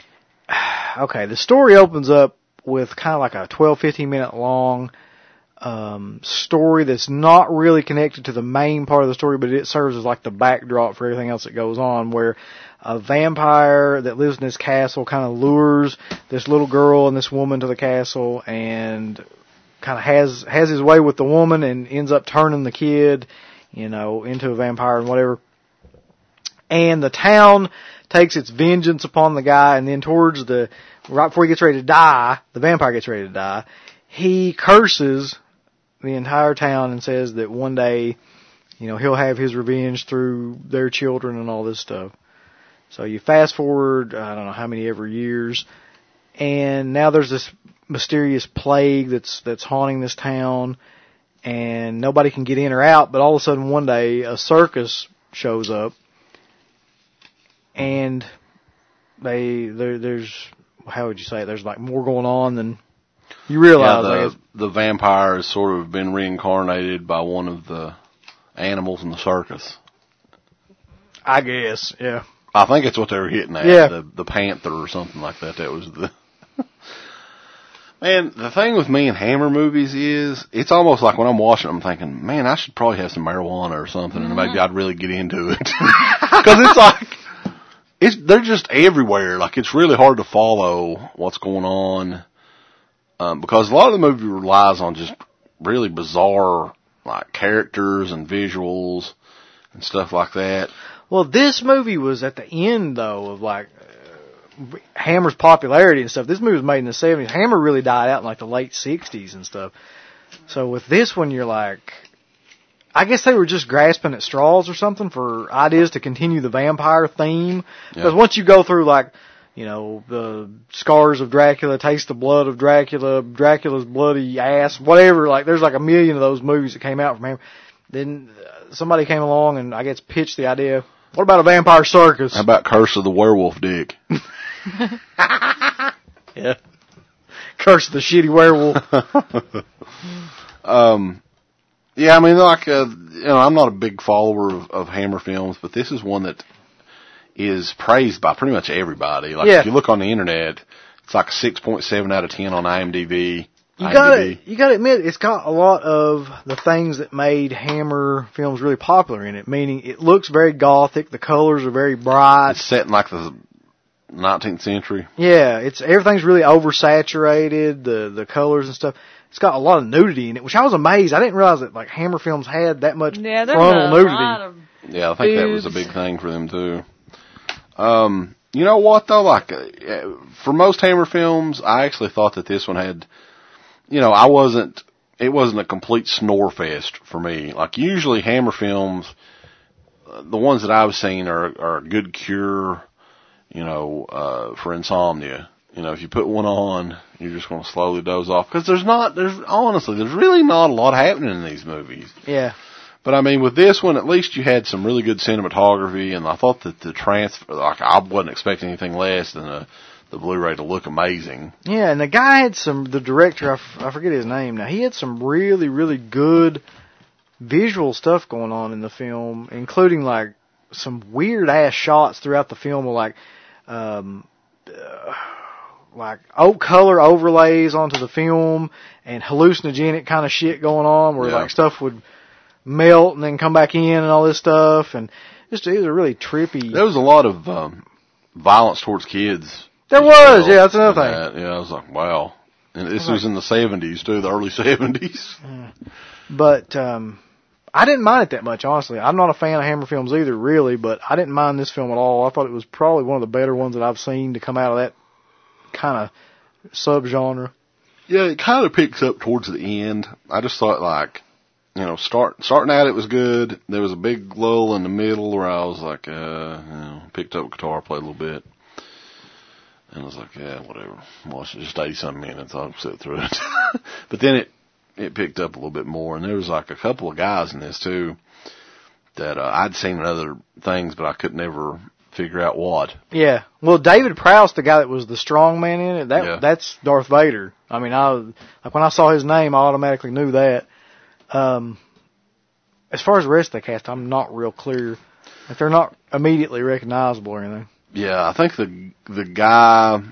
okay, the story opens up with kind of like a twelve, fifteen minute long Um, story that's not really connected to the main part of the story, but it serves as like the backdrop for everything else that goes on, where a vampire that lives in this castle kind of lures this little girl and this woman to the castle and kind of has, has his way with the woman and ends up turning the kid, you know, into a vampire and whatever. And the town takes its vengeance upon the guy, and then towards the, right before he gets ready to die, the vampire gets ready to die, he curses the entire town and says that one day, you know, he'll have his revenge through their children and all this stuff. So you fast forward, I don't know how many ever years, and now there's this mysterious plague that's, that's haunting this town, and nobody can get in or out, but all of a sudden one day a circus shows up, and they, there, there's, how would you say it, there's like more going on than you realize. Yeah, the, the vampire has sort of been reincarnated by one of the animals in the circus. I guess, yeah. I think it's what they were hitting at. Yeah. The, the panther or something like that. That was the... Man, the thing with me and Hammer movies is, it's almost like when I'm watching them, I'm thinking, man, I should probably have some marijuana or something, and maybe I'd really get into it. Because it's like, it's, they're just everywhere. Like, it's really hard to follow what's going on. Um, because a lot of the movie relies on just really bizarre, like, characters and visuals and stuff like that. Well, this movie was at the end, though, of, like, uh, Hammer's popularity and stuff. This movie was made in the seventies. Hammer really died out in, like, the late sixties and stuff. So with this one, you're like, I guess they were just grasping at straws or something for ideas to continue the vampire theme. Because yeah. once you go through, like, you know, the Scars of Dracula, Taste the Blood of Dracula, Dracula's Bloody Ass, whatever, like, there's like a million of those movies that came out from him. Then uh, somebody came along and I guess pitched the idea, what about a vampire circus? How about Curse of the Werewolf Dick? Yeah. Curse of the Shitty Werewolf. um, yeah, I mean, like, uh, you know, I'm not a big follower of, of Hammer films, but this is one that is praised by pretty much everybody. Like, yeah. if you look on the internet, it's like a six point seven out of ten on IMDb. You gotta, you gotta admit, it's got a lot of the things that made Hammer films really popular in it, meaning it looks very gothic, the colors are very bright. It's set in like the nineteenth century. Yeah, it's, everything's really oversaturated, the, the colors and stuff. It's got a lot of nudity in it, which I was amazed. I didn't realize that, like, Hammer films had that much yeah, frontal nudity. Lot of yeah, I think boobs. That was a big thing for them too. Um, you know what though, like, uh, for most Hammer films, I actually thought that this one had, you know, I wasn't, it wasn't a complete snore fest for me. Like, usually Hammer films, uh, the ones that I've seen are, are a good cure, you know, uh, for insomnia. you know, if you put one on, you're just going to slowly doze off. Because there's not, there's, honestly, there's really not a lot happening in these movies. Yeah. But I mean, with this one, at least you had some really good cinematography, and I thought that the transfer, like, I wasn't expecting anything less than a, the Blu-ray to look amazing. Yeah, and the guy had some, the director, I, f- I forget his name now, he had some really, really good visual stuff going on in the film, including, like, some weird-ass shots throughout the film of, like, um, uh, like, oak color overlays onto the film, and hallucinogenic kind of shit going on, where, Yeah. like, stuff would melt and then come back in and all this stuff, and just it was a really trippy. There was a lot of um, violence towards kids. There was, yeah, that's another thing. That. Yeah, I was like, wow. And this was in the seventies too, the early seventies. But um, I didn't mind it that much, honestly. I'm not a fan of Hammer films either, really, but I didn't mind this film at all. I thought it was probably one of the better ones that I've seen to come out of that kind of subgenre. Yeah, it kind of picks up towards the end. I just thought, like, you know, start starting out it was good. There was a big lull in the middle where I was like, uh, you know, picked up a guitar, played a little bit. And I was like, yeah, whatever. Watched it just eighty-some minutes. I'll sit through it. But then it, it picked up a little bit more. And there was like a couple of guys in this too that uh, I'd seen in other things, but I could never figure out what. Yeah. Well, David Prowse, the guy that was the strong man in it, that Yeah. that's Darth Vader. I mean, I like when I saw his name, I automatically knew that. Um, as far as the rest of the cast, I'm not real clear. Like, they're not immediately recognizable or anything. Yeah, I think the the guy,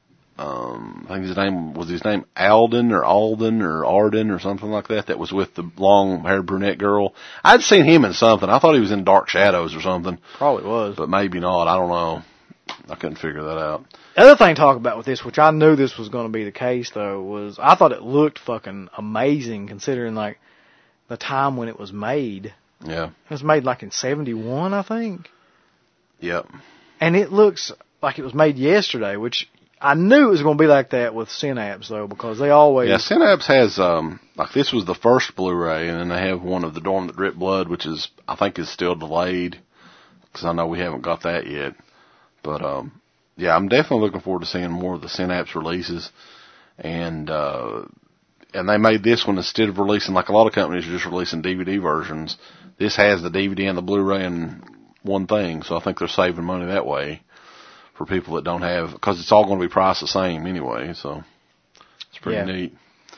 um, I think his name was his name Alden or Alden or Arden or something like that. That was with the long-haired brunette girl. I'd seen him in something. I thought he was in Dark Shadows or something, Probably was. but maybe not. I don't know. I couldn't figure that out. The other thing to talk about with this, which I knew this was going to be the case, though, was I thought it looked fucking amazing considering, like, the time when it was made. Yeah. It was made, like, in seventy-one, I think. Yep. And it looks like it was made yesterday, which I knew it was going to be like that with Synapse, though, because they always... Yeah, Synapse has, um, like, this was the first Blu-ray, and then they have one of The Dorm That Dripped Blood, which is, I think is still delayed, because I know we haven't got that yet. But, um, yeah, I'm definitely looking forward to seeing more of the Synapse releases. And, uh, and they made this one, instead of releasing, like a lot of companies are just releasing D V D versions, this has the D V D and the Blu-ray in one thing, so I think they're saving money that way for people that don't have, because it's all going to be priced the same anyway, so it's pretty Yeah. neat.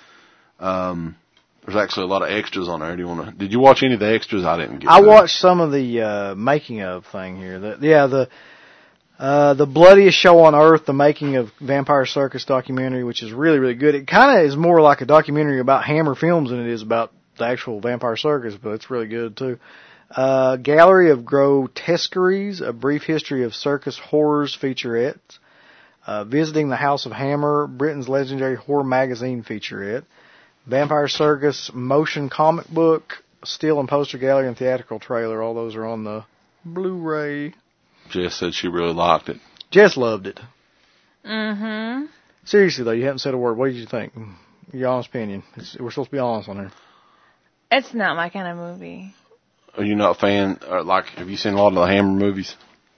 Um, there's actually a lot of extras on there. Do you want to, did you watch any of the extras? I didn't get I to. watched some of the uh, making of thing here. The, yeah, the uh, the bloodiest show on earth, the making of Vampire Circus documentary, which is really, really good. It kind of is more like a documentary about Hammer Films than it is about the actual Vampire Circus, but it's really good too. Uh, Gallery of Grotesqueries, A Brief History of Circus Horrors featurette. Uh, Visiting the House of Hammer, Britain's legendary horror magazine featurette. Vampire Circus motion comic book, still and poster gallery and theatrical trailer. All those are on the Blu-ray. Jess said she really liked it. Jess loved it. Mm-hmm. Seriously though, you haven't said a word. What did you think? Your honest opinion. It's, we're supposed to be honest on here. It's not my kind of movie. Are you not a fan, or like, have you seen a lot of the Hammer movies?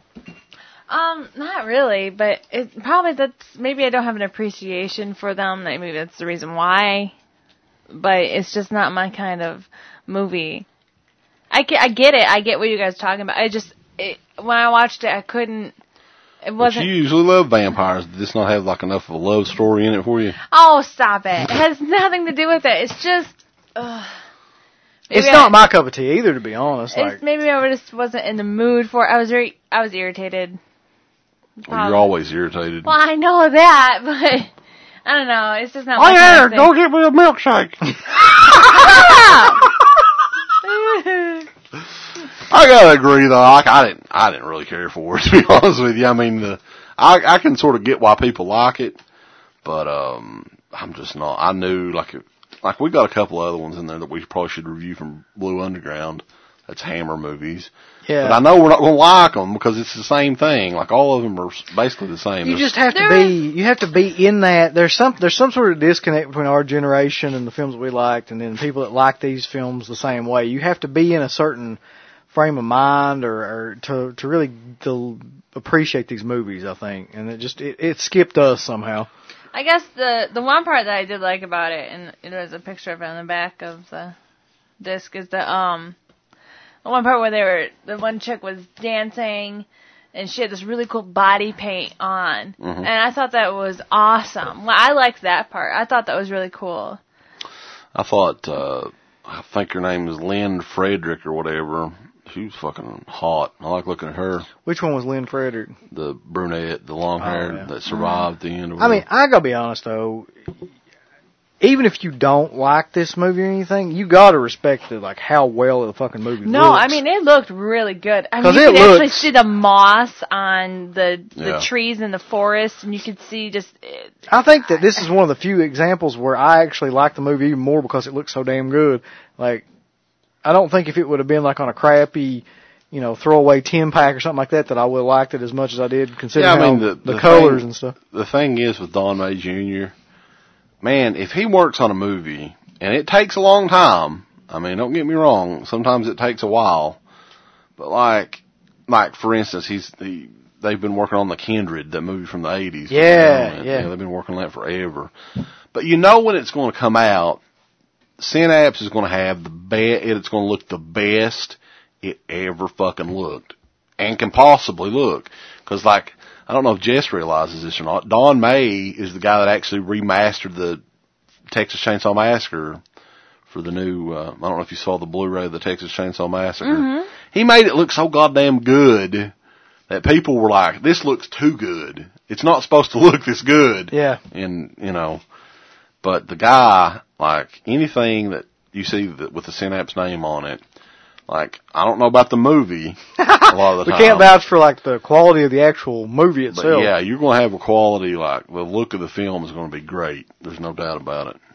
Um, not really, but it probably that's maybe I don't have an appreciation for them. Maybe that's the reason why. But it's just not my kind of movie. I get, I get it. I get what you guys are talking about. I just it, when I watched it, I couldn't. It But wasn't. you usually love vampires. Did this not have like enough of a love story in it for you? Oh, stop it! It has nothing to do with it. It's just. Ugh. Maybe It's I- not my cup of tea either, to be honest. Like, It's, maybe I just wasn't in the mood for it. I was very, I was irritated. Well, you're always irritated. Well, I know that, but I don't know. It's just not oh my yeah, kind of go get me a milkshake. thing. I gotta agree though. Like, I didn't, I didn't really care for it, to be honest with you. I mean, the, I, I can sort of get why people like it, but um, I'm just not. I knew like, it, like we got a couple other ones in there that we probably should review from Blue Underground. That's Hammer movies. Yeah. But I know we're not going to like them because it's the same thing. Like all of them are basically the same. You There's- just have to There be. You have to be in that. There's some. There's some sort of disconnect between our generation and the films that we liked, and then people that like these films the same way. You have to be in a certain frame of mind or, or to to really to appreciate these movies, I think. And it just it, it skipped us somehow. I guess the the one part that I did like about it, and there's a picture of it on the back of the disc, is the um the one part where they were the one chick was dancing and she had this really cool body paint on, Mm-hmm. and I thought that was awesome. Well, I liked that part. I thought that was really cool. I thought, uh, I think her name is Lynn Frederick or whatever. She was fucking hot. I like looking at her. Which one was Lynn Frederick? The brunette, the long hair Oh, yeah. that survived the end of I it. mean, I gotta be honest though. Even if you don't like this movie or anything, you gotta respect it, like how well the fucking movie No, looks. I mean it looked really good. I mean, 'Cause you it could actually looks- see the moss on the the Yeah. trees in the forest, and you could see just. It, I think that this is one of the few examples where I actually like the movie even more because it looks so damn good. Like, I don't think if it would have been like on a crappy, you know, throwaway ten pack or something like that, that I would have liked it as much as I did, considering Yeah, I mean, how the- the, the colors thing- and stuff. The thing is with Don May Junior, man, if he works on a movie, and it takes a long time, I mean, don't get me wrong, sometimes it takes a while, but like, like for instance, he's, he, they've been working on The Kindred, that movie from the eighties. Yeah, You know, yeah. They've been working on that forever. But you know when it's going to come out, Synapse is going to have the best, it's going to look the best it ever fucking looked. And can possibly look. Cause like, I don't know if Jess realizes this or not, Don May is the guy that actually remastered the Texas Chainsaw Massacre for the new, uh, I don't know if you saw the Blu-ray of the Texas Chainsaw Massacre. Mm-hmm. He made it look so goddamn good that people were like, this looks too good. It's not supposed to look this good. Yeah. And, you know, but the guy, like, anything that you see that with the Synapse name on it, like, I don't know about the movie a lot of the We time. can't vouch for like the quality of the actual movie But itself. yeah, you're going to have a quality, like, the look of the film is going to be great. There's no doubt about it.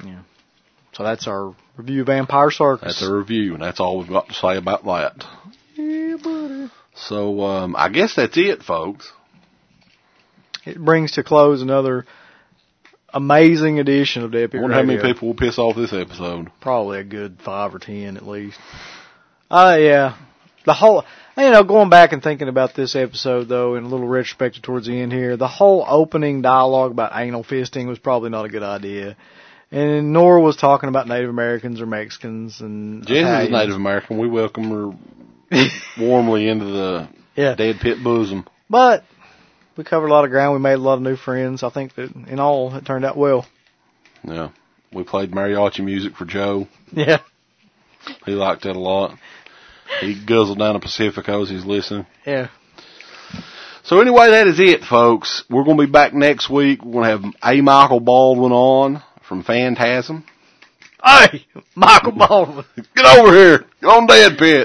So that's our review of Vampire Circus. That's a review, and that's all we've got to say about that. Yeah, buddy. So, um, I guess that's it, folks. It brings to close another amazing edition of the I Epic wonder how many Radio. people will piss off this episode. Probably a good five or ten at least. Uh, yeah. The whole, you know, going back and thinking about this episode though, in a little retrospective towards the end here, the whole opening dialogue about anal fisting was probably not a good idea. And Nora was talking about Native Americans or Mexicans and Jess is Italians. Native American. We welcome her warmly into the Yeah. Dead Pit bosom. But we covered a lot of ground. We made a lot of new friends. I think that in all it turned out well. Yeah. We played mariachi music for Joe. Yeah. He liked that a lot. He guzzled down a Pacifico as he's listening. Yeah. So anyway, that is it, folks. We're going to be back next week. We're going to have A. Michael Baldwin on from Phantasm. Hey, Michael Baldwin. Get over here. Get on Dead Pit.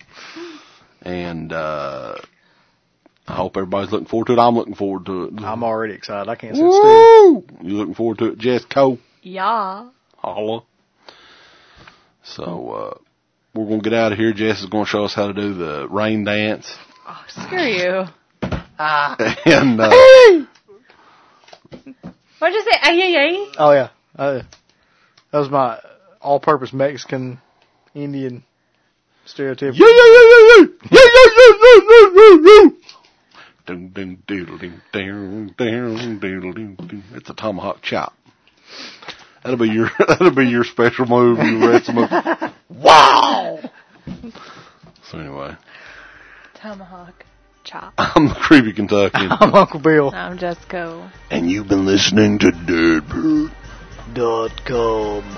And, uh, I hope everybody's looking forward to it. I'm looking forward to it. I'm already excited. I can't sit still. Woo! You looking forward to it, Jess Cole? Yeah. Holla. So, uh, we're going to get out of here. Jess is going to show us how to do the rain dance. Oh, screw you. And, uh, What'd you say? Ay, ay, ay? Oh yeah, uh, that was my all-purpose Mexican Indian stereotype. yeah, yeah, yeah, yeah, yeah, yeah, yeah, yeah, yeah, yeah, yeah. Ding, ding, doodle, ding, ding, ding, doodle, ding, ding. It's a tomahawk chop. That'll be your, that'll be your special move. You read some of, wow! So anyway, Tomahawk chop. I'm the creepy Kentuckian. I'm Uncle Bill. I'm Jessica. And you've been listening to Dead Pit. Dot com.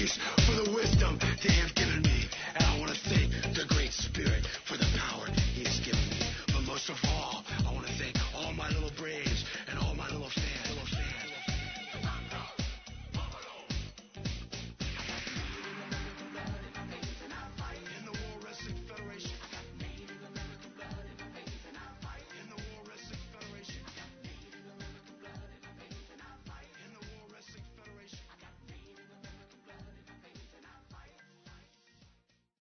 face.